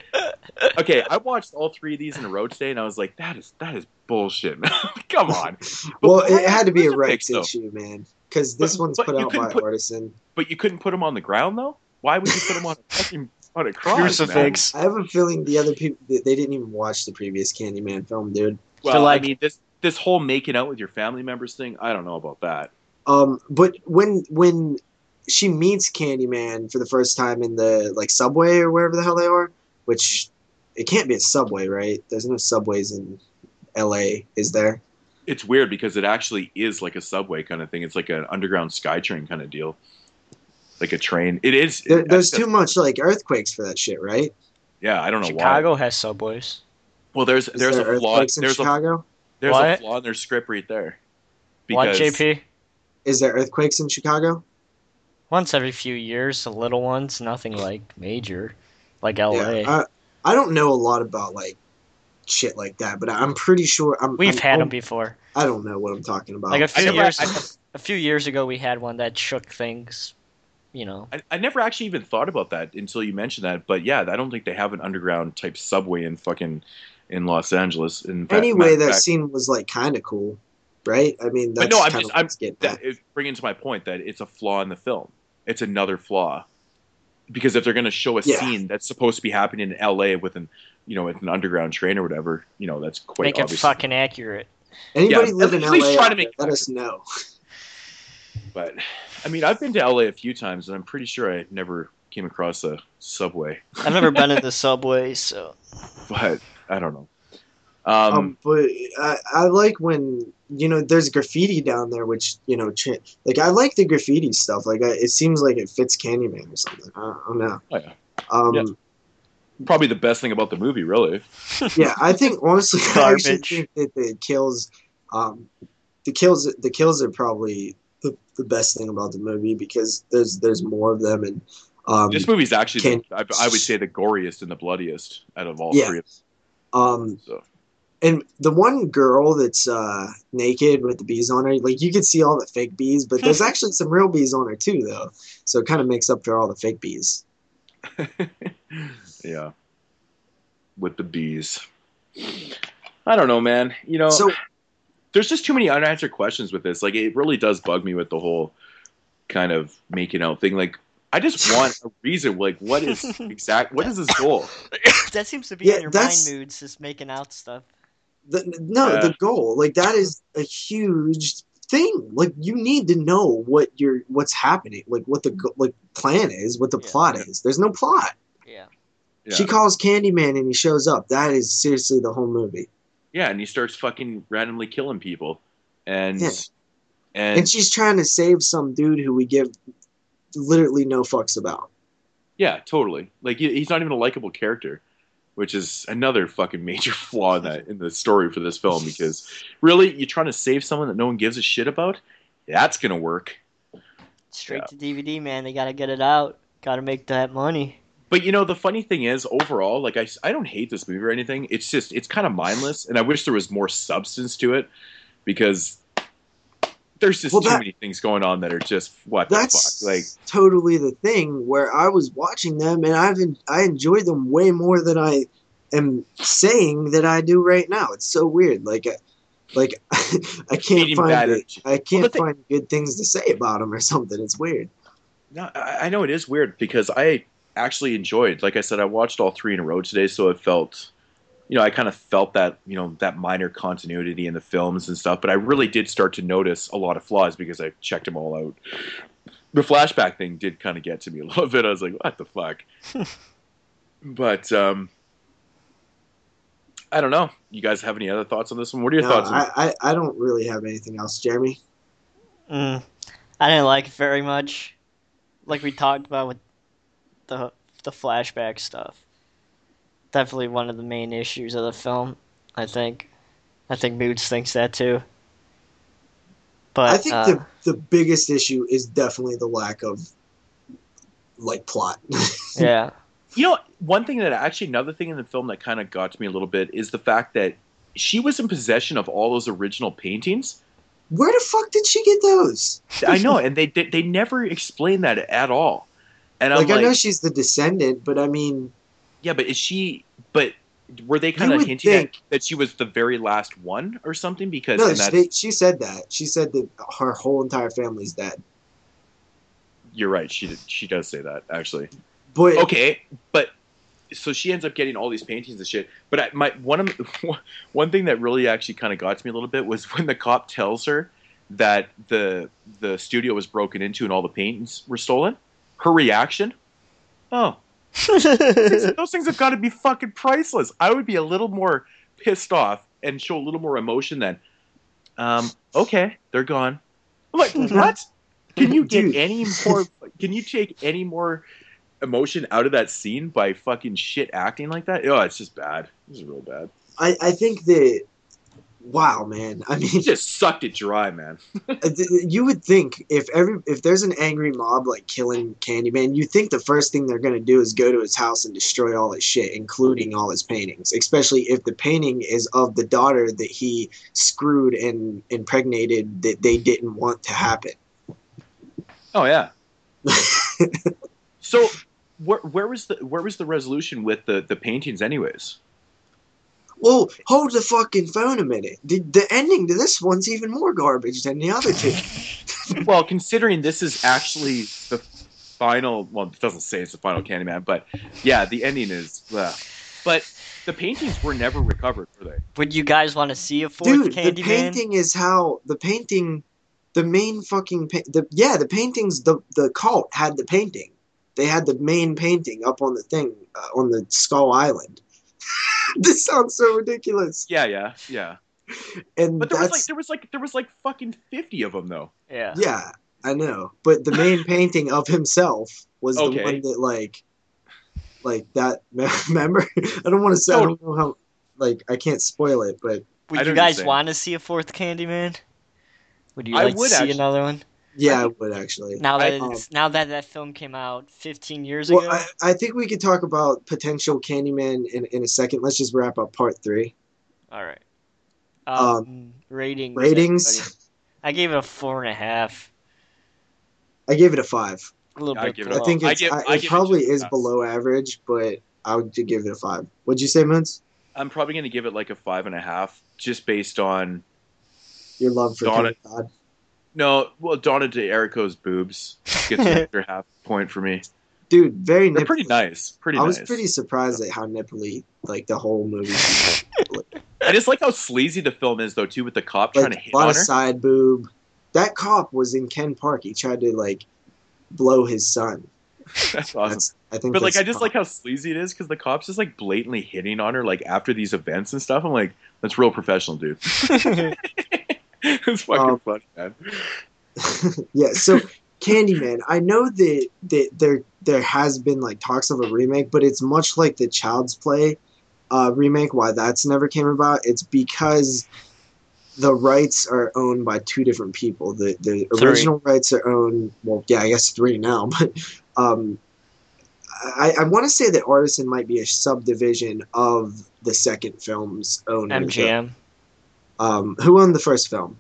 Okay, I watched all three of these in a row today, and I was like, "That is that is bullshit, man. Come on." But Well, why it had to be a crucifix, rights though? issue, man, because But this one's but put you out couldn't by put Artisan. but you couldn't put them on the ground though. Why would you put them on a fucking on a cross, man? Crucifix. I have a feeling the other people they they didn't even watch the previous Candyman film, dude. Well, like- I mean this this whole making out with your family members thing. I don't know about that. Um, but when when she meets Candyman for the first time in the like subway or wherever the hell they are, which it can't be a subway, right? There's no subways in L A, is there? It's weird because it actually is like a subway kind of thing. It's like an underground SkyTrain kind of deal, like a train. It is. There, it- there's I- too much like earthquakes for that shit, right? Yeah, I don't know Chicago why. has subways. Well, there's Is there's there a flaw. earthquakes in There's a Chicago? there's What? a flaw in their script right there. What, J Because P? Is there earthquakes in Chicago? Once every few years, the little ones, nothing like major, like L A. Yeah, I, I don't know a lot about like shit like that, but I'm pretty sure I'm. We've I'm, had them I'm- before. I don't know what I'm talking about. Like a I few never- years, I- a few years ago, we had one that shook things. You know, I, I never actually even thought about that until you mentioned that. But yeah, I don't think they have an underground type subway in fucking in Los Angeles. In fact, Anyway, matter of that fact- scene was like kind of cool, right? I mean, that's But no, I'm kinda just what I'm it's getting that, at. it, bringing to my point that it's a flaw in the film. It's another flaw because if they're going to show a Yeah. scene that's supposed to be happening in L A with an you know with an underground train or whatever, you know that's quite make it obvious. fucking accurate. Anybody yeah, live at in least L A? try to out make there, it let us know. But I mean, I've been to L A a few times, and I'm pretty sure I never came across a subway. I've never been in the subway, so But I don't know. Um, Um, but I, I like when you know there's graffiti down there, which you know, cha- like I like the graffiti stuff. Like I, it seems like it fits Candyman or something. I don't, I don't know. oh, yeah. Um, Yeah. Probably the best thing about the movie, really. yeah, I think honestly, I actually Garbage. think that the kills, um, the kills, the kills are probably the, the best thing about the movie because there's there's more of them and um, This movie's actually, can- the, I, I would say, the goriest and the bloodiest out of all Yeah. three. Of um, them, so. and the one girl that's uh, naked with the bees on her, like you could see all the fake bees, but there's actually some real bees on her too, though. So it kind of makes up for all the fake bees. Yeah. With the bees. I don't know, man. You know, So there's just too many unanswered questions with this. Like, it really does bug me with the whole kind of making out thing. Like, I just want a reason. Like, what is exact? What is his goal? that seems to be Yeah, in your that's- mind moods, just making out stuff. the, no, Yeah. the goal, like that is a huge thing. Like you need to know what you're, what's happening, like what the go- like plan is, what the Yeah. plot is. There's no plot. Yeah. Yeah. She calls Candyman and he shows up. That is seriously the whole movie. Yeah, and he starts fucking randomly killing people, and Yeah. and, And she's trying to save some dude who we give literally no fucks about. yeah, totally. Like he, he's not even a likable character, which is another fucking major flaw in that in the story for this film. Because really, you're trying to save someone that no one gives a shit about. That's gonna work. Straight Yeah. to D V D, man. They gotta get it out. Gotta make that money. But you know, the funny thing is, overall, like I, I don't hate this movie or anything. It's just it's kind of mindless, and I wish there was more substance to it because there's just Well, too that- many things going on that are just what the That's fuck. Like, totally the thing where I was watching them and I've en- I enjoyed them way more than I am saying that I do right now. It's so weird. Like, I- like I can't Feeding bad find it, energy. I can't the thing- find good things to say about them or something. It's weird. no, I, I know it is weird because I actually enjoyed. Like I said, I watched all three in a row today, so it felt, you know, I kind of felt that, you know, that minor continuity in the films and stuff. But I really did start to notice a lot of flaws because I checked them all out. The flashback thing did kind of get to me a little bit. I was like, what the fuck? But um, I don't know. You guys have any other thoughts on this one? What are your No, thoughts? On I, I I don't really have anything else, Jeremy. Mm. I didn't like it very much. Like we talked about with the the flashback stuff. Definitely one of the main issues of the film, I think. I think Moods thinks that too. But I think uh, the the biggest issue is definitely the lack of like plot. yeah. You know, one thing that actually, another thing in the film that kind of got to me a little bit is the fact that she was in possession of all those original paintings. Where the fuck did she get those? I know, and they they, they never explain that at all. And I'm Like, like, I know she's the descendant, but I mean, Yeah, but is she? But were they kind You of would hinting think- at that she was the very last one or something? Because No, in that, she, she said that. She said that her whole entire family's dead. you're right. She did, she does say that actually. But Okay, but so she ends up getting all these paintings and shit. But I, my one of one thing that really actually kind of got to me a little bit was when the cop tells her that the the studio was broken into and all the paintings were stolen. Her reaction, oh. Those things have got to be fucking priceless. I would be a little more pissed off and show a little more emotion then. Um, okay, they're gone. I'm like, what? Can you get Dude. any more? Can you take any more emotion out of that scene by fucking shit acting like that? Oh, it's just bad. This is real bad. I, I think that, wow, man. I mean, He just sucked it dry, man. you would think if every if there's an angry mob like killing Candyman, you think the first thing they're gonna do is go to his house and destroy all his shit, including all his paintings. Especially if the painting is of the daughter that he screwed and impregnated that they didn't want to happen. Oh yeah. So where where was the where was the resolution with the the paintings, anyways? Well, hold the fucking phone a minute. The, the ending to this one's even more garbage than the other two. Well, considering this is actually the final, well, it doesn't say it's the final Candyman, but yeah, the ending is. Ugh. But the paintings were never recovered, were they? Would you guys want to see a fourth Dude, the Candyman? painting is how the painting, the main fucking pa- the yeah, the paintings. The the cult had the painting. They had the main painting up on the thing uh, on the Skull Island. This sounds so ridiculous. Yeah, yeah, yeah. And But there was that's like there was like there was like fucking fifty of them though. Yeah. yeah, I know. But the main painting of himself was Okay. the one that like, like that. Remember? I don't want to say. I don't know how. Like I can't spoil it, but I Would know you what you're guys saying. want to see a fourth Candyman? Would you I like would to see actually- another one? yeah, I I, would actually. Now that I- it's, now that that film came out fifteen years Well, ago. I, I think we could talk about potential Candyman in, in a second. Let's just wrap up part three. All right. Um, Um, ratings. Ratings. everybody. I gave it a four and a half. I gave it a five. A little I bit give it I a- below. think I it's give- I, I it give it probably just a is pass. below average, but I would give it a five. What'd you say, Moons? I'm probably gonna give it like a five and a half, just based on Your love for Donna- Tony Todd. no, well, Donna de Erico's boobs gets an extra half point for me. Dude, very They're nipply. pretty nice, pretty I was nice. pretty surprised at how nipply like the whole movie. I just like how sleazy the film is, though, too, with the cop trying to Like hit a lot on of her. side boob. That cop was in Ken Park. He tried to like blow his son. That's awesome. That's I think. But like, that's I just like how sleazy it is because the cop's just like blatantly hitting on her, like after these events and stuff. I'm like, that's real professional, dude. It's fucking Um, funny, man. yeah. So Candyman, I know that that there there has been like talks of a remake, but it's much like the Child's Play uh, remake. Why that's never came about? It's because the rights are owned by two different people. The the Three. original rights are owned. Well, yeah, I guess three now, but um, I, I want to say that Artisan might be a subdivision of the second film's owner. M G M. Um, who owned the first film?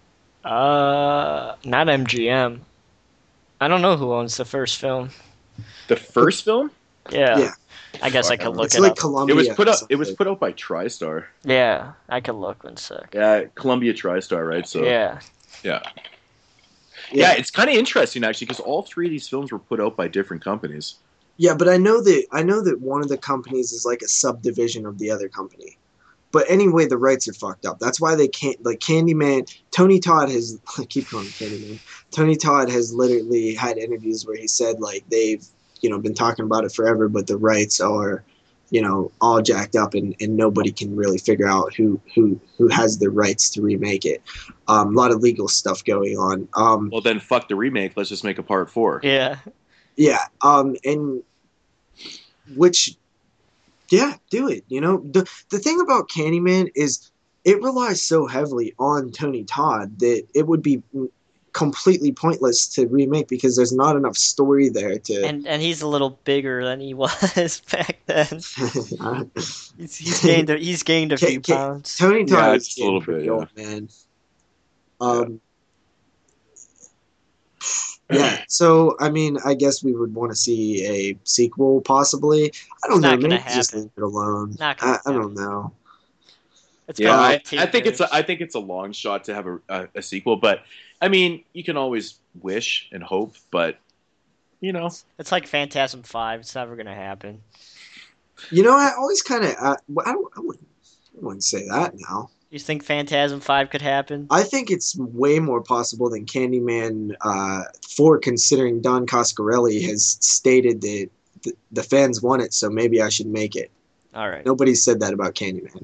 Uh, not M G M. I don't know who owns the first film. The first film, Yeah. Yeah. I guess I Fuck, I could don't look It's it like up. Columbia. it was put or up. It was something. put out by TriStar. Yeah, I could look one sec. Yeah, Columbia TriStar, right? So Yeah. yeah, yeah, it's kind of interesting actually because all three of these films were put out by different companies. Yeah, but I know that I know that one of the companies is like a subdivision of the other company. But anyway, the rights are fucked up. That's why they can't like Candyman. Tony Todd has I keep calling him Candyman. Tony Todd has literally had interviews where he said like they've you know been talking about it forever, but the rights are you know all jacked up and, and nobody can really figure out who who who has the rights to remake it. Um, a lot of legal stuff going on. Um, Well, then fuck the remake. Let's just make a part four. Yeah. Yeah, um, and which, yeah, do it. You know, the the thing about Candyman is it relies so heavily on Tony Todd that it would be completely pointless to remake because there's not enough story there to. And and he's a little bigger than he was back then. He's, he's gained a, he's gained a Ca- few ca- pounds. Tony Todd Yeah, is just a little getting pretty bit, yeah. old, man. Um, Yeah, so I mean, I guess we would want to see a sequel, possibly. I don't It's know. not gonna Maybe just happen. leave it alone. Not gonna I, I happen. don't know. It's Yeah, gonna Uh, I, have I think it's takers. a, I think it's a long shot to have a, a, a sequel, but I mean, you can always wish and hope, but you know, It's like Phantasm Five. It's never gonna happen. you know, I always kind of, I, well, I, don't, I, wouldn't, I wouldn't say that now. You think Phantasm Five could happen? I think it's way more possible than Candyman uh, four, considering Don Coscarelli has stated that the, the fans want it, so maybe I should make it. All right. Nobody said that about Candyman.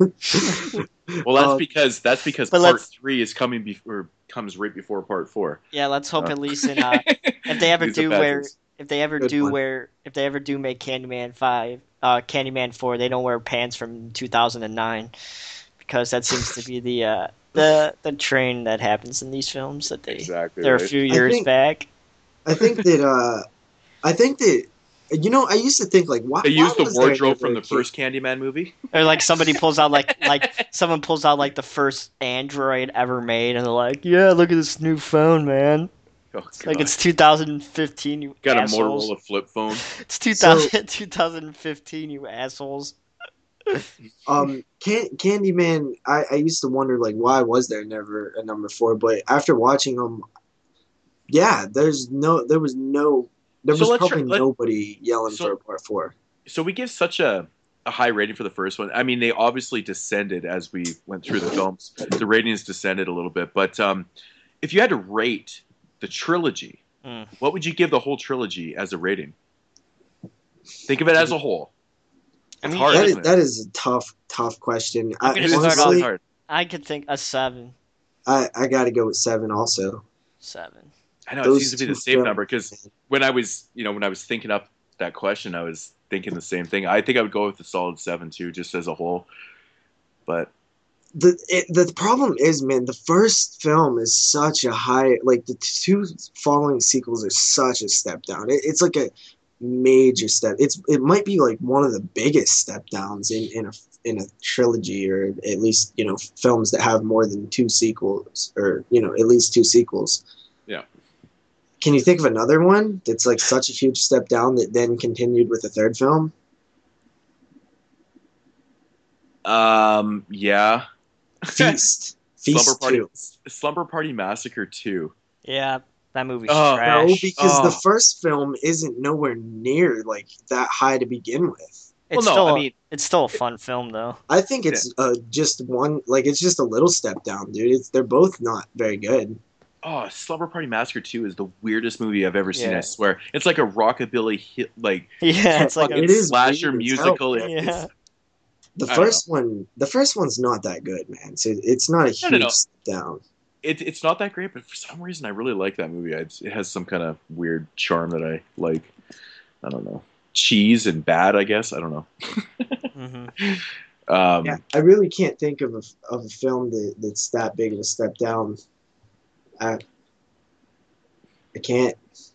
well, that's Um, because that's because But part let's- three is coming before comes right before part four. Yeah, let's hope Uh. at least in uh, if they ever These are do bad where things. if they ever Good do one. where if they ever do make Candyman Five, uh, Candyman Four, they don't wear pants from two thousand and nine because that seems to be the uh the the train that happens in these films that they Exactly they're right. a few years think- back. I think that uh, I think that you know I used to think like why They why used the was there wardrobe never from a the kid- first Candyman movie. Or like somebody pulls out like like someone pulls out like the first Android ever made, and they're like, "Yeah, look at this new phone, man. Oh, It's like God. it's two thousand fifteen, you Got assholes. a Motorola flip phone. It's two thousand, two thousand fifteen, you assholes." um Can- Candyman. I, I used to wonder like why was there never a number four, but after watching them, yeah, there's no there was no there So was let's probably try- let- nobody yelling so- for a part four. So we give such a, a high rating for the first one. I mean, they obviously descended as we went through the films. The ratings descended a little bit, but um, if you had to rate the trilogy, Mm. what would you give the whole trilogy as a rating? Think of it as a whole. I It's mean, hard, That is isn't it? that is a tough tough question. I'm I, gonna It is start really honestly, hard. I could think a seven, I I got to go with seven also. seven. I know it Those seems to be two the safe films, number because when I was, you know, when I was thinking up that question, I was thinking the same thing. I think I would go with the solid seven too, just as a whole. But the it, the problem is, man, the first film is such a high. Like the two following sequels are such a step down. It, it's like a major step. It's it might be like one of the biggest step downs in in a in a trilogy, or at least you know films that have more than two sequels, or you know at least two sequels. Yeah. Can you think of another one that's like such a huge step down that then continued with a third film? um, yeah, Feast. Slumber Feast Party, two. Slumber Party Massacre two. Yeah, that movie's Oh, trash. No, because the Oh. first film isn't nowhere near like that high to begin with. It's Well, no, still I a- mean- it's still a fun film though. I think it's uh, just one, like it's just a little step down, dude. It's they're both not very good. Oh, Slumber Party Massacre two is the weirdest movie I've ever seen. Yeah. I swear, it's like a rockabilly hit, like Yeah, it's like It a, is slasher weird as musical. hell, It- man. it's, The I don't first one, the first one's not that good, man. So it's not a huge No, no, no. step down. it, it's not that great, but for some reason, I really like that movie. It's, it has some kind of weird charm that I like. I don't know, cheese and bad. I guess I don't know. Mhm. Um, Yeah, I really can't think of a of a film that, that's that big of a step down. I I can't.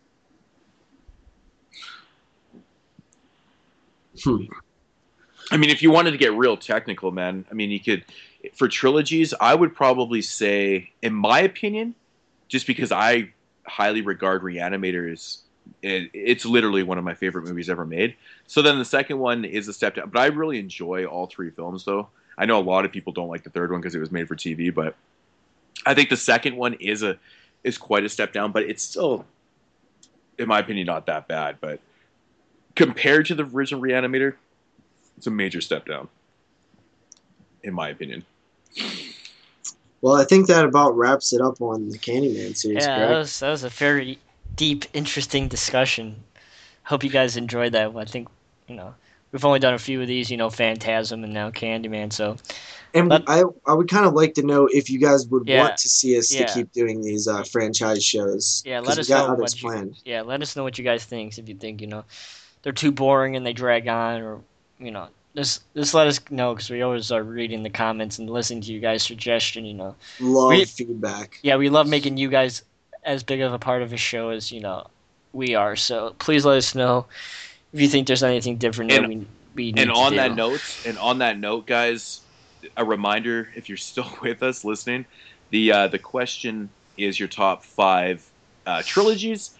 Hmm. I mean, if you wanted to get real technical, man, I mean, you could, for trilogies, I would probably say, in my opinion, just because I highly regard Reanimator, it, it's literally one of my favorite movies ever made. So then the second one is a step down, but I really enjoy all three films, though. I know a lot of people don't like the third one because it was made for T V, but I think the second one is a is quite a step down, but it's still, in my opinion, not that bad. But compared to the original Reanimator, it's a major step down, in my opinion. Well, I think that about wraps it up on the Candyman series, Yeah, that correct? was that was a very deep, interesting discussion. Hope you guys enjoyed that. I think you know we've only done a few of these, you know, Phantasm and now Candyman. So And But- I I would kind of like to know if you guys would Yeah, want to see us yeah. to keep doing these uh, franchise shows. Yeah, 'cause let we us got know others what you- planned. yeah, let us know what you guys think. If you think you know they're too boring and they drag on, or you know, just just let us know because we always are reading the comments and listening to you guys' suggestion. You know, Love We- feedback. yeah, we love making you guys as big of a part of a show as you know we are. So please let us know if you think there's anything different that And- we we need And to on do. that note, and on that note, guys, a reminder: if you're still with us listening, the uh, the question is your top five uh, trilogies.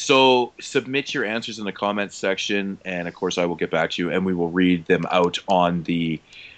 So submit your answers in the comments section, and of course I will get back to you, and we will read them out on the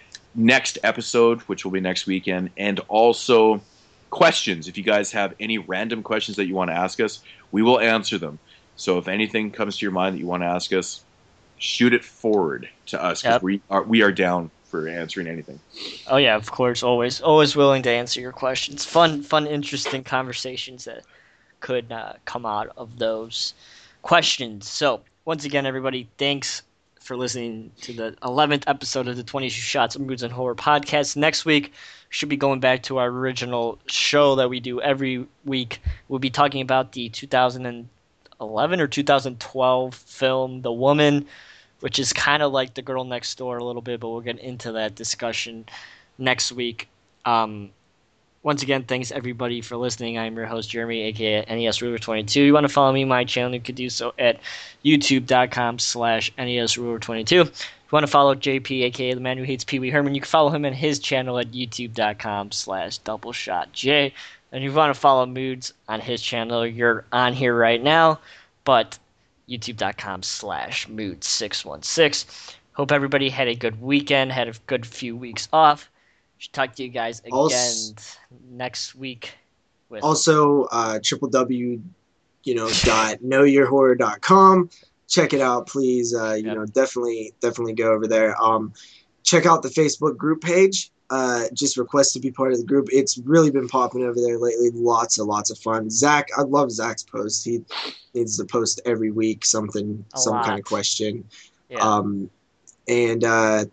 next episode, which will be next weekend. And also questions. If you guys have any random questions that you want to ask us, we will answer them. So if anything comes to your mind that you want to ask us, shoot it forward to us, because Yep. we are we are down for answering anything. Oh yeah, of course, always, always willing to answer your questions. Fun, fun, interesting conversations that could uh, come out of those questions. So once again, everybody, thanks for listening to the eleventh episode of the twenty-two Shots of Moods and Horror podcast. Next week, we should be going back to our original show that we do every week. We'll be talking about the two thousand eleven or two thousand twelve film, The Woman, which is kind of like The Girl Next Door a little bit, but we'll get into that discussion next week. Um, once again, thanks everybody for listening. I'm your host, Jeremy, aka N E S Ruler twenty-two. You want to follow me, my channel, you could do so at youtube.com slash NESRuler22. If you want to follow J P, aka the man who hates Pee Wee Herman, you can follow him and his channel at youtube.com slash doubleshotj. And if you want to follow Moods on his channel, you're on here right now, but youtube.com slash mood six one six. Hope everybody had a good weekend, had a good few weeks off. Should talk to you guys again Also- next week. With Also, uh, triple w, you know, dot know your horror dot com. Check it out, please. Uh, you Yep. know, definitely, definitely go over there. Um, check out the Facebook group page. Uh, just request to be part of the group. It's really been popping over there lately. Lots and lots of fun. Zach, I love Zach's post. He needs to post every week something, A some kind lot. of question. yeah. Um, and uh,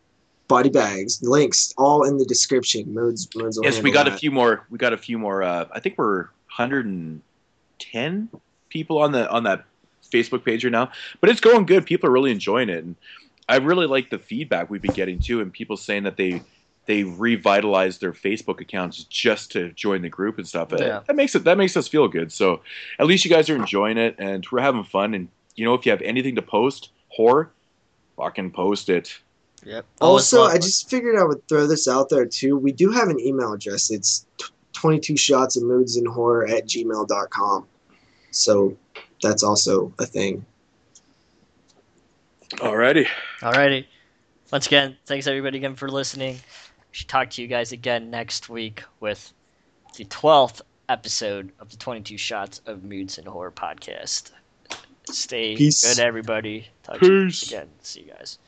body bags, links, all in the description. Modes, modes will Yes, we handle got a that. few more. We got a few more. Uh, I think we're one hundred ten people on the on that Facebook page right now, but it's going good. People are really enjoying it, and I really like the feedback we've been getting too, and people saying that they they revitalized their Facebook accounts just to join the group and stuff. Yeah. That makes it that makes us feel good. So at least you guys are enjoying it, and we're having fun. And you know, if you have anything to post, horror, fucking post it. Yep. Always Also, love I it. just figured I would throw this out there too. We do have an email address. It's twenty-two shots of moods and horror at gmail dot com. So that's also a thing. Alrighty. Alrighty. Once again, thanks everybody again for listening. Should talk to you guys again next week with the twelfth episode of the twenty-two Shots of Moods and Horror podcast. Stay Peace. good, everybody. Talk to you Peace. again. See you guys.